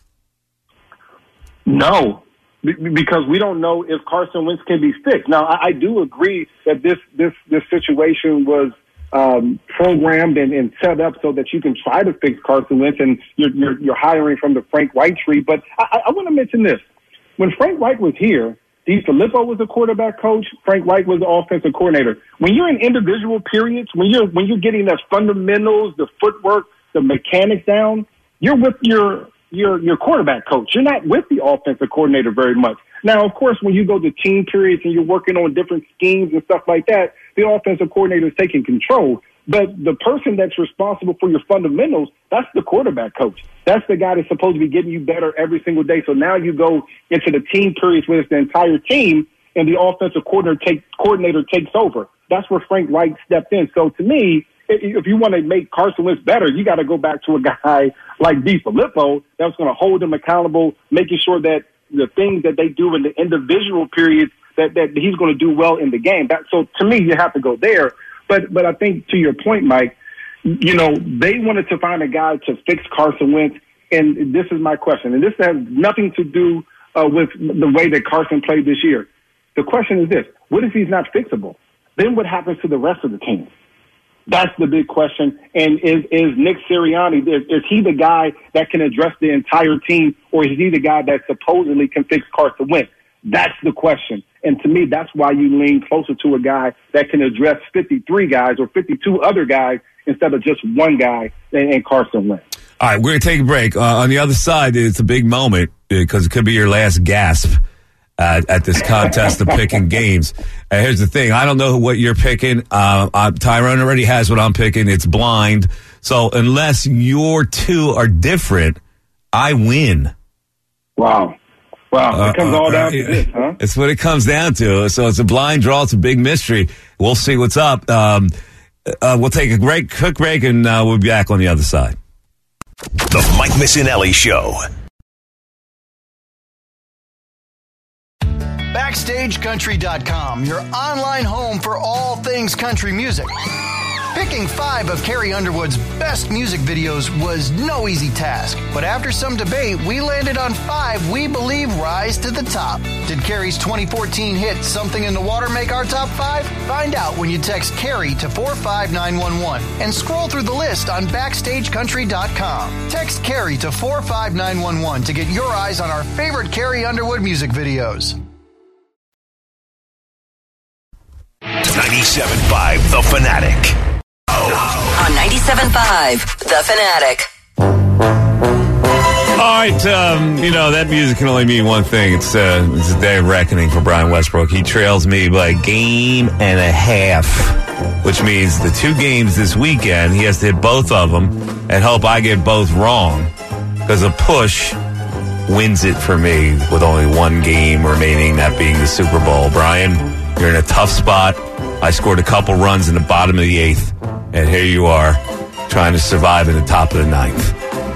No, be- because we don't know if Carson Wentz can be fixed. Now, I, I do agree that this, this, this situation was um, programmed and, and set up so that you can try to fix Carson Wentz, and you're, you're, you're hiring from the Frank Reich tree. But I, I want to mention this. When Frank Reich was here, DeFilippo was the quarterback coach. Frank Reich was the offensive coordinator. When you're in individual periods, when you're when you're getting the fundamentals, the footwork, the mechanics down, you're with your your your quarterback coach. You're not with the offensive coordinator very much. Now, of course, when you go to team periods and you're working on different schemes and stuff like that, the offensive coordinator is taking control. But the person that's responsible for your fundamentals, that's the quarterback coach. That's the guy that's supposed to be getting you better every single day. So now you go into the team periods where it's the entire team and the offensive coordinator, take, coordinator takes over. That's where Frank Reich stepped in. So to me, if you want to make Carson Wentz better, you got to go back to a guy like DeFilippo that's going to hold them accountable, making sure that the things that they do in the individual periods, that, that he's going to do well in the game. That, so to me, you have to go there. But but I think to your point, Mike, you know, they wanted to find a guy to fix Carson Wentz. And this is my question. And this has nothing to do uh, with the way that Carson played this year. The question is this: what if he's not fixable? Then what happens to the rest of the team? That's the big question. And is, is Nick Sirianni, is, is he the guy that can address the entire team, or is he the guy that supposedly can fix Carson Wentz? That's the question. And to me, that's why you lean closer to a guy that can address fifty-three guys or fifty-two other guys instead of just one guy and Carson Wentz. All right, we're going to take a break. Uh, on the other side, it's a big moment because it could be your last gasp uh, at this contest of picking games. And here's the thing. I don't know what you're picking. Uh, uh, Tyrone already has what I'm picking. It's blind. So unless your two are different, I win. Wow. Wow, it comes uh, all uh, down to this, huh? It's what it comes down to. So it's a blind draw. It's a big mystery. We'll see what's up. Um, uh, we'll take a break, quick break, and uh, we'll be back on the other side. The Mike Missanelli Show. Backstage Country dot com, your online home for all things country music. Picking five of Carrie Underwood's best music videos was no easy task, but after some debate, we landed on five we believe rise to the top. Did Carrie's twenty fourteen hit Something in the Water make our top five? Find out when you text Carrie to four five nine one one and scroll through the list on Backstage Country dot com. Text Carrie to four five nine one one to get your eyes on our favorite Carrie Underwood music videos. ninety-seven point five The Fanatic. On ninety-seven point five The Fanatic. All right, um, you know, that music can only mean one thing. It's, uh, it's a day of reckoning for Brian Westbrook. He trails me by a game and a half, which means the two games this weekend, he has to hit both of them and hope I get both wrong, because a push wins it for me with only one game remaining, that being the Super Bowl. Brian, you're in a tough spot. I scored a couple runs in the bottom of the eighth, and here you are trying to survive in the top of the ninth.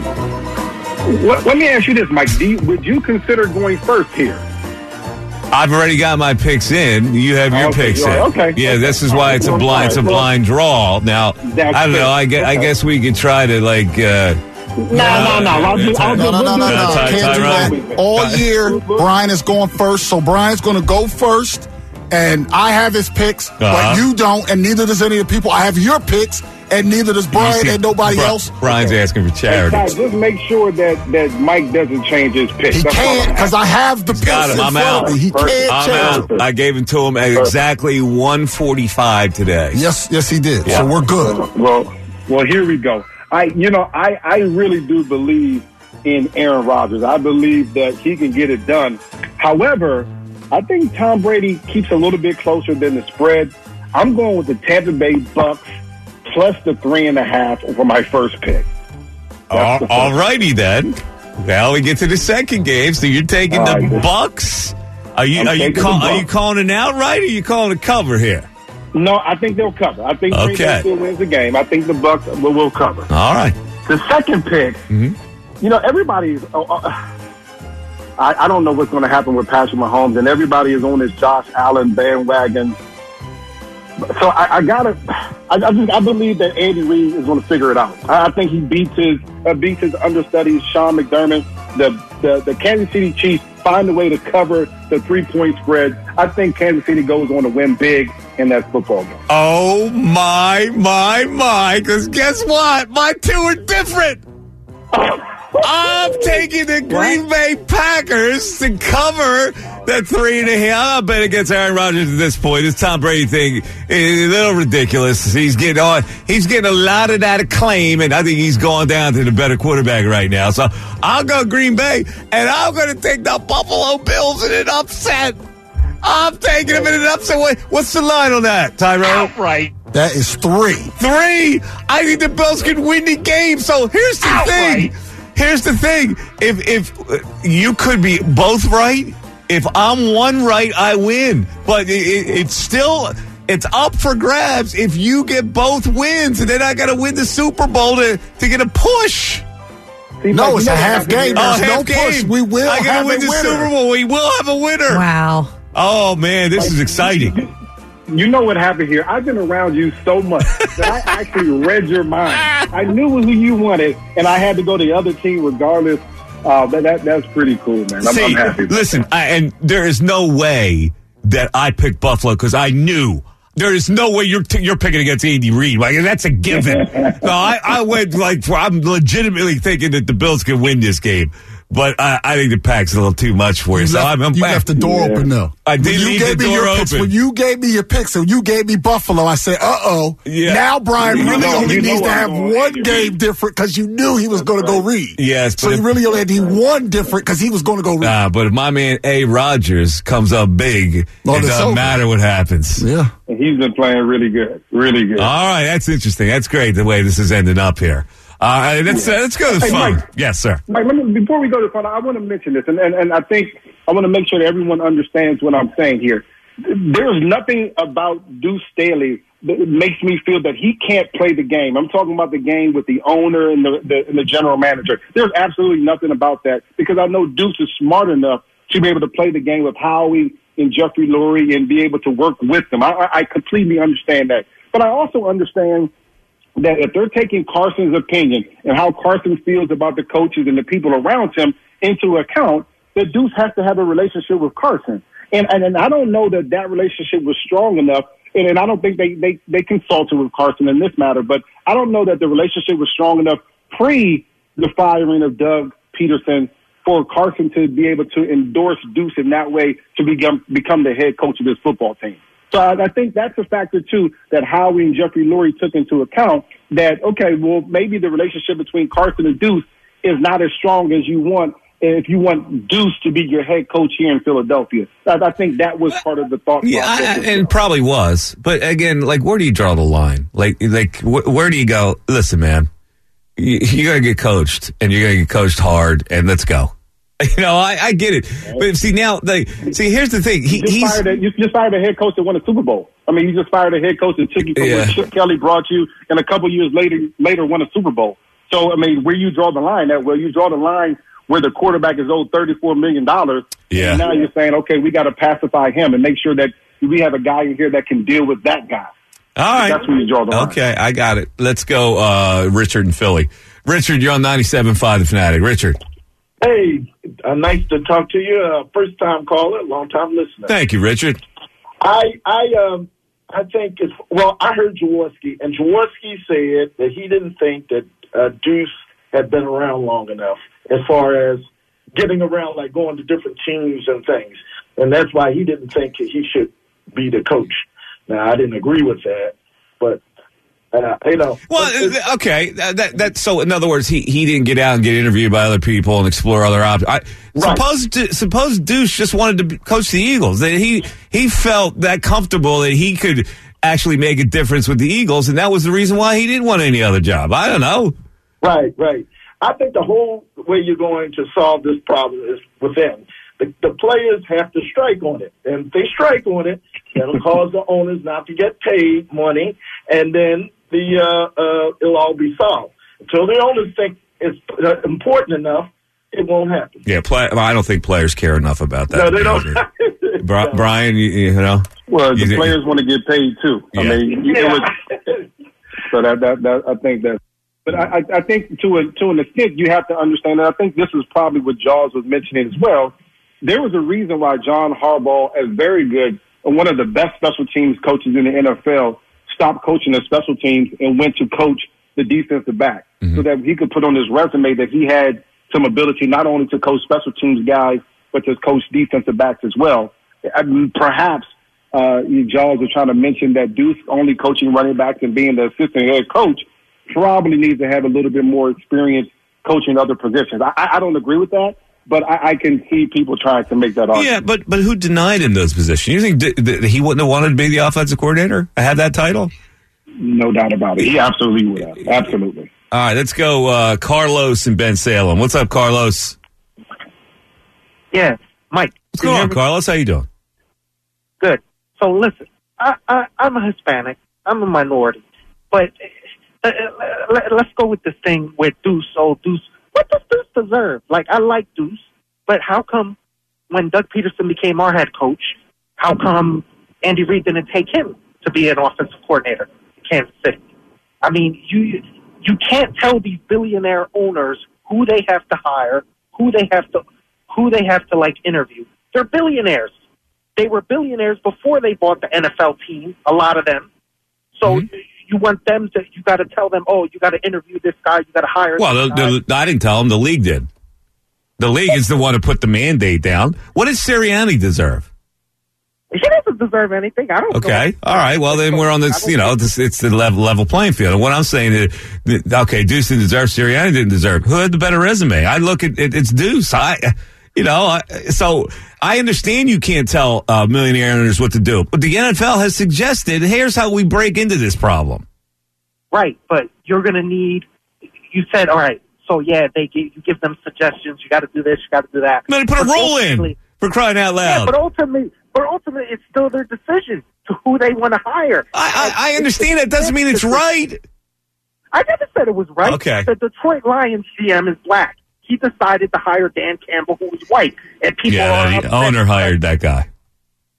Let, let me ask you this, Mike. Do you, would you consider going first here? I've already got my picks in. You have your okay, picks in. Okay. Yeah, okay. this is why it's a blind. It's a blind draw. Now, I don't know. I guess, I guess we could try to like. Uh, No, no, no. I'll do, I'll No, no, no, no, no. Ty- Can't do Tyrone. that. All year, Brian is going first, so Brian's going to go first, and I have his picks, Uh-huh. but you don't, and neither does any of the people. I have your picks, and neither does Brian see, and nobody Bri- else. Brian's asking for Hey, Ty, charity. just make sure that, that Mike doesn't change his pick. He That's all can't, I'm because I have the picks Got him. in I'm front out. of me. He can't I'm change. out. I gave him to him at exactly one forty-five today. Yes, yes, he did. Yeah. So we're good. Well, well, here we go. I, you know, I, I really do believe in Aaron Rodgers. I believe that he can get it done. However, I think Tom Brady keeps a little bit closer than the spread. I'm going with the Tampa Bay Bucks plus the three and a half for my first pick. All, all righty then. Now we get to the second game. So you're taking All the right. Bucks. Are you I'm are you taking call, the are you Bucks. calling an outright, or are you calling a cover here? No, I think they'll cover. I think Green Okay. Bay still wins the game. I think the Bucks will, will cover. All right. The second pick, Mhm. you know, everybody's. Oh, uh, I, I don't know what's going to happen with Patrick Mahomes, and everybody is on this Josh Allen bandwagon. So I, I gotta. I, I just I believe that Andy Reid is going to figure it out. I, I think he beats his uh, beats his understudies, Sean McDermott. The, the the Kansas City Chiefs find a way to cover the three point spread. I think Kansas City goes on to win big in that football game. Oh my my my! Because guess what? My two are different. I'm taking the Green Bay Packers to cover that three and a half. I'm not betting against Aaron Rodgers at this point. This Tom Brady thing is a little ridiculous. He's getting on. He's getting a lot of that acclaim, and I think he's going down to the better quarterback right now. So I'll go Green Bay, and I'm going to take the Buffalo Bills in an upset. I'm taking them in an upset. Wait, what's the line on that, Tyrone? Outright. That is three. Three. I think the Bills can win the game. So here's the Outright. thing. Here's the thing. If if uh, you could be both right, if I'm one right, I win. But it, it, it's still it's up for grabs if you get both wins, and then I got to win the Super Bowl to to get a push. No, it's a half game. Oh, There's no half push. game. We will I gotta have win a the winner. Super Bowl. We will have a winner. Wow. Oh man, this is exciting. You know what happened here? I've been around you so much that I actually read your mind. I knew who you wanted, and I had to go to the other team regardless. Uh, that, that That's pretty cool, man. I'm, See, I'm happy. listen, I, and there is no way that I picked Buffalo because I knew. There is no way you're t- you're picking against Andy Reid. Like, that's a given. No, I, I went like for, I'm legitimately thinking that the Bills can win this game, but I, I think the Pack's a little too much for you. You so left, I'm, I'm you left the door open, though. I did When you leave gave the me door your picks, open. when you gave me your picks, so you gave me Buffalo, I said, uh-oh. Yeah. Now Brian You really know- only you know needs to I'm have going one Andy game Reid. different because you knew he was going to go Reed. Yes, So but you if- really only had to do one different because he was going to go Reed. Nah, but if my man A. Rodgers comes up big, Well, it it's doesn't over. matter what happens. Yeah. And he's been playing really good, really good. All right, that's interesting. That's great the way this is ending up here. Uh, let's, uh, let's go to the Hey, phone. Mike. Yes, sir. Mike, let me, before we go to the phone, I want to mention this, and, and, and I think I want to make sure that everyone understands what I'm saying here. There's nothing about Deuce Staley that makes me feel that he can't play the game. I'm talking about the game with the owner and the, the, and the general manager. There's absolutely nothing about that because I know Deuce is smart enough to be able to play the game with Howie in Jeffrey Lurie and be able to work with them. I, I I completely understand that. But I also understand that if they're taking Carson's opinion and how Carson feels about the coaches and the people around him into account, that Deuce has to have a relationship with Carson. And, and, and I don't know that that relationship was strong enough. And, and I don't think they, they, they consulted with Carson in this matter, but I don't know that the relationship was strong enough pre the firing of Doug Peterson for Carson to be able to endorse Deuce in that way to become, become the head coach of this football team. So I, I think that's a factor, too, that Howie and Jeffrey Lurie took into account that, okay, well, maybe the relationship between Carson and Deuce is not as strong as you want if you want Deuce to be your head coach here in Philadelphia. I, I think that was part of the thought process. Yeah, I, and probably was. But again, like, where do you draw the line? Like, like wh- where do you go, listen, man, you, you got to get coached, and you're going to get coached hard, and let's go. You know, I, I get it. But see, now, like, see, here's the thing. He, you, just he's, fired a, you just fired a head coach that won a Super Bowl. I mean, you just fired a head coach that took you from Yeah. where Chip Kelly brought you, and a couple years later, later won a Super Bowl. So, I mean, where you draw the line at? Well, you draw the line where the quarterback is owed thirty-four million dollars. Yeah. And now you're saying, okay, we got to pacify him and make sure that we have a guy in here that can deal with that guy. All right. That's where you draw the line. Okay, I got it. Let's go, uh, Richard in Philly. Richard, you're on ninety-seven point five The Fanatic. Richard. Hey, uh, nice to talk to you. Uh, first time caller, long time listener. Thank you, Richard. I I um I think it's well. I heard Jaworski, and Jaworski said that he didn't think that uh, Deuce had been around long enough as far as getting around, like going to different teams and things, and that's why he didn't think that he should be the coach. Now, I didn't agree with that, but. Uh, you know, Well, okay. That, that, that so in other words, he, he didn't get out and get interviewed by other people and explore other options. I, Right. Suppose Du- suppose Deuce just wanted to be- coach the Eagles. That he he felt that comfortable that he could actually make a difference with the Eagles, and that was the reason why he didn't want any other job. I don't know. Right, right. I think the whole way you're going to solve this problem is within. The, the players have to strike on it. And if they strike on it, that'll cause the owners not to get paid money, and then the uh, uh, it'll all be solved. Until the owners think it's uh, important enough, it won't happen. Yeah, play, well, I don't think players care enough about that. No, they don't. Bri- Brian, you, you know. Well, you the think- players want to get paid too. I Yeah. mean, you, it was, so that, that that I think that. But I, I think to a to an extent you have to understand. And I think this is probably what Jaws was mentioning as well. There was a reason why John Harbaugh, as very good and one of the best special teams coaches in the N F L, stopped coaching the special teams and went to coach the defensive back, Mm-hmm. so that he could put on his resume that he had some ability not only to coach special teams guys, but to coach defensive backs as well. I mean, perhaps uh, Jaws was trying to mention that Deuce only coaching running backs and being the assistant head coach probably needs to have a little bit more experience coaching other positions. I, I don't agree with that, but I, I can see people trying to make that argument. Yeah, but but who denied him those positions? You think th- th- he wouldn't have wanted to be the offensive coordinator? Have that title? No doubt about it. He absolutely would have. Absolutely. All right, let's go. Uh, Carlos and Ben Salem. What's up, Carlos? Yeah, Mike. What's going on, Carlos? How you doing? Good. So listen, I, I, I'm a Hispanic. I'm a minority. But uh, let, let's go with this thing with Deuce. Oh, Deuce. What does Deuce deserve? Like, I like Deuce, but how come when Doug Peterson became our head coach, how come Andy Reid didn't take him to be an offensive coordinator in Kansas City? I mean, you you can't tell these billionaire owners who they have to hire, who they have to who they have to like interview. They're billionaires. They were billionaires before they bought the N F L team, a lot of them. So Mm-hmm. you want them to, you got to tell them, oh, you got to interview this guy, you got to hire Well, this the, guy. the, I didn't tell him. The league did. The league is the one who put the mandate down. What does Sirianni deserve? He doesn't deserve anything. I don't Okay. know. All right. Well, then we're on this, you know, this, it's the level, level playing field. And what I'm saying is, that, okay, Deuce didn't deserve, Sirianni didn't deserve. Who had the better resume? I look at it, it's Deuce. I, you know, I, so I understand you can't tell uh, millionaire owners what to do, but the N F L has suggested, here's how we break into this problem. Right, but you're going to need, you said, all right, so yeah, they give, you give them suggestions, you got to do this, you got to do that. But they put a But rule in ultimately- for crying out Yeah, loud. but ultimately, but ultimately, it's still their decision to who they want to hire. I, I, I understand that doesn't mean it's right. I never said it was right. Okay. The Detroit Lions G M is black. He decided to hire Dan Campbell, who was white, and people Yeah, are the upset. owner hired that guy.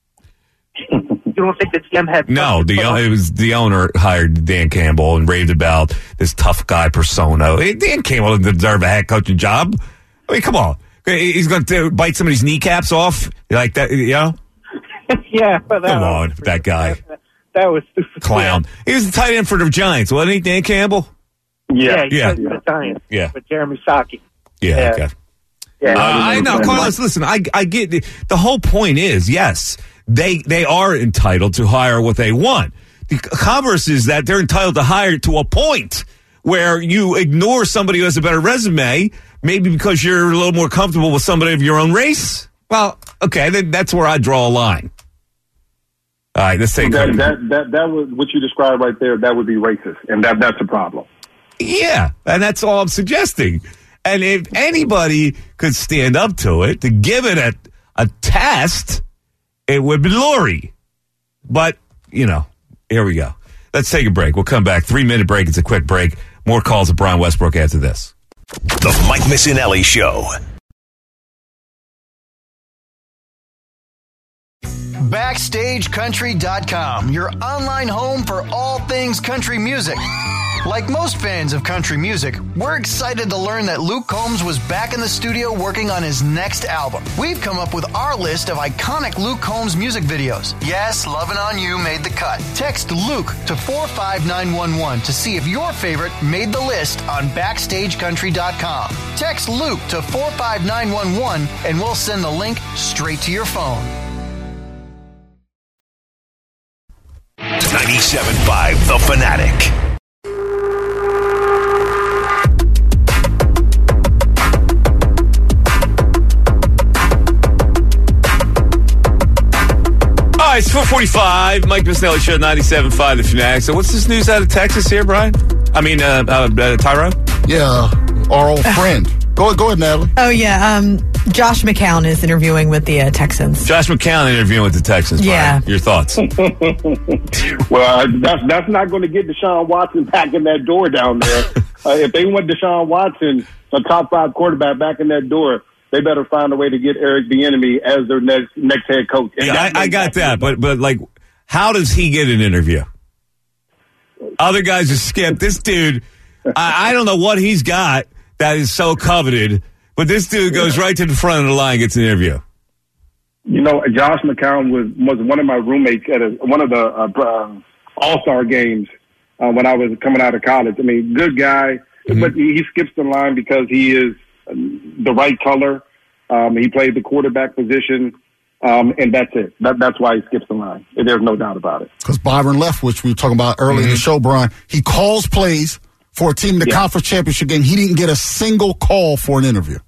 You don't think the G M had... No, the it was the owner hired Dan Campbell and raved about this tough guy persona. Hey, Dan Campbell doesn't deserve a head coaching job. I mean, come on. He's going to bite somebody's kneecaps off like that, you know? Yeah. But that Come was, on, that guy. That, that was stupid. Clown. He was the tight end for the Giants, wasn't he, Dan Campbell? Yeah, he Yeah. was the Giants. Yeah. With Jeremy Saki. Yeah, Yeah. okay. Yeah. Uh, I know, Carlos. Listen, I I get the, the whole point is yes, they they are entitled to hire what they want. The converse is that they're entitled to hire to a point where you ignore somebody who has a better resume, maybe because you're a little more comfortable with somebody of your own race. Well, okay, then that's where I draw a line. All right, let's take that, that that that was what you described right there. That would be racist, and that that's a problem. Yeah, and that's all I'm suggesting. And if anybody could stand up to it, to give it a, a test, it would be Lori. But, you know, here we go. Let's take a break. We'll come back. Three-minute break. It's a quick break. More calls of Brian Westbrook after this. The Mike Missinelli Show. Backstage Country dot com, your online home for all things country music. Like most fans of country music, we're excited to learn that Luke Combs was back in the studio working on his next album. We've come up with our list of iconic Luke Combs music videos. Yes, Lovin' On You made the cut. Text Luke to four five nine one one to see if your favorite made the list on Backstage Country dot com. Text Luke to four five nine one one and we'll send the link straight to your phone. ninety-seven point five The Fanatic. All right, it's four forty-five. Mike Missinelli Show, ninety-seven point five The Fanatic. So what's this news out of Texas here, Brian? I mean, uh, uh, uh, Tyrone? Yeah, our old friend. Go, go ahead, Natalie. Oh, yeah. Um, Josh McCown is interviewing with the uh, Texans. Josh McCown interviewing with the Texans, Brian. Yeah. Your thoughts? Well, uh, that's that's not going to get Deshaun Watson back in that door down there. uh, if they want Deshaun Watson, a top five quarterback, back in that door, they better find a way to get Eric Bieniemy as their next next head coach. And Yeah, I, I got that, but but like, how does he get an interview? Other guys are skipped. This dude, I, I don't know what he's got that is so coveted, but this dude goes right to the front of the line and gets an interview. You know, Josh McCown was was one of my roommates at a, one of the uh, uh, All Star games uh, when I was coming out of college. I mean, good guy, mm-hmm. but he, he skips the line because he is the right color. Um, he played the quarterback position, um, and that's it. That, that's why he skips the line. There's no doubt about it. Because Byron Leftwich, we were talking about earlier mm-hmm. in the show, Brian, he calls plays for a team in the yeah. conference championship game. He didn't get a single call for an interview.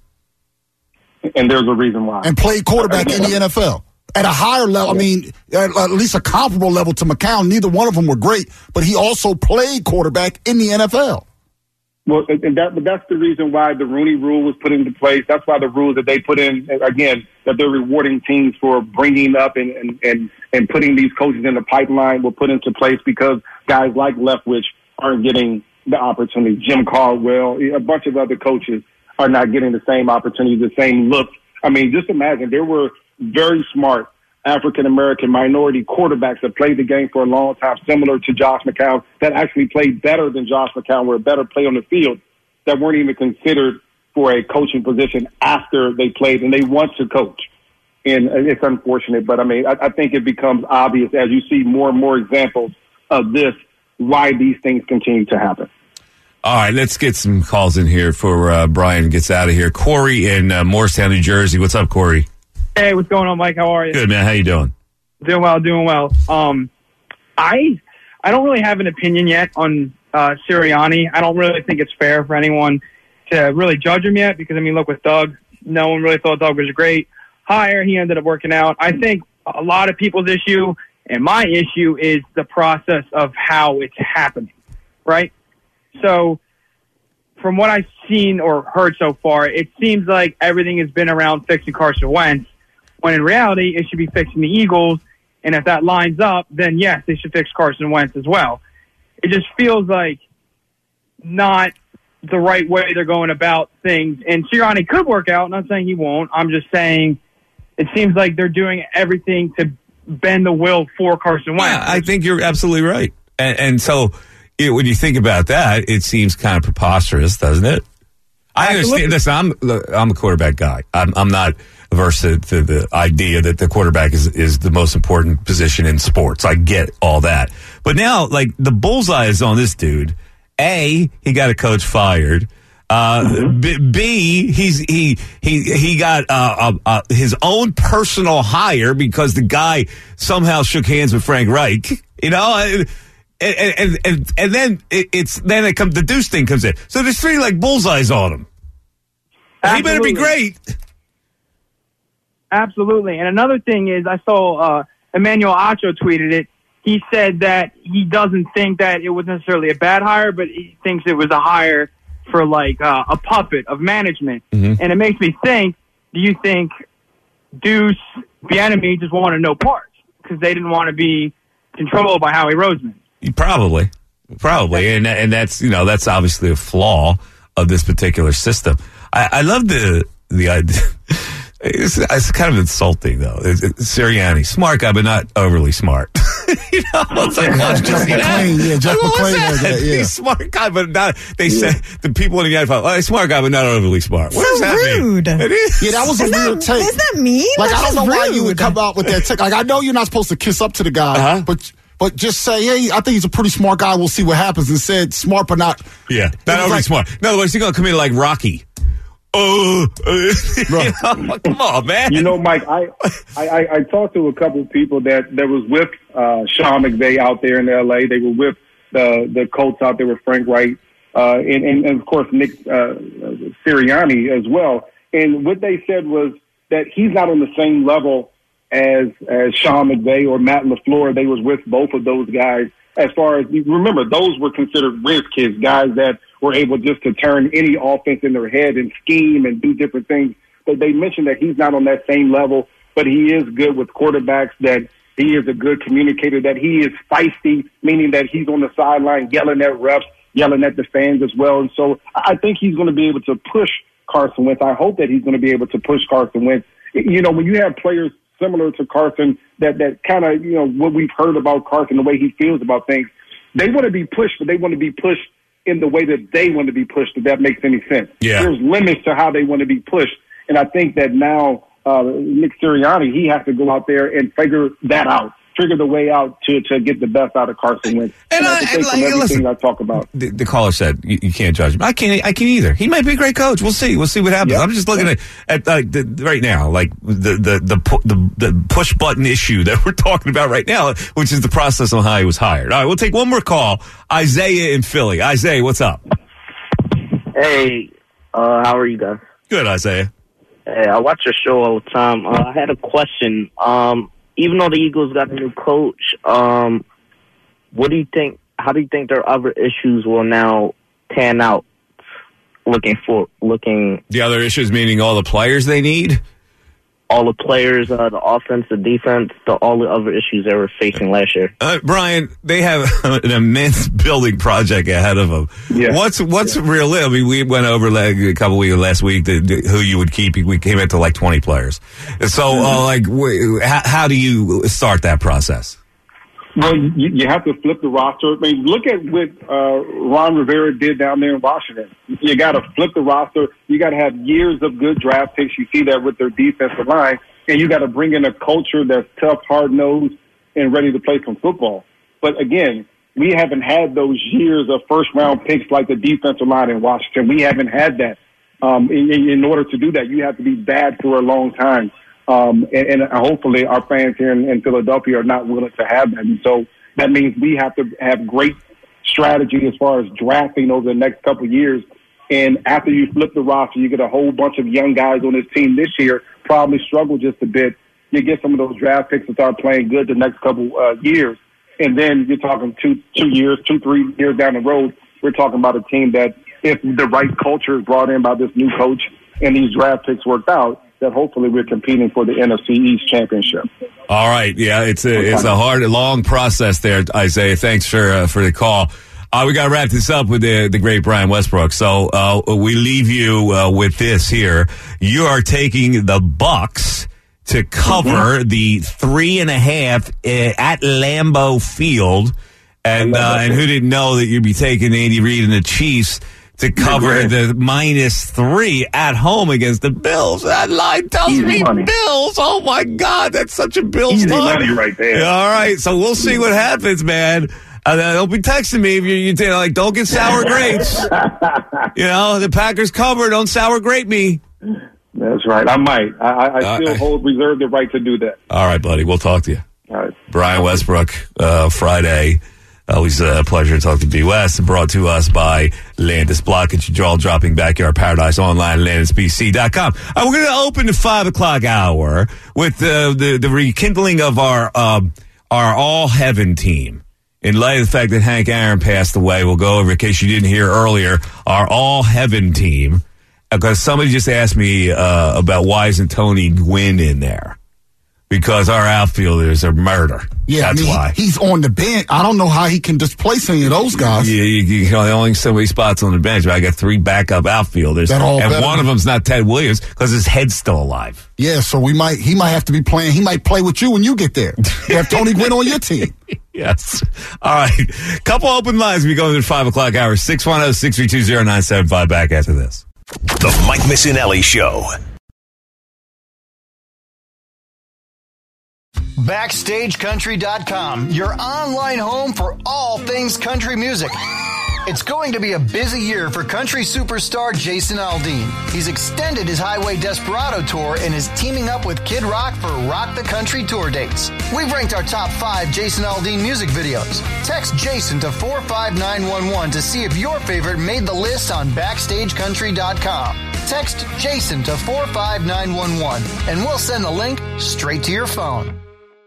And there's a reason why. And played quarterback in the N F L. At a higher level, I mean, at, at least a comparable level to McCown. Neither one of them were great, but he also played quarterback in the N F L. Well, and that, but that's the reason why the Rooney Rule was put into place. That's why the rules that they put in, again, that they're rewarding teams for bringing up and, and, and, and putting these coaches in the pipeline were put into place because guys like Leftwich aren't getting the opportunity. Jim Caldwell, a bunch of other coaches are not getting the same opportunity, the same look. I mean, just imagine there were very smart African-American minority quarterbacks that played the game for a long time, similar to Josh McCown, that actually played better than Josh McCown, were a better play on the field, that weren't even considered for a coaching position after they played, and they want to coach. And it's unfortunate, but I mean, I, I think it becomes obvious as you see more and more examples of this, why these things continue to happen. All right, let's get some calls in here for uh, Brian gets out of here. Corey in uh, Morristown, New Jersey. What's up, Corey? Hey, what's going on, Mike? How are you? Good, man. How you doing? Doing well, doing well. Um, I I don't really have an opinion yet on uh, Sirianni. I don't really think it's fair for anyone to really judge him yet because, I mean, look, with Doug, no one really thought Doug was a great hire. He ended up working out. I think a lot of people's issue and my issue is the process of how it's happening, right? So from what I've seen or heard so far, it seems like everything has been around fixing Carson Wentz, when in reality it should be fixing the Eagles. And if that lines up, then yes, they should fix Carson Wentz as well. It just feels like not the right way they're going about things. And Sirianni could work out. I'm not saying he won't. I'm just saying it seems like they're doing everything to bend the will for Carson Wentz. Yeah, I think you're absolutely right. And, and so it, when you think about that, it seems kind of preposterous, doesn't it? I understand. Listen, I'm I'm a quarterback guy. I'm I'm not averse to, to the idea that the quarterback is is the most important position in sports. I get all that, but now like the bullseye is on this dude. A, he got a coach fired. Uh, B, B, he's he he he got uh, uh, uh, his own personal hire because the guy somehow shook hands with Frank Reich. You know. And, And and, and and then it, it's then it comes the Deuce thing comes in. So there's three like bullseyes on him. He better be great. Absolutely. And another thing is, I saw uh, Emmanuel Acho tweeted it. He said that he doesn't think that it was necessarily a bad hire, but he thinks it was a hire for like uh, a puppet of management. Mm-hmm. And it makes me think: do you think Deuce, Bieniemy just wanted no parts because they didn't want to be controlled by Howie Roseman? Probably, probably, and and that's you know that's obviously a flaw of this particular system. I, I love the the idea. It's, it's kind of insulting though. It's, it's Sirianni, smart guy, but not overly smart. you know, it's like oh, Jeff McClain, yeah, Jeff McClain, that? That, yeah. He's smart guy, but not. They yeah. say the people in the N F L, oh, he's smart guy, but not overly smart. What so does that rude. mean? It is. Yeah, that was is a that, weird take. Is that mean? Like That's I don't know rude. why you would come out with that take. Like I know you're not supposed to kiss up to the guy, uh-huh. but. But just say, hey, I think he's a pretty smart guy. We'll see what happens. And said smart, but not. Yeah, not overly like, smart. In other words, he's going to come in like Rocky. Oh, uh, you know, come on, man. You know, Mike, I, I, I talked to a couple of people that, that was with uh, Sean McVay out there in L A. They were with the the Colts out there with Frank Reich, uh, and, and, and, of course, Nick uh, Sirianni as well. And what they said was that he's not on the same level as as Sean McVay or Matt LaFleur. They was with both of those guys. As far as, remember, those were considered whiz kids, guys that were able just to turn any offense in their head and scheme and do different things. But they mentioned that he's not on that same level, but he is good with quarterbacks, that he is a good communicator, that he is feisty, meaning that he's on the sideline yelling at refs, yelling at the fans as well. And so I think he's going to be able to push Carson Wentz. I hope that he's going to be able to push Carson Wentz. You know, when you have players similar to Carson, that, that kind of, you know, what we've heard about Carson, the way he feels about things, they want to be pushed, but they want to be pushed in the way that they want to be pushed, if that makes any sense. Yeah. There's limits to how they want to be pushed. And I think that now uh, Nick Sirianni, he has to go out there and figure that out. Figure the way out to, to get the best out of Carson Wentz. And, and I, I and think like, from everything listen, I talk about. The, the caller said you, you can't judge him. I can't. I can't either. He might be a great coach. We'll see. We'll see what happens. Yep. I'm just looking yep. at, at like the, right now, like the the the, pu- the the push button issue that we're talking about right now, which is the process on how he was hired. All right, we'll take one more call. Isaiah in Philly. Isaiah, what's up? Hey, uh, how are you guys? Good, Isaiah. Hey, I watch your show all the time. Uh, I had a question. Um. Even though the Eagles got a new coach, um, what do you think? How do you think their other issues will now pan out? Looking for looking the other issues, meaning all the players they need, all the players, uh, the offense, the defense, the all the other issues they were facing last year. Uh, Brian, they have an immense building project ahead of them. Yeah. What's what's yeah. real? I mean, we went over like a couple of weeks last week the, the, who you would keep. We came into like twenty players. So, mm-hmm. uh, like, wh- how, how do you start that process? Well, you, you have to flip the roster. I mean, look at what uh, Ron Rivera did down there in Washington. You got to flip the roster. You got to have years of good draft picks. You see that with their defensive line. And you got to bring in a culture that's tough, hard-nosed, and ready to play some football. But, again, we haven't had those years of first-round picks like the defensive line in Washington. We haven't had that. Um, in, in order to do that, you have to be bad for a long time. Um, and, and hopefully our fans here in, in Philadelphia are not willing to have that. And so that means we have to have great strategy as far as drafting over the next couple of years. And after you flip the roster, you get a whole bunch of young guys on this team this year, probably struggle just a bit. You get some of those draft picks and start playing good the next couple uh, years. And then you're talking two, two years, two, three years down the road, we're talking about a team that if the right culture is brought in by this new coach and these draft picks worked out, that hopefully we're competing for the N F C East championship. All right, yeah, it's a it's a hard, long process there, Isaiah. Thanks for uh, for the call. Uh, we got to wrap this up with the the great Brian Westbrook. So uh, we leave you uh, with this here. You are taking the Bucks to cover the three and a half uh, at Lambeau Field. And uh, and who didn't know that you'd be taking Andy Reid and the Chiefs to cover the minus three at home against the Bills? That line tells Easy me money. Bills. Oh, my God. That's such a Bills Easy line. money right there. Yeah, all right. So we'll see what happens, man. Uh, don't be texting me if you're, you're like, don't get sour grapes. You know, the Packers cover. Don't sour grape me. That's right. I might. I, I, I still Uh, hold reserve the right to do that. All right, buddy. We'll talk to you. All right. Brian Westbrook, uh, Friday. Always a pleasure to talk to B. West. Brought to us by Landis Blockage, jaw dropping backyard paradise online, landis b c dot com. Uh, we're going to open the five o'clock hour with uh, the the rekindling of our um, our All Heaven team. In light of the fact that Hank Aaron passed away, we'll go over, in case you didn't hear earlier, our All Heaven team. Because somebody just asked me uh, about why isn't Tony Gwynn in there? Because our outfielders are murder. Yeah, That's I mean, why. he- he's on the bench. I don't know how he can displace any of those guys. Yeah, you, you know, only so many spots on the bench. But I got three backup outfielders, That all and better one be- of them's not Ted Williams because his head's still alive. Yeah, so we might he might have to be playing. He might play with you when you get there. You have Tony Gwynn on your team. Yes. All right. Couple open lines. We go to the five o'clock hour. six one zero, six three two, zero nine seven five. Back after this. The Mike Missinelli Show. Backstage Country dot com, your online home for all things country music. It's going to be a busy year for country superstar Jason Aldean. He's extended his Highway Desperado tour and is teaming up with Kid Rock for Rock the Country tour dates. We've ranked our top five Jason Aldean music videos. Text Jason to four five nine one one to see if your favorite made the list on Backstage Country dot com. Text Jason to four five nine one one and we'll send the link straight to your phone.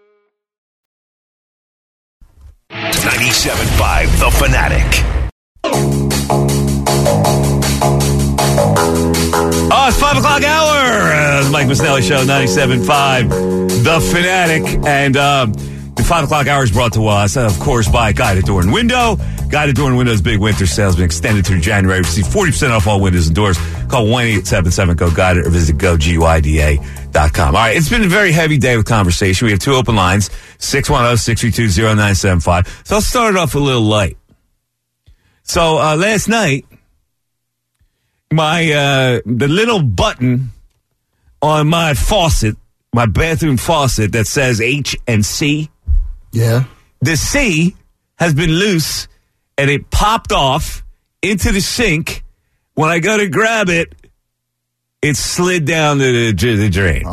ninety-seven point five The Fanatic. Oh, it's five o'clock hour. Uh, the Mike Missinelli Show, ninety-seven point five The Fanatic. And um, the five o'clock hour is brought to us, of course, by Guided Door and Window. Guided Door and Window's big winter sale has been extended through January. Receive forty percent off all windows and doors. Call one eight seven seven G O Guided or visit go guida dot com. All right, it's been a very heavy day with conversation. We have two open lines, six one zero, six three two, zero nine seven five. So I'll start it off a little light. So uh, last night, my uh, the little button on my faucet, my bathroom faucet that says H and C. Yeah. The C has been loose and it popped off into the sink. When I go to grab it, it slid down to the, the drain.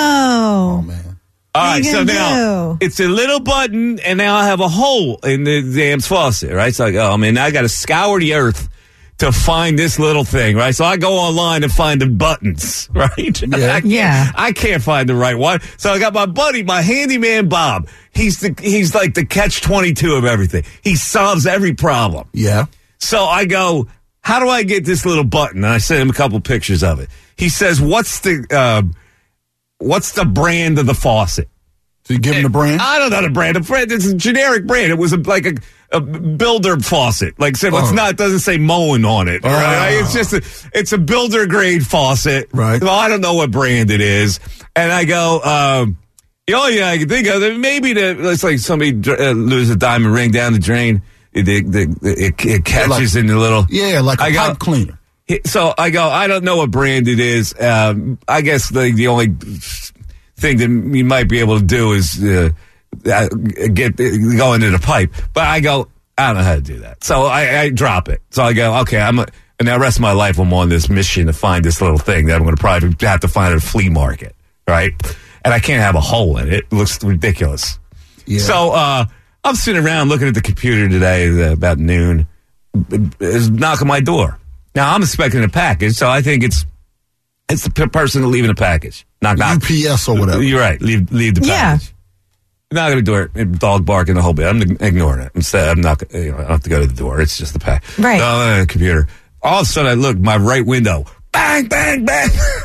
No. Oh, man. All What are right, you so gonna now do? it's a little button, and now I have a hole in the damn faucet, right? So I go, I mean, I got to scour the earth to find this little thing, right? So I go online and find the buttons, right? Yeah. I can't, Yeah. I can't find the right one. So I got my buddy, my handyman Bob. He's the he's like the catch twenty-two of everything. He solves every problem. Yeah. So I go, how do I get this little button? And I sent him a couple pictures of it. He says, what's the uh, what's the brand of the faucet? So you give him the brand? I don't know the brand. The brand it's a generic brand. It was a, like a, a builder faucet. Like said, well, it's Oh. not. It doesn't say Moen on it. Right? It's just a, it's a builder grade faucet. Right. Well, I don't know what brand it is. And I go, um, the only thing I can think of, maybe the it's like somebody uh, loses a diamond ring down the drain. It, it, it, it, it catches like- in the little. Yeah, like a I go- pipe cleaner. So I go, I don't know what brand it is. Um, I guess the, the only thing that you might be able to do is uh, uh, get go into the pipe. But I go, I don't know how to do that. So I, I drop it. So I go, okay, I'm a, and the rest of my life I'm on this mission to find this little thing that I'm going to probably have to find at a flea market, right? And I can't have a hole in it. It looks ridiculous. Yeah. So uh, I'm sitting around looking at the computer today uh, about noon. It's knocking my door. Now I'm expecting a package, so I think it's it's the p- person leaving the package. Knock knock. U P S or whatever. You're right. Leave leave the Yeah. package. Knocking the door, dog barking the whole bit. I'm ignoring it. Instead, I'm not. You know, I don't have to go to the door. It's just the pack. Right. No, no, no, computer. All of a sudden, I look my right window. Bang, bang, bang.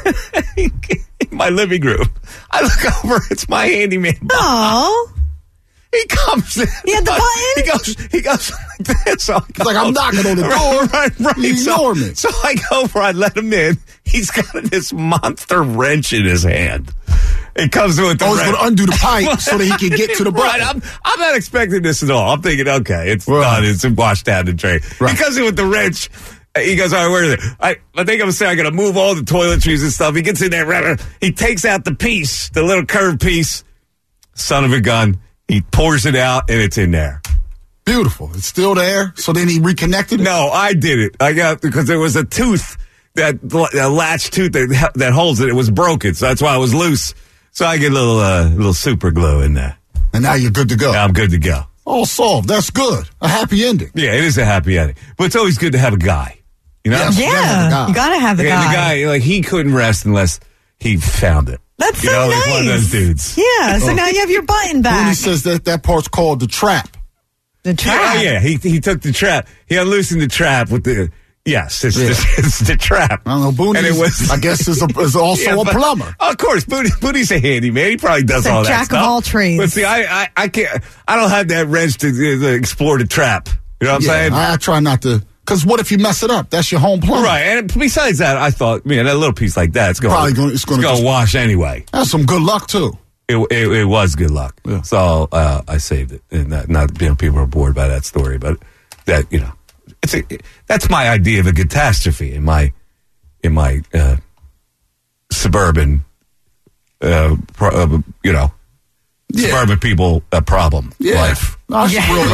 In my living room. I look over. It's my handyman. Oh. He comes in. You had the button? He goes, he goes like this. So He's like, I'm knocking on the door. Right, right, right. You So, ignore me. so I go over, I let him in. He's got this monster wrench in his hand. It comes with the Oh, he's red- going to undo the pipe so that he can get to the Right, button. I'm, I'm not expecting this at all. I'm thinking, okay, it's Right. done. It's washed down the drain. Right. He comes in with the wrench. He goes, all right, where is it? I, I think I'm saying I got to move all the toiletries and stuff. He gets in there. He takes out the piece, the little curved piece. Son of a gun. He pours it out, and it's in there. Beautiful. It's still there. So then he reconnected it? No, I did it. I got because there was a tooth, that a latch tooth that that holds it. It was broken, so that's why it was loose. So I get a little uh, little super glue in there. And now you're good to go. Now I'm good to go. All solved. That's good. A happy ending. Yeah, it is a happy ending. But it's always good to have a guy. You know? Yes, you gotta have a guy. You gotta have a And guy. the guy, like, he couldn't rest unless he found it. That's you so know, nice. like one of those dudes. Yeah, so now you have your button Booney back. says that that part's called the trap. The trap. Yeah, oh, yeah. He he took the trap. He unloosened the trap with the. Yes, it's, Yeah. the, it's the trap. I don't know. Booney, And it was- I guess, is, a, is also Yeah, a but- plumber. Of course, Booty, Booty's a handyman. He probably does He's a all that jack of stuff. all trades. But see, I, I, I can't. I don't have that wrench to, to explore the trap. You know what I'm Yeah, saying? I, I try not to. Because what if you mess it up? That's your home plumber. Right. And besides that, I thought, man, that little piece like that, it's going Probably to gonna- it's gonna just- wash anyway. That's some good luck, too. It, it, it was good luck. Yeah. So uh, I saved it. And not, not you know, people are bored by that story, but that, you know, it's a, it, that's my idea of a catastrophe in my in my uh, suburban, uh, pro, uh, you know, Yeah. suburban people uh, problem Yeah. life. That's Yeah. real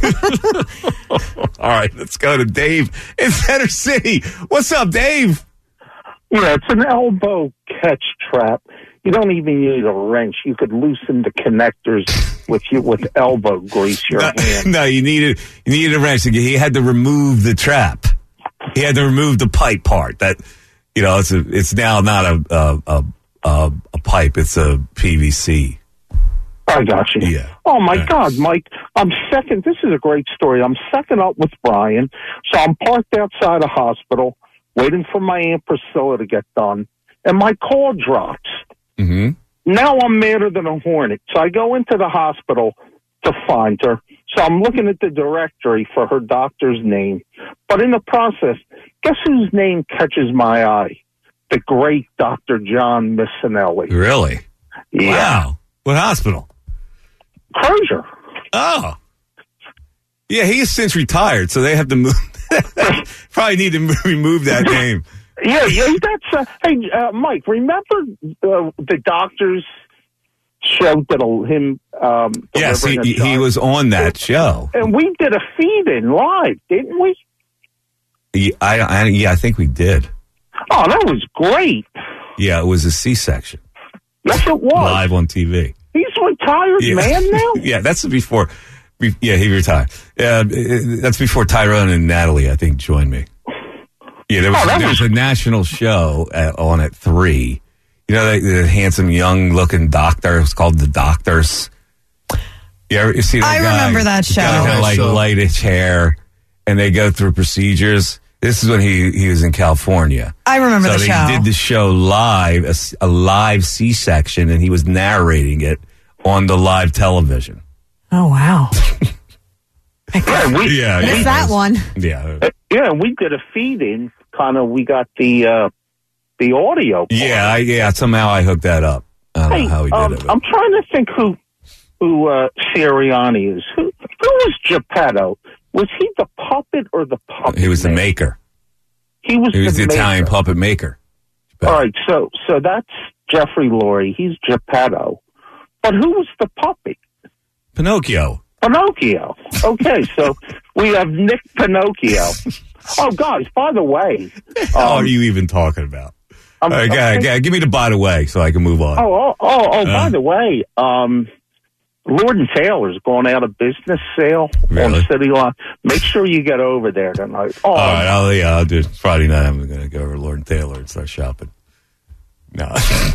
life. All right, let's go to Dave in Center City. What's up, Dave? Yeah, it's an elbow catch trap. You don't even need a wrench. You could loosen the connectors with you with elbow grease. Your No, hand. no, you needed you needed a wrench. He had to remove the trap. He had to remove the pipe part. That you know, it's a, it's now not a a, a a a pipe. It's a P V C. I got you. Yeah. Oh my Thanks. God, Mike! I'm second. This is a great story. I'm second up with Brian, so I'm parked outside a hospital, waiting for my Aunt Priscilla to get done, and my call drops. Mm-hmm. Now I'm madder than a hornet. So I go into the hospital to find her. So I'm looking at the directory for her doctor's name. But in the process, guess whose name catches my eye? The great Doctor John Missinelli. Really? Yeah. Wow. What hospital? Crozier. Oh. Yeah, he is since retired, so they have to move. Probably need to move, remove that name. Yeah, yeah, that's, uh, hey, uh, Mike, remember uh, the doctor's show that him, um, Yes, he, delivering a he child? was on that show. And we did a feed-in live, didn't we? Yeah, I, I, yeah, I think we did. Oh, that was great. Yeah, it was a C-section. Yes, it was. Live on T V. He's a retired Yeah. man now? Yeah, that's before. be- Yeah, he retired. Uh, that's before Tyrone and Natalie, I think, joined me. Yeah, there was, Oh, that there was was- a national show at, on at three. You know, the, the handsome, young-looking doctor. It was called The Doctors. You ever you see that I guy? remember that He's got show. kind of like Show. lightish hair, and they go through procedures. This is when he, he was in California. I remember so the they show. did the show live, a, s- a live C-section, and he was narrating it on the live television. Oh, wow. Yeah, we, Yeah, Missed yeah. that one. Yeah. uh, yeah, we did a feed-in. Kind of, we got the uh, the audio. part. Yeah, I, yeah. Somehow I hooked that up. I don't Hey, know how he did um, it. but- I'm trying to think who who uh, Sirianni is. Who, who was Geppetto? Was he the puppet or the puppet? He was the man? maker. He was, He was the, the Italian maker. puppet maker. All right, so so that's Jeffrey Lurie. He's Geppetto. But who was the puppet? Pinocchio. Pinocchio. Okay, so we have Nick Pinocchio. Oh, guys, by the way. What um, are you even talking about? I'm- All right, go ahead, okay. go ahead. Give me the by the way so I can move on. Oh, oh, oh, oh by Uh. the way, um, Lord and Taylor's going out of business sale Really? on City Line. Make sure you get over there tonight. Oh, All right, I'll, yeah, I'll do it. Friday night. I'm going to go over to Lord and Taylor and start shopping. No.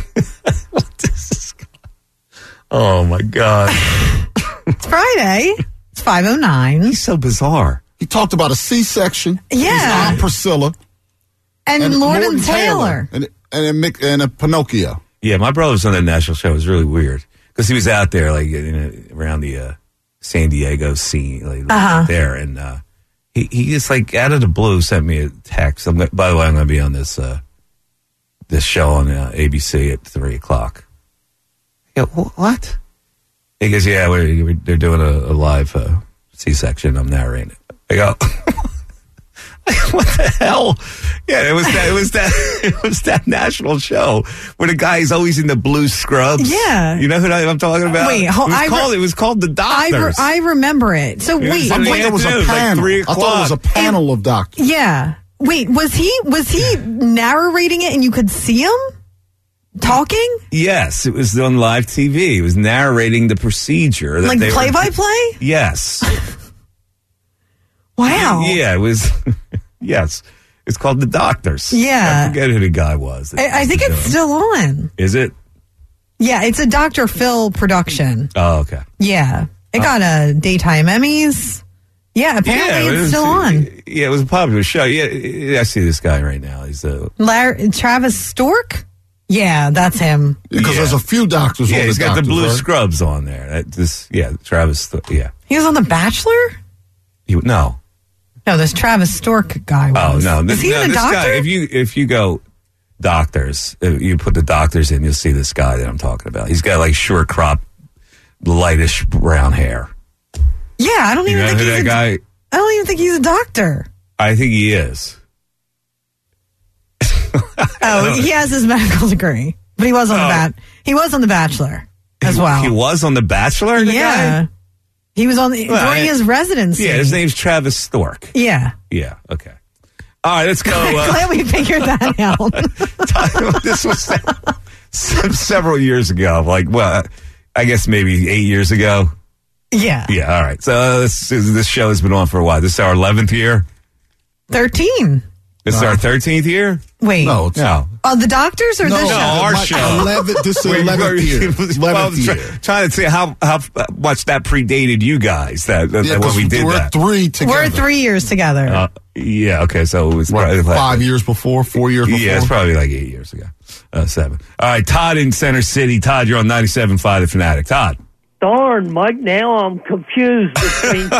This is- oh, my God. It's Friday. It's five oh nine. He's so bizarre. He talked about a C-section. Yeah. His Aunt Priscilla. And, Lord and Taylor. And, and, a, Mick- and a Pinocchio. Yeah, my brother was on that national show. It was really weird because he was out there, like in a, around the uh, San Diego scene, like Uh-huh. there, and uh, he he just like out of the blue sent me a text. I'm, gonna- by the way, I'm going to be on this uh, this show on uh, A B C at three o'clock. I go, what? He goes, yeah, we're, we're, they're doing a, a live uh, C-section. I'm narrating it. I go, what the hell? Yeah, it was that. It was that. It was that national show where the guy is always in the blue scrubs. Yeah, you know who I'm talking about. Wait, it was I called. Re- it was called the I, Doctors. re- I remember it. So It wait, was in the wait, There was a afternoon, like panel. three I thought it was a o'clock. panel of doctors. yeah. Wait, was he was he narrating it and you could see him talking? Yes, it was on live T V. It was narrating the procedure. That Like they were- play by play? Yes. Wow. Yeah, it was. Yes, it's called the Doctors. Yeah. I forget who the guy was. that I, I think was it's doing still on. it. Is it? Yeah, it's a Doctor Phil production. Oh, okay. Yeah. It got a daytime Emmys. Yeah, apparently Yeah, it it's was- still on. Yeah, it was a popular show. Yeah, yeah, I see this guy right now. He's uh, Larry, Travis Stork? Yeah, that's him. Because Yeah. there's a few doctors yeah, on he's the got the doctors, blue right? scrubs on there. That this, yeah, Travis. Yeah, He was on The Bachelor? he, no. No, this Travis Stork guy Oh was. no, this, Is he no, the this doctor? guy. If you if you go doctors, if you put the doctors in, you'll see this guy that I'm talking about. He's got like short crop, lightish brown hair. Yeah, I don't You even know think who he's that a, guy? I don't even think he's a doctor. I think he is. Oh, he has his medical degree, but he was on Oh. the bat. He was on The Bachelor as well. He was on The Bachelor. The yeah, guy? he was on the, Well, during I- his residency. Yeah, his name's Travis Stork. Yeah. Yeah. Okay. All right, let's go. Uh, Glad we figured that out. this was se- several years ago. Like, well, I guess maybe eight years ago. Yeah, Yeah. All right. So uh, this this show has been on for a while. This is our eleventh year. thirteen. This is our thirteenth year. Wait, No, it's No. oh, the doctors or No, this No, show? our my- show. eleven this is Wait, eleventh wait, year. well, I eleventh was try- year. trying to see how how much that predated you guys. That, that Yeah, when 'cause we did we're that. three together. We're three years together. Uh, yeah. Okay. So it was What, probably like- five years before, four years before. Yeah, it's probably like eight years ago. Uh, seven. All right, Todd in Center City. Todd, you're on ninety-seven point five The Fanatic. Todd. Darn, Mike, now I'm confused between.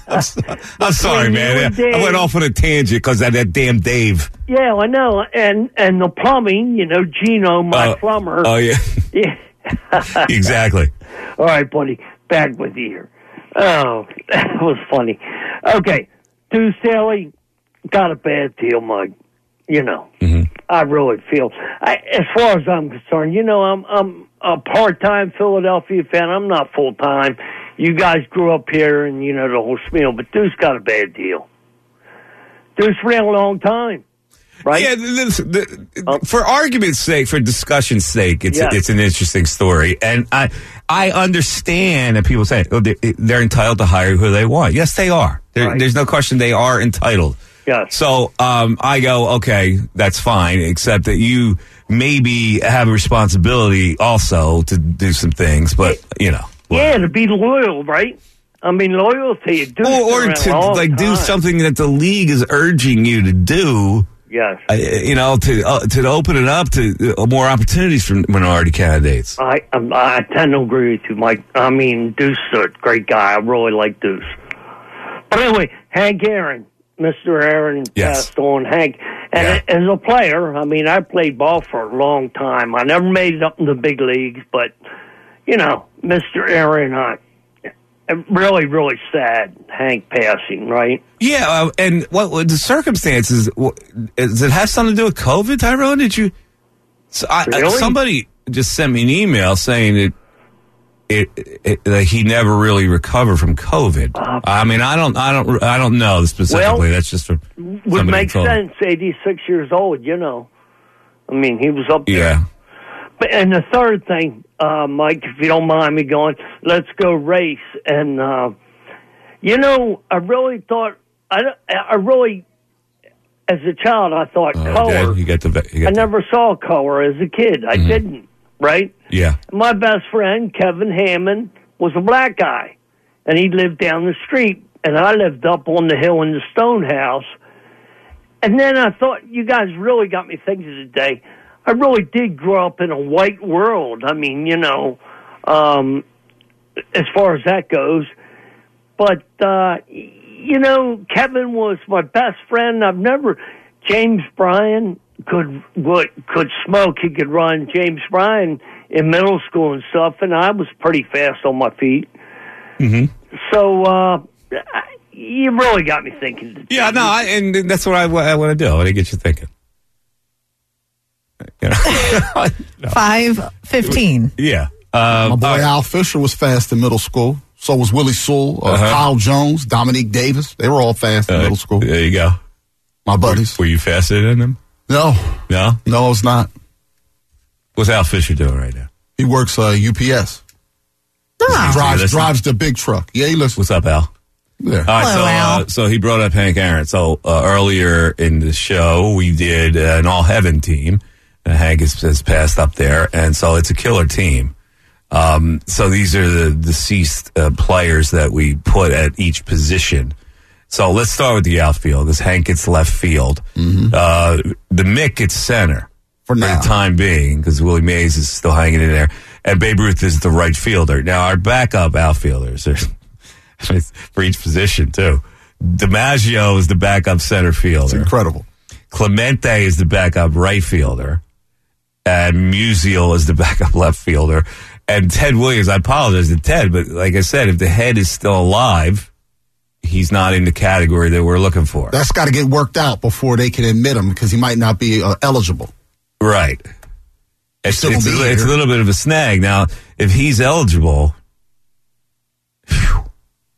I'm sorry, you man. and I Dave. went off on a tangent because of that damn Dave. Yeah, I know. And and the plumbing, you know, Gino, my Uh, plumber. Oh, yeah. Yeah. Exactly. All right, buddy. Back with you here. Oh, that was funny. Okay. Deuce Staley got a bad deal, Mike. You know, Mm-hmm. I really feel. I, as far as I'm concerned, you know, I'm I'm a part-time Philadelphia fan. I'm not full-time. You guys grew up here, and you know the whole spiel. But Deuce got a bad deal. Deuce ran a long time, right? Yeah, this, the, for argument's sake, for discussion's sake, it's Yes. it's an interesting story, and I I understand that people say oh, they, they're entitled to hire who they want. Yes, they are. There, Right. There's no question they are entitled. Yes. So um, I go, okay, that's fine, except that you maybe have a responsibility also to do some things, but you know, Yeah, to be loyal, right? I mean, loyalty. Deuce or, or been around to a long like do time. something that the league is urging you to do. Yes. Uh, you know, to uh, to open it up to uh, more opportunities for minority candidates. I um, I tend to agree with you, Mike. I mean, Deuce is a great guy. I really like Deuce. But anyway, Hank Aaron, Mister Aaron Yes. passed on. Hank, and as a player, I mean, I played ball for a long time. I never made it up in the big leagues, but you know, Mister Aaron, I really, really sad. Hank passing, right? Yeah, uh, and what, what the circumstances? What, does it have something to do with COVID, Tyrone? Did you? So I, I- Really? somebody just sent me an email saying that it, it that he never really recovered from COVID. I mean, I don't, I don't, I don't know specifically. Well, That's just for Would somebody make told me. sense. eighty-six years old, you know. I mean, he was up there. Yeah. But, and the third thing, uh, Mike, if you don't mind me going, let's go race. And, uh, you know, I really thought, I, I really, as a child, I thought Oh, color. yeah, you get the, you I get the never saw color as a kid. I Mhm. didn't, right? yeah. My best friend, Kevin Hammond, was a black guy, and he lived down the street, and I lived up on the hill in the stone house. And then I thought, you guys really got me thinking today. I really did grow up in a white world. I mean, you know, um, as far as that goes. But, uh, you know, Kevin was my best friend. I've never, James Bryan could, would, could smoke. He could run. James Bryan, in middle school and stuff, and I was pretty fast on my feet. Mm-hmm. So uh, you really got me thinking. Yeah, no, I, and that's what I, I want to do. I want to get you thinking. You know? five fifteen. Yeah. Um, My boy Al Fisher was fast in middle school. So was Willie Sewell, uh, Uh-huh. Kyle Jones, Dominique Davis. They were all fast in Uh, middle school. There you go. My buddies. Were, were you faster than them? No. No? No, it's not. What's Al Fisher doing right now? He works uh, U P S. Oh. Drives, Listen. drives the big truck. Yeah, he listens. What's up, Al? Yeah. All right, Hello, so, Al. uh, so he brought up Hank Aaron. So uh, earlier in the show, we did uh, an all heaven team. Uh, Hank has, has passed up there, and so it's a killer team. Um, so these are the deceased uh, players that we put at each position. So let's start with the outfield, because Hank gets left field. Mm-hmm. Uh, the Mick gets center for, now. for the time being, because Willie Mays is still hanging in there, and Babe Ruth is the right fielder. Now our backup outfielders are for each position too. DiMaggio is the backup center fielder. It's incredible. Clemente is the backup right fielder, and Musial is the backup left fielder. And Ted Williams, I apologize to Ted, but like I said, if the head is still alive, he's not in the category that we're looking for. That's got to get worked out before they can admit him, because he might not be uh, eligible. Right. It's, still it's, gonna be a, it's a here. little bit of a snag. Now, if he's eligible, phew,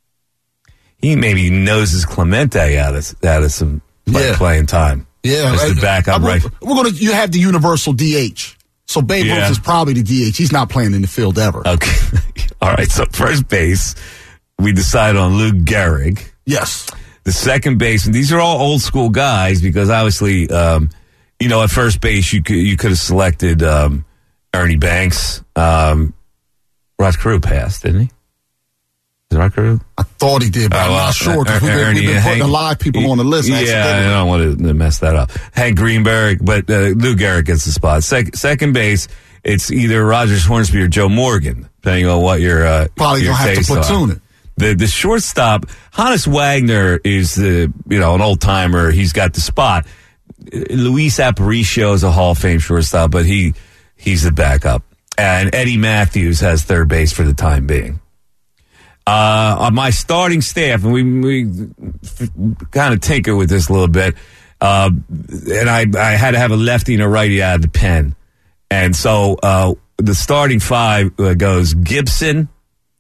he maybe noses Clemente out of, out of some play, Yeah. playing time. Yeah, As the backup I- right. We're gonna. You have the universal D H. So Babe Yeah. Ruth is probably the D H. He's not playing in the field ever. Okay. All right. So first base, we decided on Lou Gehrig. Yes. The second base, and these are all old school guys, because obviously, um, you know, at first base you could you could have selected um, Ernie Banks. Um, Rod Carew passed, didn't he? Is it Rod Carew? I thought he did, but Oh, I'm well, not sure, because Er- we've been, Ernie we've been and putting Hank- a lot of people on the list. Yeah, accidentally. I don't want to mess that up. Hank Greenberg, but uh, Lou Gehrig gets the spot. Sec- second base, it's either Rogers Hornsby or Joe Morgan, depending on what your uh, Probably your gonna have to tastes are. platoon it. The the shortstop, Hannes Wagner is the you know an old timer. He's got the spot. Luis Aparicio is a Hall of Fame shortstop, but he he's the backup. And Eddie Matthews has third base for the time being. Uh, on my starting staff, and we, we f- kind of tinker with this a little bit, uh, and I, I had to have a lefty and a righty out of the pen. And so uh, the starting five uh, goes Gibson,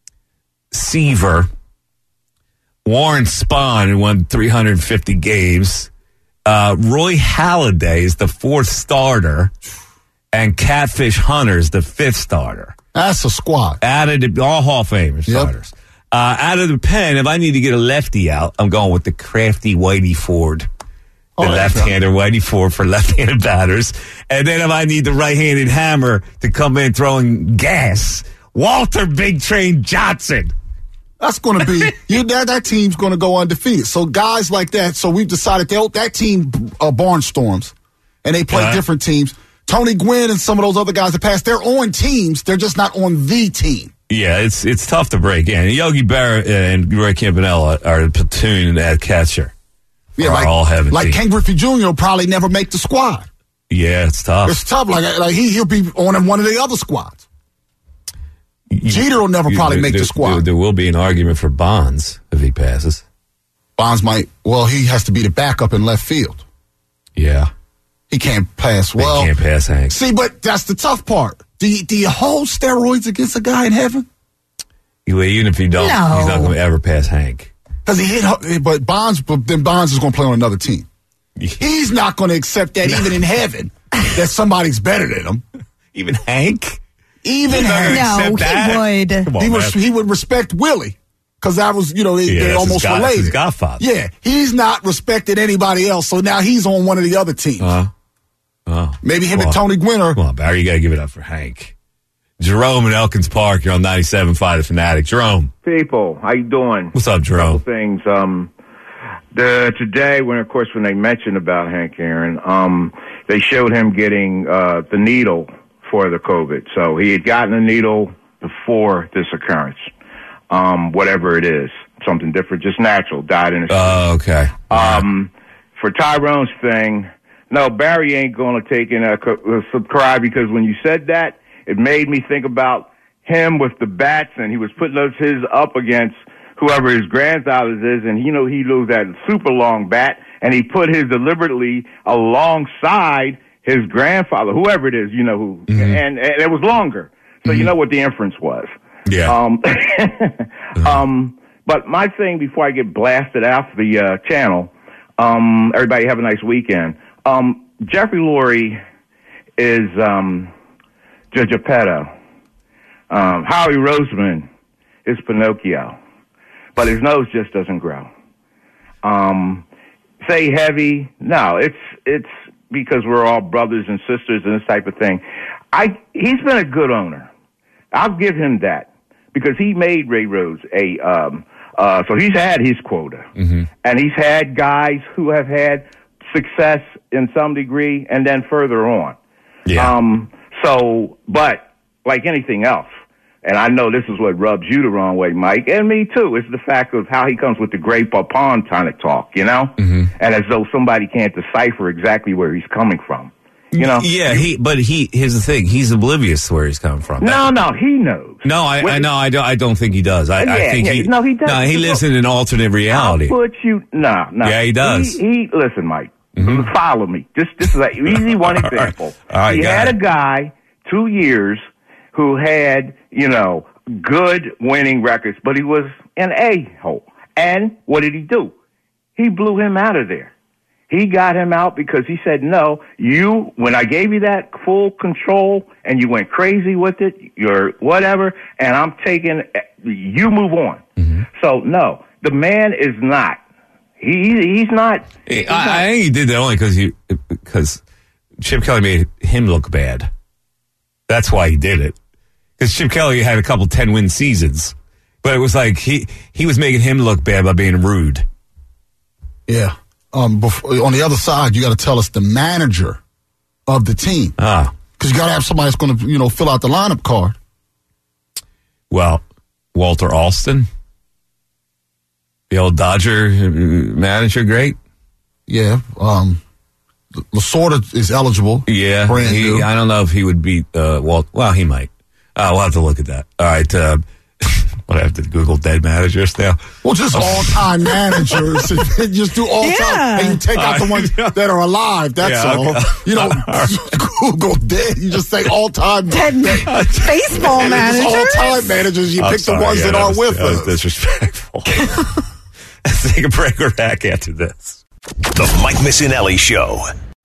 Seaver, Warren Spahn, who won three hundred fifty games, uh, Roy Halladay is the fourth starter, and Catfish Hunter's the fifth starter. That's a squad. Added all Hall of Fame starters. Uh, out of the pen, if I need to get a lefty out, I'm going with the crafty Whitey Ford. The Oh, there you left-hander Whitey Ford for left-handed batters. And then if I need the right-handed hammer to come in throwing gas, Walter Big Train Johnson. That's going to be you. That that team's going to go undefeated. So guys like that. So we've decided that that team uh, barnstorms, and they play Uh-huh. different teams. Tony Gwynn and some of those other guys that passed, they're on teams. They're just not on the team. Yeah, it's it's tough to break in. Yogi Berra and Roy Campanella are the platoon at catcher. Yeah, for like, our all heaven like team. Ken Griffey Junior will probably never make the squad. Yeah, it's tough. It's tough. Like, like he, he'll be on one of the other squads. Jeter will never You- probably there- make the there- squad. There, there will be an argument for Bonds if he passes. Bonds might, well, he has to be the backup in left field. Yeah. He can't pass well. He can't pass Hank. See, but that's the tough part. Do you, do you hold steroids against a guy in heaven? Well, even if he don't, No. he's not going to ever pass Hank. Because he hit, but Bonds, but then Bonds is going to play on another team. He's not going to accept that even in heaven that somebody's better than him. Even Hank? Even He's not Hank. gonna accept No, that? he would. Come on, he, man. was, he would respect Willie because that was, you know, they, Yeah, they're that's his almost god- that's related. his godfather. Yeah, he's not respected anybody else, so now he's on one of the other teams. Uh, oh. Maybe him Well, and Tony Gwynn are. Come on, Barry, you got to give it up for Hank. Jerome in Elkins Park, you're on ninety-seven point five The Fanatic. Jerome. People, how you doing? What's up, Jerome? Couple things. Um, the today, when of course when they mentioned about Hank Aaron, um, they showed him getting uh, the needle for the COVID. So he had gotten the needle before this occurrence, um, whatever it is, something different, just natural, died in a. Oh, okay. Um, for Tyrone's thing, no, Barry ain't going to take in a co- uh, subscribe because when you said that, It made me think about him with the bats, and he was putting those his up against whoever his grandfather's is, and you know he knows that super long bat, and he put his deliberately alongside his grandfather, whoever it is, you know who, mm-hmm. and, and it was longer. So mm-hmm. you know what the inference was. Yeah. Um, mm-hmm. um, but my thing before I get blasted off the uh, channel, um, everybody have a nice weekend. Um, Jeffrey Lurie is um, Geppetto. Um, Howie Roseman is Pinocchio, but his nose just doesn't grow. Um, say heavy, no, it's it's because we're all brothers and sisters and this type of thing. I he's been a good owner. I'll give him that because he made Ray Rhodes a um, uh, so he's had his quota, mm-hmm. and he's had guys who have had success in some degree, and then further on. Yeah. Um, so, but like anything else, and I know this is what rubs you the wrong way, Mike, and me too, it's the fact of how he comes with the great Papon kind of talk, you know? Mm-hmm. And as though somebody can't decipher exactly where he's coming from, you know? Yeah, he. But he. Here's the thing: he's oblivious to where he's coming from. No, no, he knows. No, I, I know. I don't. I don't think he does. I, Yeah, I think yeah, he. no, he does. No, he lives in an alternate reality. I'll put you, no, no. Yeah, he does. He, he listen, Mike, Mhm. follow me. Just, this is an easy one example. All right, he go had ahead. a guy two years who had, you know, good winning records, but he was an a-hole. And what did he do? He blew him out of there. He got him out because he said, no, you, when I gave you that full control and you went crazy with it, you're whatever, and I'm taking, you move on. Mm-hmm. So, no, the man is not. He He's not. I, I think he did that only because he because Chip Kelly made him look bad. That's why he did it. Because Chip Kelly had a couple ten-win seasons, but it was like he he was making him look bad by being rude. Yeah. Um, before, on the other side, you got to tell us the manager of the team. Ah. Because you got to have somebody that's going to, you know, fill out the lineup card. Well, Walter Alston, the old Dodger manager, great. Yeah. Um, Lasorda is eligible. Yeah. Brand he, new. I don't know if he would beat uh, Walt. Well, he might. Uh, we'll have to look at that. All right. Uh, what I have to Google dead managers now? Well, just all-time managers. Just do all-time. Yeah. And you take out the ones that are alive. That's Yeah, all. okay. You don't Google dead. You just say all-time. Dead baseball And managers. it's all-time managers. You I'm pick sorry, the ones yeah, that, are was, with that was us. disrespectful. Let's take a break. We're back after this. The Mike Missinelli Show.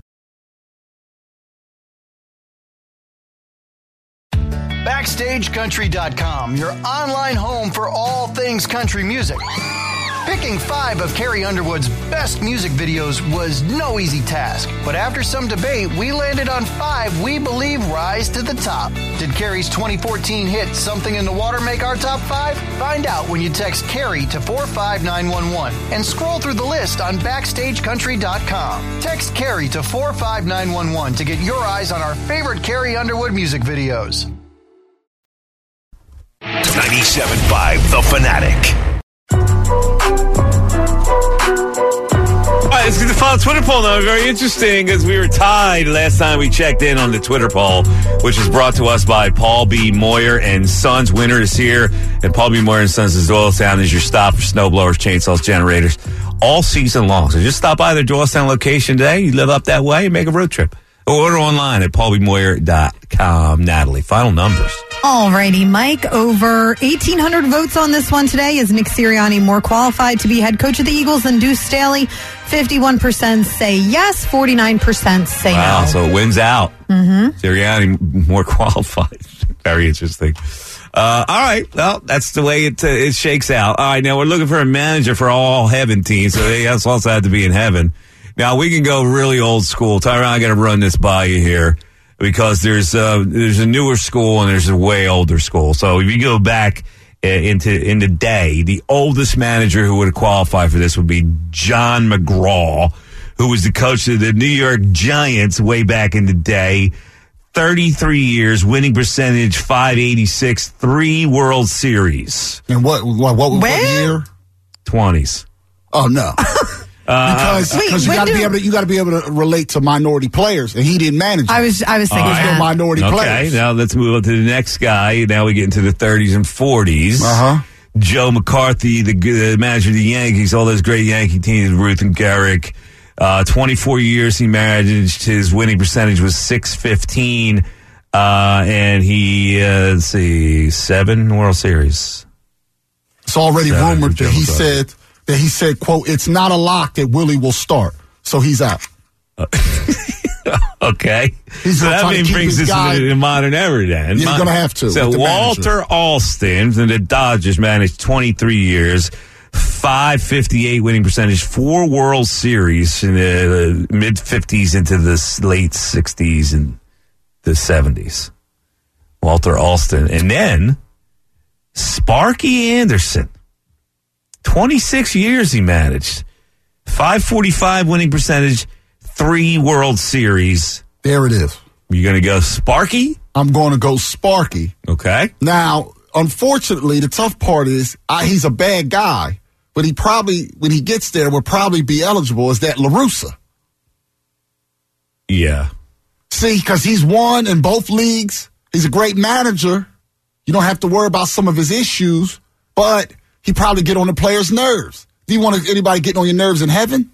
Backstage Country dot com, your online home for all things country music. Picking five of Carrie Underwood's best music videos was no easy task, but after some debate, we landed on five we believe rise to the top. Did Carrie's twenty fourteen hit Something in the Water make our top five? Find out when you text Carrie to four five nine one one and scroll through the list on Backstage Country dot com. Text Carrie to four five nine one one to get your eyes on our favorite Carrie Underwood music videos. ninety-seven point five The Fanatic. All right, let's get the final Twitter poll now. Very interesting because we were tied last time we checked in on the Twitter poll, which is brought to us by Paul B. Moyer and Sons. Winter is here, and Paul B. Moyer and Sons is Doylestown is your stop for snowblowers, chainsaws, generators, all season long. So just stop by their Doylestown location today. You live up that way and make a road trip. Or order online at paul b moyer dot com. Natalie, final numbers. Alrighty, Mike, over eighteen hundred votes on this one today. Is Nick Sirianni more qualified to be head coach of the Eagles than Deuce Staley? fifty-one percent say yes, forty-nine percent say Wow, no. so it wins out. Mm-hmm. Sirianni more qualified. Very interesting. Uh, all right, well, that's the way it uh, it shakes out. All right, now we're looking for a manager for all heaven teams, so they also have to be in heaven. Now, we can go really old school. Tyron, I got to run this by you here because there's uh, there's a newer school and there's a way older school. So if you go back uh, into in the day, the oldest manager who would have qualified for this would be John McGraw, who was the coach of the New York Giants way back in the day. thirty-three years, winning percentage five eighty-six, three World Series. And what what what, what Where? year? twenties. Oh, no. Uh, because Wait, because you when got to do- be able to you got to be able to relate to minority players, and he didn't manage. I it. was I was thinking All right. that. no minority Okay, players. now let's move on to the next guy. Now we get into the thirties and forties. Uh huh. Joe McCarthy, the, the manager of the Yankees, all those great Yankee teams, Ruth and Garrick. Uh, twenty-four years he managed. His winning percentage was six fifteen. Uh, and he, uh, let's see, seven World Series. It's already Seven rumored for that Joe he McCarthy. said that he said, "quote It's not a lock that Willie will start, so he's out." Okay. He's so gonna that try to means keep brings his us guy- into the modern era then. You're gonna have to, So with the Walter manager. Alston and the Dodgers managed twenty-three years, five fifty-eight winning percentage, four World Series in the mid fifties into the s- late sixties and the seventies. Walter Alston. And then Sparky Anderson. twenty-six years he managed. five forty-five winning percentage, three World Series. There it is. You going to go Sparky? I'm going to go Sparky. Okay. Now, unfortunately, the tough part is I, he's a bad guy, but he probably, when he gets there, will probably be eligible. Is that La Russa? Yeah. See, because he's won in both leagues. He's a great manager. You don't have to worry about some of his issues, but he probably get on the players' nerves. Do you want anybody getting on your nerves in heaven?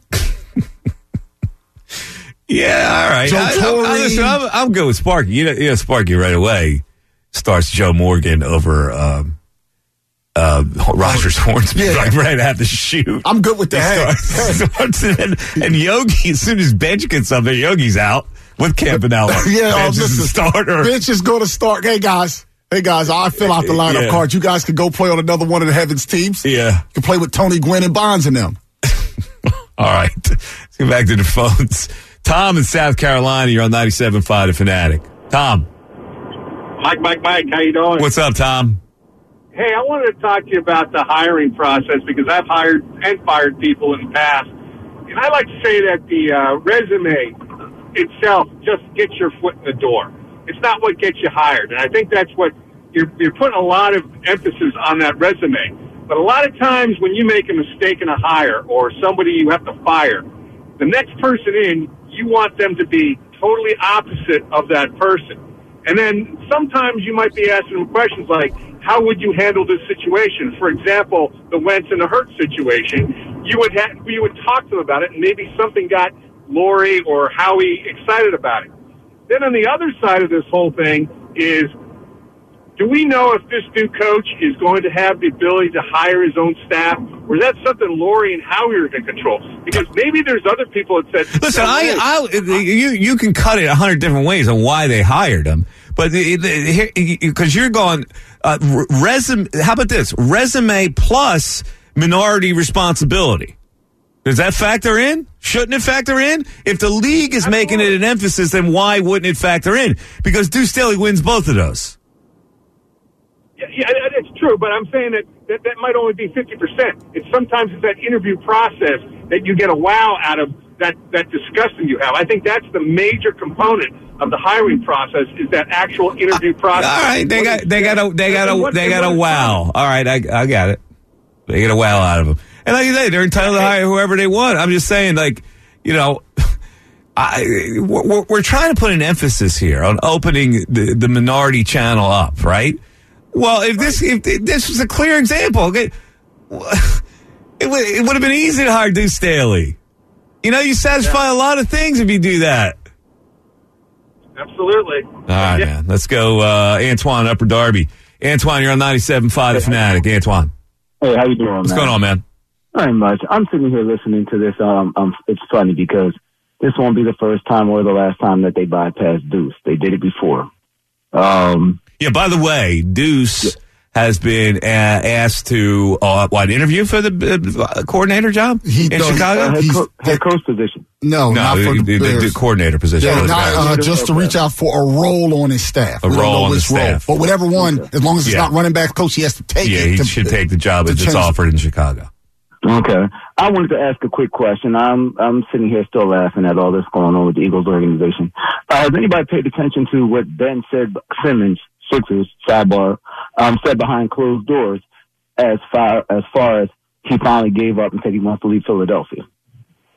Yeah, all right. Joe I, Torre. I, listen, I'm, I'm good with Sparky. You know, you know, Sparky right away starts Joe Morgan over um, uh, Rogers Hornsby Yeah. right, right at the shoot. I'm good with the He head. starts- starts and, and Yogi, as soon as Bench gets up there, Yogi's out with Campanella. Yeah, oh, Bench is listen, the starter. Bench is going to start. Hey, guys. Hey, guys, I fill out the lineup Yeah. cards. You guys can go play on another one of the Heavens teams. Yeah. You can play with Tony Gwynn and Bonds and them. All right. Let's get back to the phones. Tom in South Carolina, you're on ninety-seven point five The Fanatic. Tom. Mike, Mike, Mike, how you doing? What's up, Tom? Hey, I wanted to talk to you about the hiring process because I've hired and fired people in the past. And I like to say that the uh, resume itself just gets your foot in the door. It's not what gets you hired. And I think that's what you're, you're putting a lot of emphasis on that resume. But a lot of times when you make a mistake in a hire or somebody you have to fire, the next person in, you want them to be totally opposite of that person. And then sometimes you might be asking them questions like, how would you handle this situation? For example, the Wentz and the Hurts situation. You would ha- you would talk to them about it, and maybe something got Lori or Howie excited about it. Then on the other side of this whole thing is, do we know if this new coach is going to have the ability to hire his own staff, or is that something Lori and Howie are going to control? Because maybe there's other people that said, Listen, I, I, you, you can cut it a hundred different ways on why they hired him, but because you're going uh, resume. How about this resume plus minority responsibility? Does that factor in? Shouldn't it factor in? If the league is Absolutely. making it an emphasis, then why wouldn't it factor in? Because Deuce Staley wins both of those. Yeah, yeah, it's true, but I'm saying that, that that might only be fifty percent. It's sometimes it's that interview process that you get a wow out of, that, that discussion you have. I think that's the major component of the hiring process is that actual interview process. All right, they got they got a they got a they got a wow. All right, I I got it. They get a wow out of them, and like you say, they're entitled to hire whoever they want. I'm just saying, like, you know, I we're, we're trying to put an emphasis here on opening the, the minority channel up, right? Well, if this if this was a clear example, okay, it would it would have been easy to hire Deuce Staley. You know, you satisfy yeah. a lot of things if you do that. Absolutely. All right, yeah. man. Let's go, uh, Antoine, Upper Darby. Antoine, you're on ninety-seven point five The Fanatic. Antoine. Hey, how you doing, What's man? going on, man? Not very much. I'm sitting here listening to this. Um, um, it's funny because this won't be the first time or the last time that they bypass Deuce. They did it before. Um, yeah, by the way, Deuce yeah. has been uh, asked to, uh, what, interview for the uh, coordinator job he, in no, Chicago? Uh, head, co- head coach position. No, no, not for the, the, the, the coordinator position. Yeah, not, uh, just to reach out for a role on his staff. A we role don't know on which the staff. Role. But whatever one, okay. as long as it's yeah. not running back coach, he has to take yeah, it. he to, should take the job that's offered in Chicago. Okay. I wanted to ask a quick question. I'm I'm sitting here still laughing at all this going on with the Eagles organization. Uh, has anybody paid attention to what Ben said, Simmons, Sixers, sidebar, um, said behind closed doors as far as far as he finally gave up and said he wants to leave Philadelphia?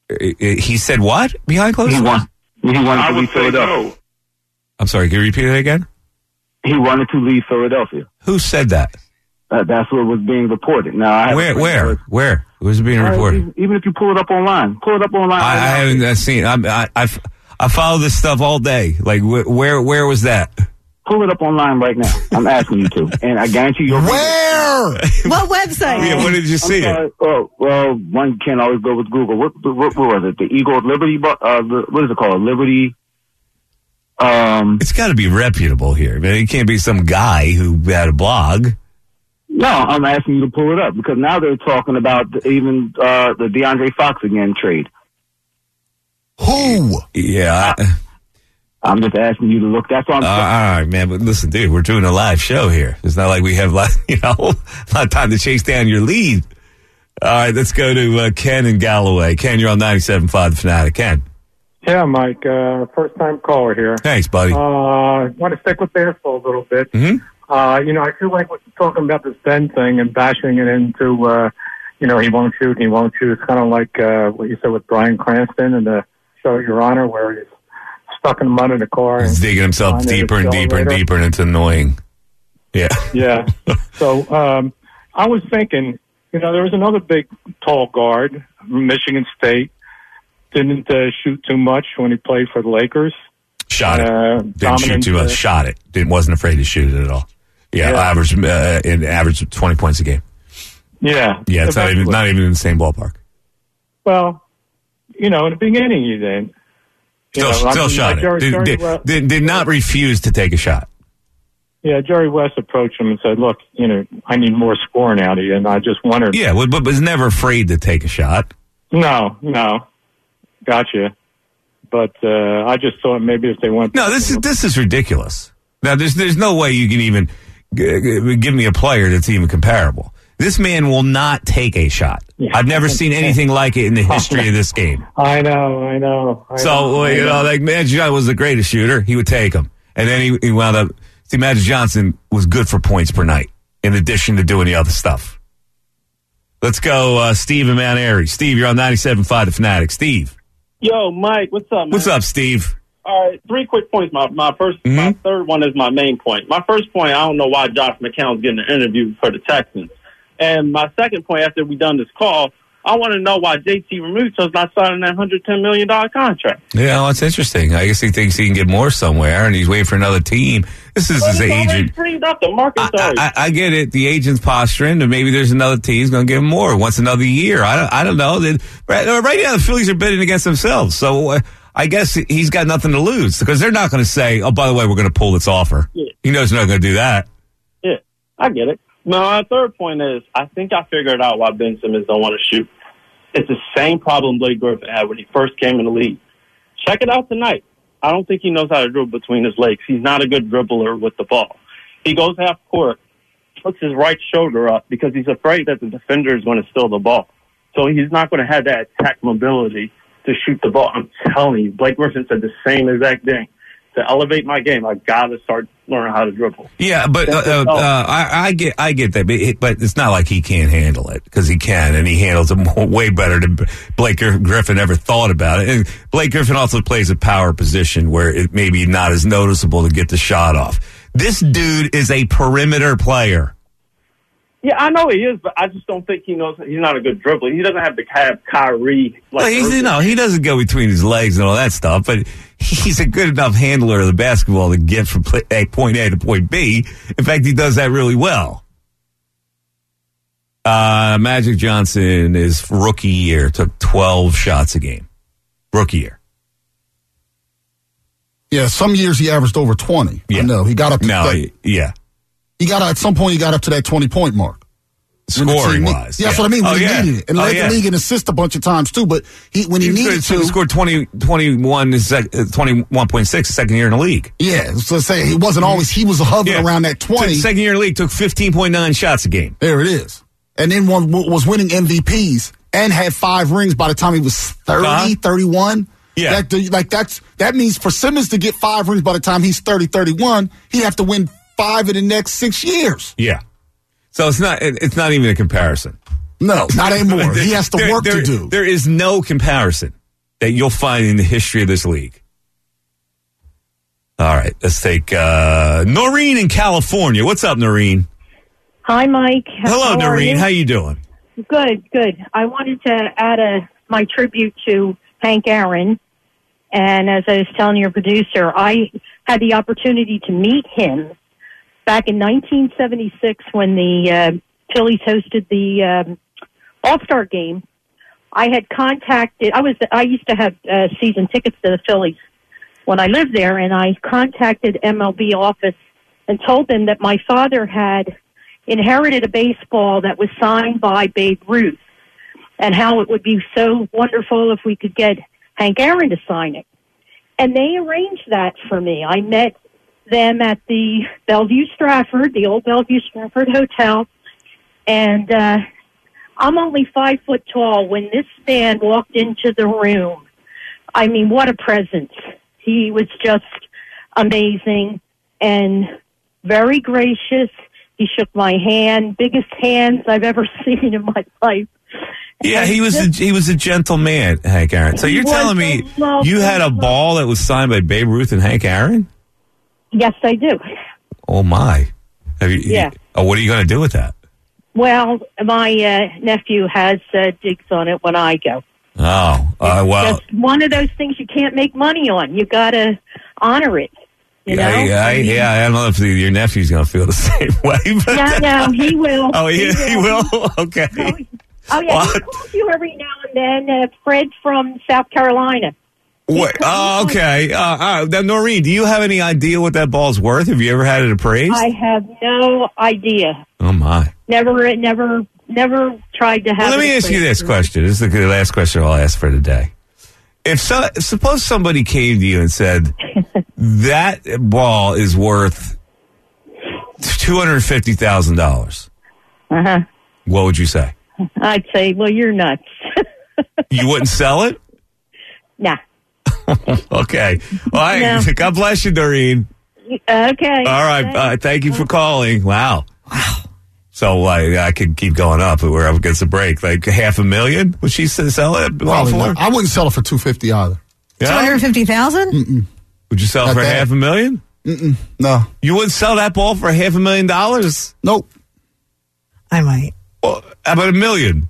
He said what? Behind closed He, doors? want, he wanted I to would leave say Philadelphia. no. I'm sorry, can you repeat that again? He wanted to leave Philadelphia. Who said that? Uh, that's what was being reported. Now, I Where? haven't- Where? Where? Was it being Uh, reported? even- Even if you pull it up online, pull it up online. I, I haven't uh, seen. I'm, I I I follow this stuff all day. Like wh- where where was that? Pull it up online right now. I'm asking you to, and I guarantee you. Where? What website? Yeah, where did you see I'm sorry. Oh, well, one can't always go with Google. What, what, what was it? The Eagle Liberty? bu- Uh, the, what is it called? Liberty. Um. It's got to be reputable here, man. It can't be some guy who had a blog. No, I'm asking you to pull it up because now they're talking about the, even uh, the DeAndre Fox again trade. Who? Yeah. I, I'm just asking you to look. That's on. Uh, all right, man. But listen, dude, we're doing a live show here. It's not like we have, like, you know, a lot of time to chase down your lead. All right, let's go to uh, Ken in Galloway. Ken, you're on ninety-seven point five The Fanatic. Ken. Yeah, Mike, uh, first time caller here. Thanks, buddy. Uh, I want to stick with baseball a little bit. Mm-hmm. Uh, you know, I feel like we're talking about this Ben thing and bashing it into, uh, you know, he won't shoot, he won't shoot. It's kind of like uh, what you said with Bryan Cranston in the show Your Honor, where he's stuck in the mud in the car. He's and digging himself on the deeper and deeper and accelerator. deeper, and it's annoying. Yeah. Yeah. So um, I was thinking, you know, there was another big tall guard, Michigan State, didn't uh, shoot too much when he played for the Lakers. Shot it. Uh, Didn't shoot dominant, too much. uh, Shot it. Didn't wasn't afraid to shoot it at all. Yeah, Yeah. average uh, in average twenty points a game. Yeah. Yeah, it's not even eventually. not even in the same ballpark. Well, you know, in the beginning you didn't. You Still, know, I still mean, shot like it. Jerry- Did, Jerry did, West- did, did not refuse to take a shot. Yeah, Jerry West approached him and said, "Look, you know, I need more scoring out of you," and I just wondered. Yeah, but, but was never afraid to take a shot. No, no, gotcha. But uh, I just thought maybe if they went. No, this is this is ridiculous. Now, there's there's no way you can even g- g- give me a player that's even comparable. This man will not take a shot. I've never seen anything like it in the history of this game. I know, I know. I So, know, well, I you know, know. like Magic Johnson was the greatest shooter. He would take them. And then he, he wound up, see, Magic Johnson was good for points per night, in addition to doing the other stuff. Let's go, uh, Steve in Mount Airy. Steve, you're on ninety-seven point five The Fanatic. Steve. Yo, Mike, what's up, man? What's up, Steve? All right, three quick points. My my 1st Mm-hmm. my third one is my main point. My first point, I don't know why Josh McCown's getting an interview for the Texans. And my second point, after we done this call, I want to know why J T Realmuto's not signing that one hundred ten million dollars contract. Yeah, well, it's interesting. I guess he thinks he can get more somewhere, and he's waiting for another team. This is But his he's already agent. freed up the market. I, I, I get it. The agent's posturing, and maybe there's another team's going to give him more. Wants another year. I don't. I don't know. They- Right, right now, the Phillies are bidding against themselves. So uh, I guess he's got nothing to lose because they're not going to say, "Oh, by the way, we're going to pull this offer." Yeah. He knows they're not going to do that. Yeah, I get it. No, my third point is I think I figured out why Ben Simmons don't want to shoot. It's the same problem Blake Griffin had when he first came in the league. Check it out tonight. I don't think he knows how to dribble between his legs. He's not a good dribbler with the ball. He goes half court, puts his right shoulder up because he's afraid that the defender is going to steal the ball. So he's not going to have that attack mobility to shoot the ball. I'm telling you, Blake Griffin said the same exact thing. To elevate my game, I've got to start learning how to dribble. Yeah, but uh, uh, I, I get, I get that, but, it, but it's not like he can't handle it because he can, and he handles it more, way better than Blake Griffin ever thought about it. And Blake Griffin also plays a power position where it may be not as noticeable to get the shot off. This dude is a perimeter player. Yeah, I know he is, but I just don't think he knows. He's not a good dribbler. He doesn't have the have Kyrie. Like Well, he's, you know, he doesn't go between his legs and all that stuff, but he's a good enough handler of the basketball to get from play, a point A to point B. In fact, he does that really well. Uh, Magic Johnson, his rookie year, took twelve shots a game. Rookie year. Yeah, some years he averaged over twenty. Yeah. I know. He got up to No, that, he- yeah. he got at some point he got up to that twenty point mark. When the team Scoring need- wise. Yeah, that's what I mean. When Oh, he yeah. needed it. And Oh, led yeah. the league in assists a bunch of times too, but he when he, He needed scored, to scored twenty, twenty-one, his sec- uh, twenty-one point six the second year in the league. Yeah, so say he wasn't always he was hovering Yeah. around that twenty. Took- Second year in the league, took fifteen point nine shots a game. There it is. And then one was winning M V Ps and had five rings by the time he was thirty, Uh-huh. thirty-one. Yeah. That, like that's that means for Simmons to get five rings by the time he's thirty, thirty-one, he'd have to win five in the next six years. Yeah. So it's not it- it's not even a comparison. No, not anymore. He has to There- work there- to do. There is no comparison. that you'll find in the history of this league. All right, let's take uh, Noreen in California. What's up, Noreen? Hi, Mike. Hello, How Noreen. are you? How you doing? Good, good. I wanted to add a my tribute to Hank Aaron. And as I was telling your producer, I had the opportunity to meet him back in nineteen seventy-six when the uh, Phillies hosted the um, All-Star game. I had contacted, I was, I used to have uh, season tickets to the Phillies when I lived there, and I contacted M L B office and told them that my father had inherited a baseball that was signed by Babe Ruth, and how it would be so wonderful if we could get Hank Aaron to sign it. And they arranged that for me. I met them at the Bellevue Stratford, the old Bellevue Stratford Hotel, and uh, I'm only five foot tall. When this man walked into the room, I mean, what a presence. He was just amazing and very gracious. He shook my hand, biggest hands I've ever seen in my life. Yeah, And he was a, just- he was a gentle man, Hank Aaron. So He you're was telling a me lovely, you had a ball that was signed by Babe Ruth and Hank Aaron? Yes, I do. Oh my! Have you? Yeah. Oh, what are you going to do with that? Well, my uh, nephew has uh, digs on it when I go. Oh, uh, well, Just one of those things you can't make money on. You got to honor it. You know? yeah, I, yeah. I don't know if your nephew's going to feel the same way. But No, no, he will. Oh, he, he will. Okay. Oh, yeah, What? he calls you every now and then. Uh, Fred from South Carolina. What? Oh, okay. Uh, uh, now, Noreen, do you have any idea what that ball's worth? Have you ever had it appraised? I have no idea. Oh my! Never, never, never tried to have. Well, let me it ask you this appraised. question. This is the last question I'll ask for today. If so, suppose somebody came to you and said that ball is worth two hundred fifty thousand dollars, Uh-huh. what would you say? I'd say, well, you're nuts. You wouldn't sell it? Nah. Okay. All right. No. God bless you, Doreen. Okay. All right. Uh, thank you for calling. Wow. Wow. So like, I could keep going up, but we're up against a break. Like half a million? Would she s- sell it? Probably for? not. I wouldn't sell it for two fifty either. Yeah? Two hundred fifty thousand. Would you sell it Not for that. half a million? Mm-mm. No. You wouldn't sell that ball for half a million dollars? Nope. I might. Well, how about a million?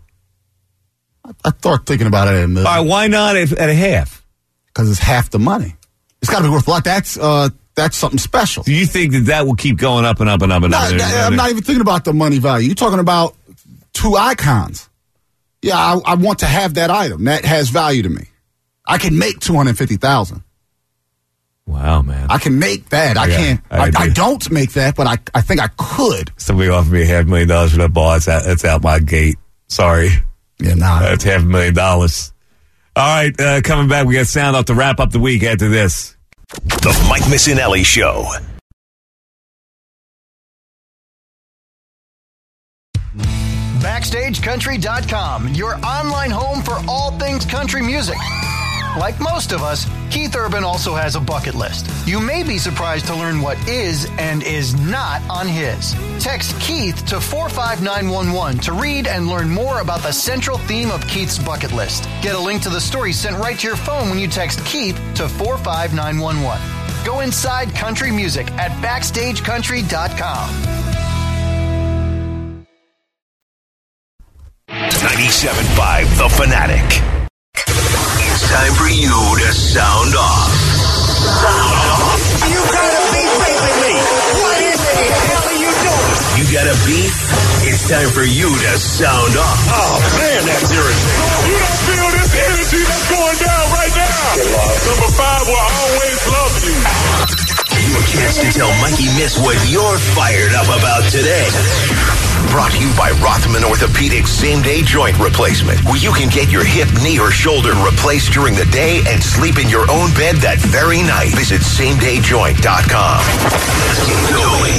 I thought thinking about it at a million. All right, why not at, at a half? Because it's half the money. It's got to be worth a lot. That's uh, that's something special. Do you think that that will keep going up and up and up and No, up? and up? I'm not even thinking about the money value. You're talking about two icons. Yeah, I, I want to have that item. That has value to me. I can make two hundred fifty thousand. Wow, man. I can make that. I, I got- can't. I I, do. I don't make that, but I, I think I could. Somebody offered me half a million dollars for that ball. It's out, it's out my gate. Sorry. Yeah, nah. That's half a million dollars. All right, uh, coming back, we got sound off to wrap up the week after this. The Mike Missinelli Show. Backstage Country dot com, your online home for all things country music. Like most of us, Keith Urban also has a bucket list. You may be surprised to learn what is and is not on his. Text Keith to four five nine one one to read and learn more about the central theme of Keith's bucket list. Get a link to the story sent right to your phone when you text Keith to four five nine one one. Go inside country music at Backstage Country dot com. ninety-seven point five The Fanatic. It's time for you to sound off. Sound off. You got a beef raping me. What in the hell are you doing? You got a beef? It's time for you to sound off. Oh, man, that's irritating. You don't feel this energy that's going down right now. Number five will always love you. Your chance to tell Mikey Miss what you're fired up about today. Brought to you by Rothman Orthopedics Same-Day Joint Replacement, where you can get your hip, knee, or shoulder replaced during the day and sleep in your own bed that very night. Visit same day joint dot com. Let's get going.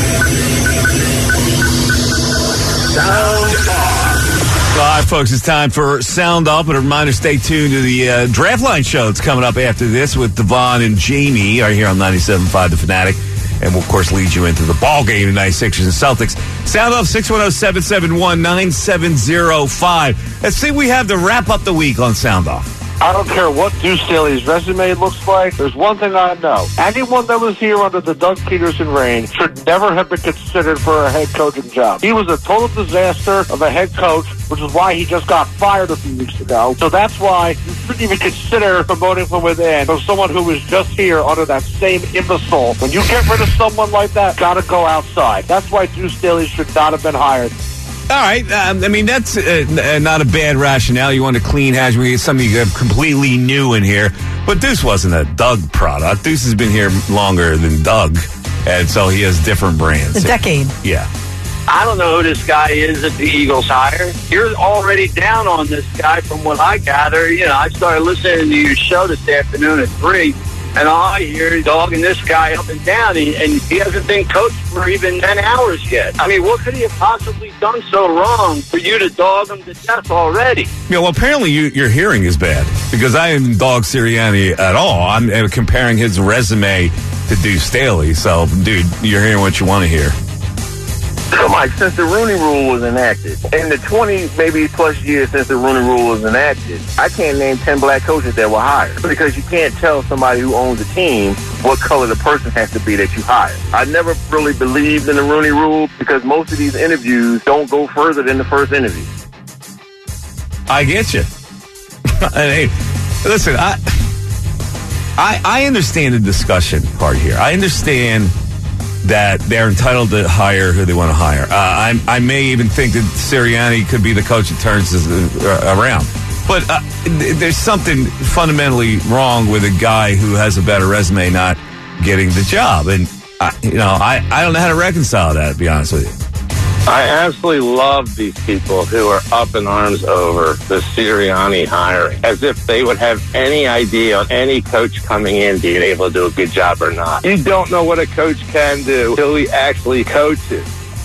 Sound off. All right, folks, it's time for Sound Off. But a reminder, stay tuned to the uh, Draft Line show that's coming up after this with Devon and Jamie right here on ninety-seven point five The Fanatic. And we'll, of course, lead you into the ball game tonight, Sixers and Celtics. Sound off six one zero, seven seven one, nine seven zero five. Let's see, we have to wrap up the week on Sound Off. I don't care what Deuce Staley's resume looks like. There's one thing I know. Anyone that was here under the Doug Peterson reign should never have been considered for a head coaching job. He was a total disaster of a head coach, which is why he just got fired a few weeks ago. So that's why you shouldn't even consider promoting from within from someone who was just here under that same imbecile. When you get rid of someone like that, gotta go outside. That's why Deuce Staley should not have been hired. All right. Um, I mean, that's uh, not a bad rationale. You want a clean hash. We get something completely new in here. But Deuce wasn't a Doug product. Deuce has been here longer than Doug. And so he has different brands. A decade. Yeah. I don't know who this guy is that the Eagles hire. You're already down on this guy from what I gather. You know, I started listening to your show this afternoon at three. And all I hear is dogging this guy up and down, and, and he hasn't been coached for even ten hours yet. I mean, what could he have possibly done so wrong for you to dog him to death already? Yeah, well, apparently you, your hearing is bad, because I didn't dog Sirianni at all. I'm uh, comparing his resume to Deuce Staley. So, dude, you're hearing what you want to hear. So, Mike, since the Rooney Rule was enacted, in the twenty, maybe plus years since the Rooney Rule was enacted, I can't name ten black coaches that were hired, because you can't tell somebody who owns a team what color the person has to be that you hire. I never really believed in the Rooney Rule, because most of these interviews don't go further than the first interview. I get you. Hey, listen, I, I, I understand the discussion part here. I understand that they're entitled to hire who they want to hire. Uh, I, I may even think that Sirianni could be the coach that turns this uh, around. But uh, there's something fundamentally wrong with a guy who has a better resume not getting the job. And, I, you know, I, I don't know how to reconcile that, to be honest with you. I absolutely love these people who are up in arms over the Sirianni hiring, as if they would have any idea on any coach coming in being able to do a good job or not. You don't know what a coach can do until he actually coaches.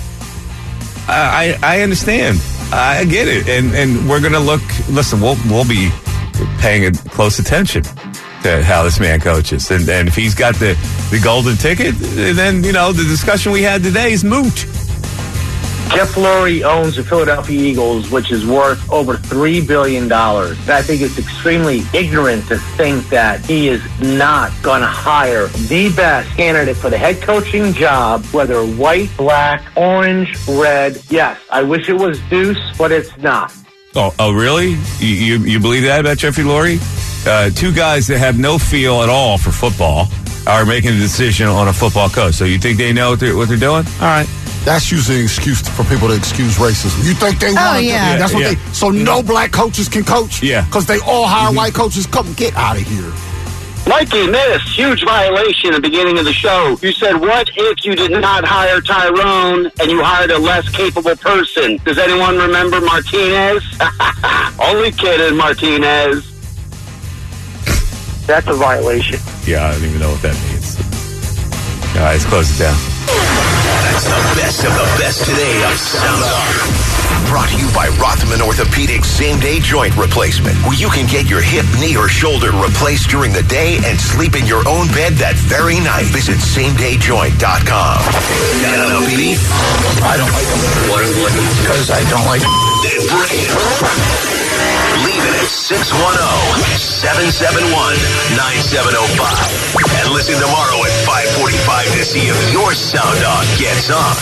I, I understand. I get it. And and we're going to look, listen, we'll, we'll be paying a close attention to how this man coaches. And, and if he's got the, the golden ticket, then, you know, the discussion we had today is moot. Jeff Lurie owns the Philadelphia Eagles, which is worth over three billion dollars. I think it's extremely ignorant to think that he is not going to hire the best candidate for the head coaching job, whether white, black, orange, red. Yes, I wish it was Deuce, but it's not. Oh, oh really? You, you, you believe that about Jeffrey Lurie? Uh, two guys that have no feel at all for football are making a decision on a football coach. So you think they know what they're, what they're doing? All right. That's usually an excuse for people to excuse racism. You think they want oh, to? Yeah. That's what yeah. they. So no black coaches can coach. Yeah, because they all hire mm-hmm. white coaches. Come get out of here. Mikey, miss, huge violation at the beginning of the show. You said, what if you did not hire Tyrone and you hired a less capable person? Does anyone remember Martinez? Only kidding, Martinez. That's a violation. Yeah, I don't even know what that means. All right, let's close it down. That's the best of the best today of Sound Off. Brought to you by Rothman Orthopedics same-day joint replacement, where you can get your hip, knee, or shoulder replaced during the day and sleep in your own bed that very night. Visit same day joint dot com. Got a beef? I don't like them. What? Because I don't like them. Then bring it. Leave it at six one zero, seven seven one, nine seven zero five. And listen tomorrow at five forty-five to see if your sound dog gets on.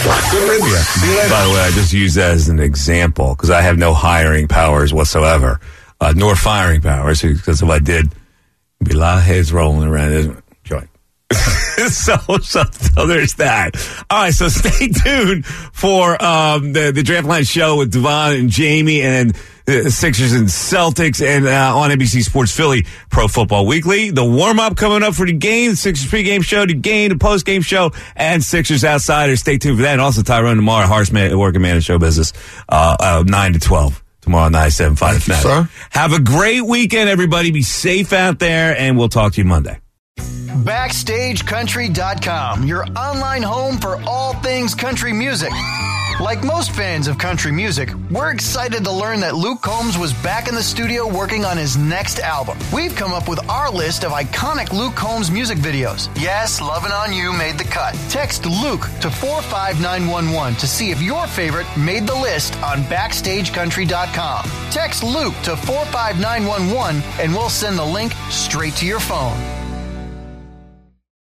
By the way, I just use that as an example because I have no hiring powers whatsoever, uh, nor firing powers, because if I did, there'd be a lot of heads rolling around this joint. so, so, so there's that. All right, so stay tuned for um, the, the Draft Line Show with Devon and Jamie and the Sixers and Celtics, and uh, on N B C Sports Philly Pro Football Weekly. The warm-up coming up for the game, the Sixers pregame show, the game, the postgame show, and Sixers Outsiders. Stay tuned for that. And also Tyrone tomorrow, Harsh Man, Working Man and Show Business, uh, uh, nine to twelve. Tomorrow, nine seven five. Thank you, sir. Have a great weekend, everybody. Be safe out there, and we'll talk to you Monday. Backstage Country dot com, your online home for all things country music. Like most fans of country music, we're excited to learn that Luke Combs was back in the studio working on his next album. We've come up with our list of iconic Luke Combs music videos. Yes, Lovin' on You made the cut. Text Luke to four five nine one one to see if your favorite made the list on backstage country dot com. Text Luke to four five nine one one and we'll send the link straight to your phone.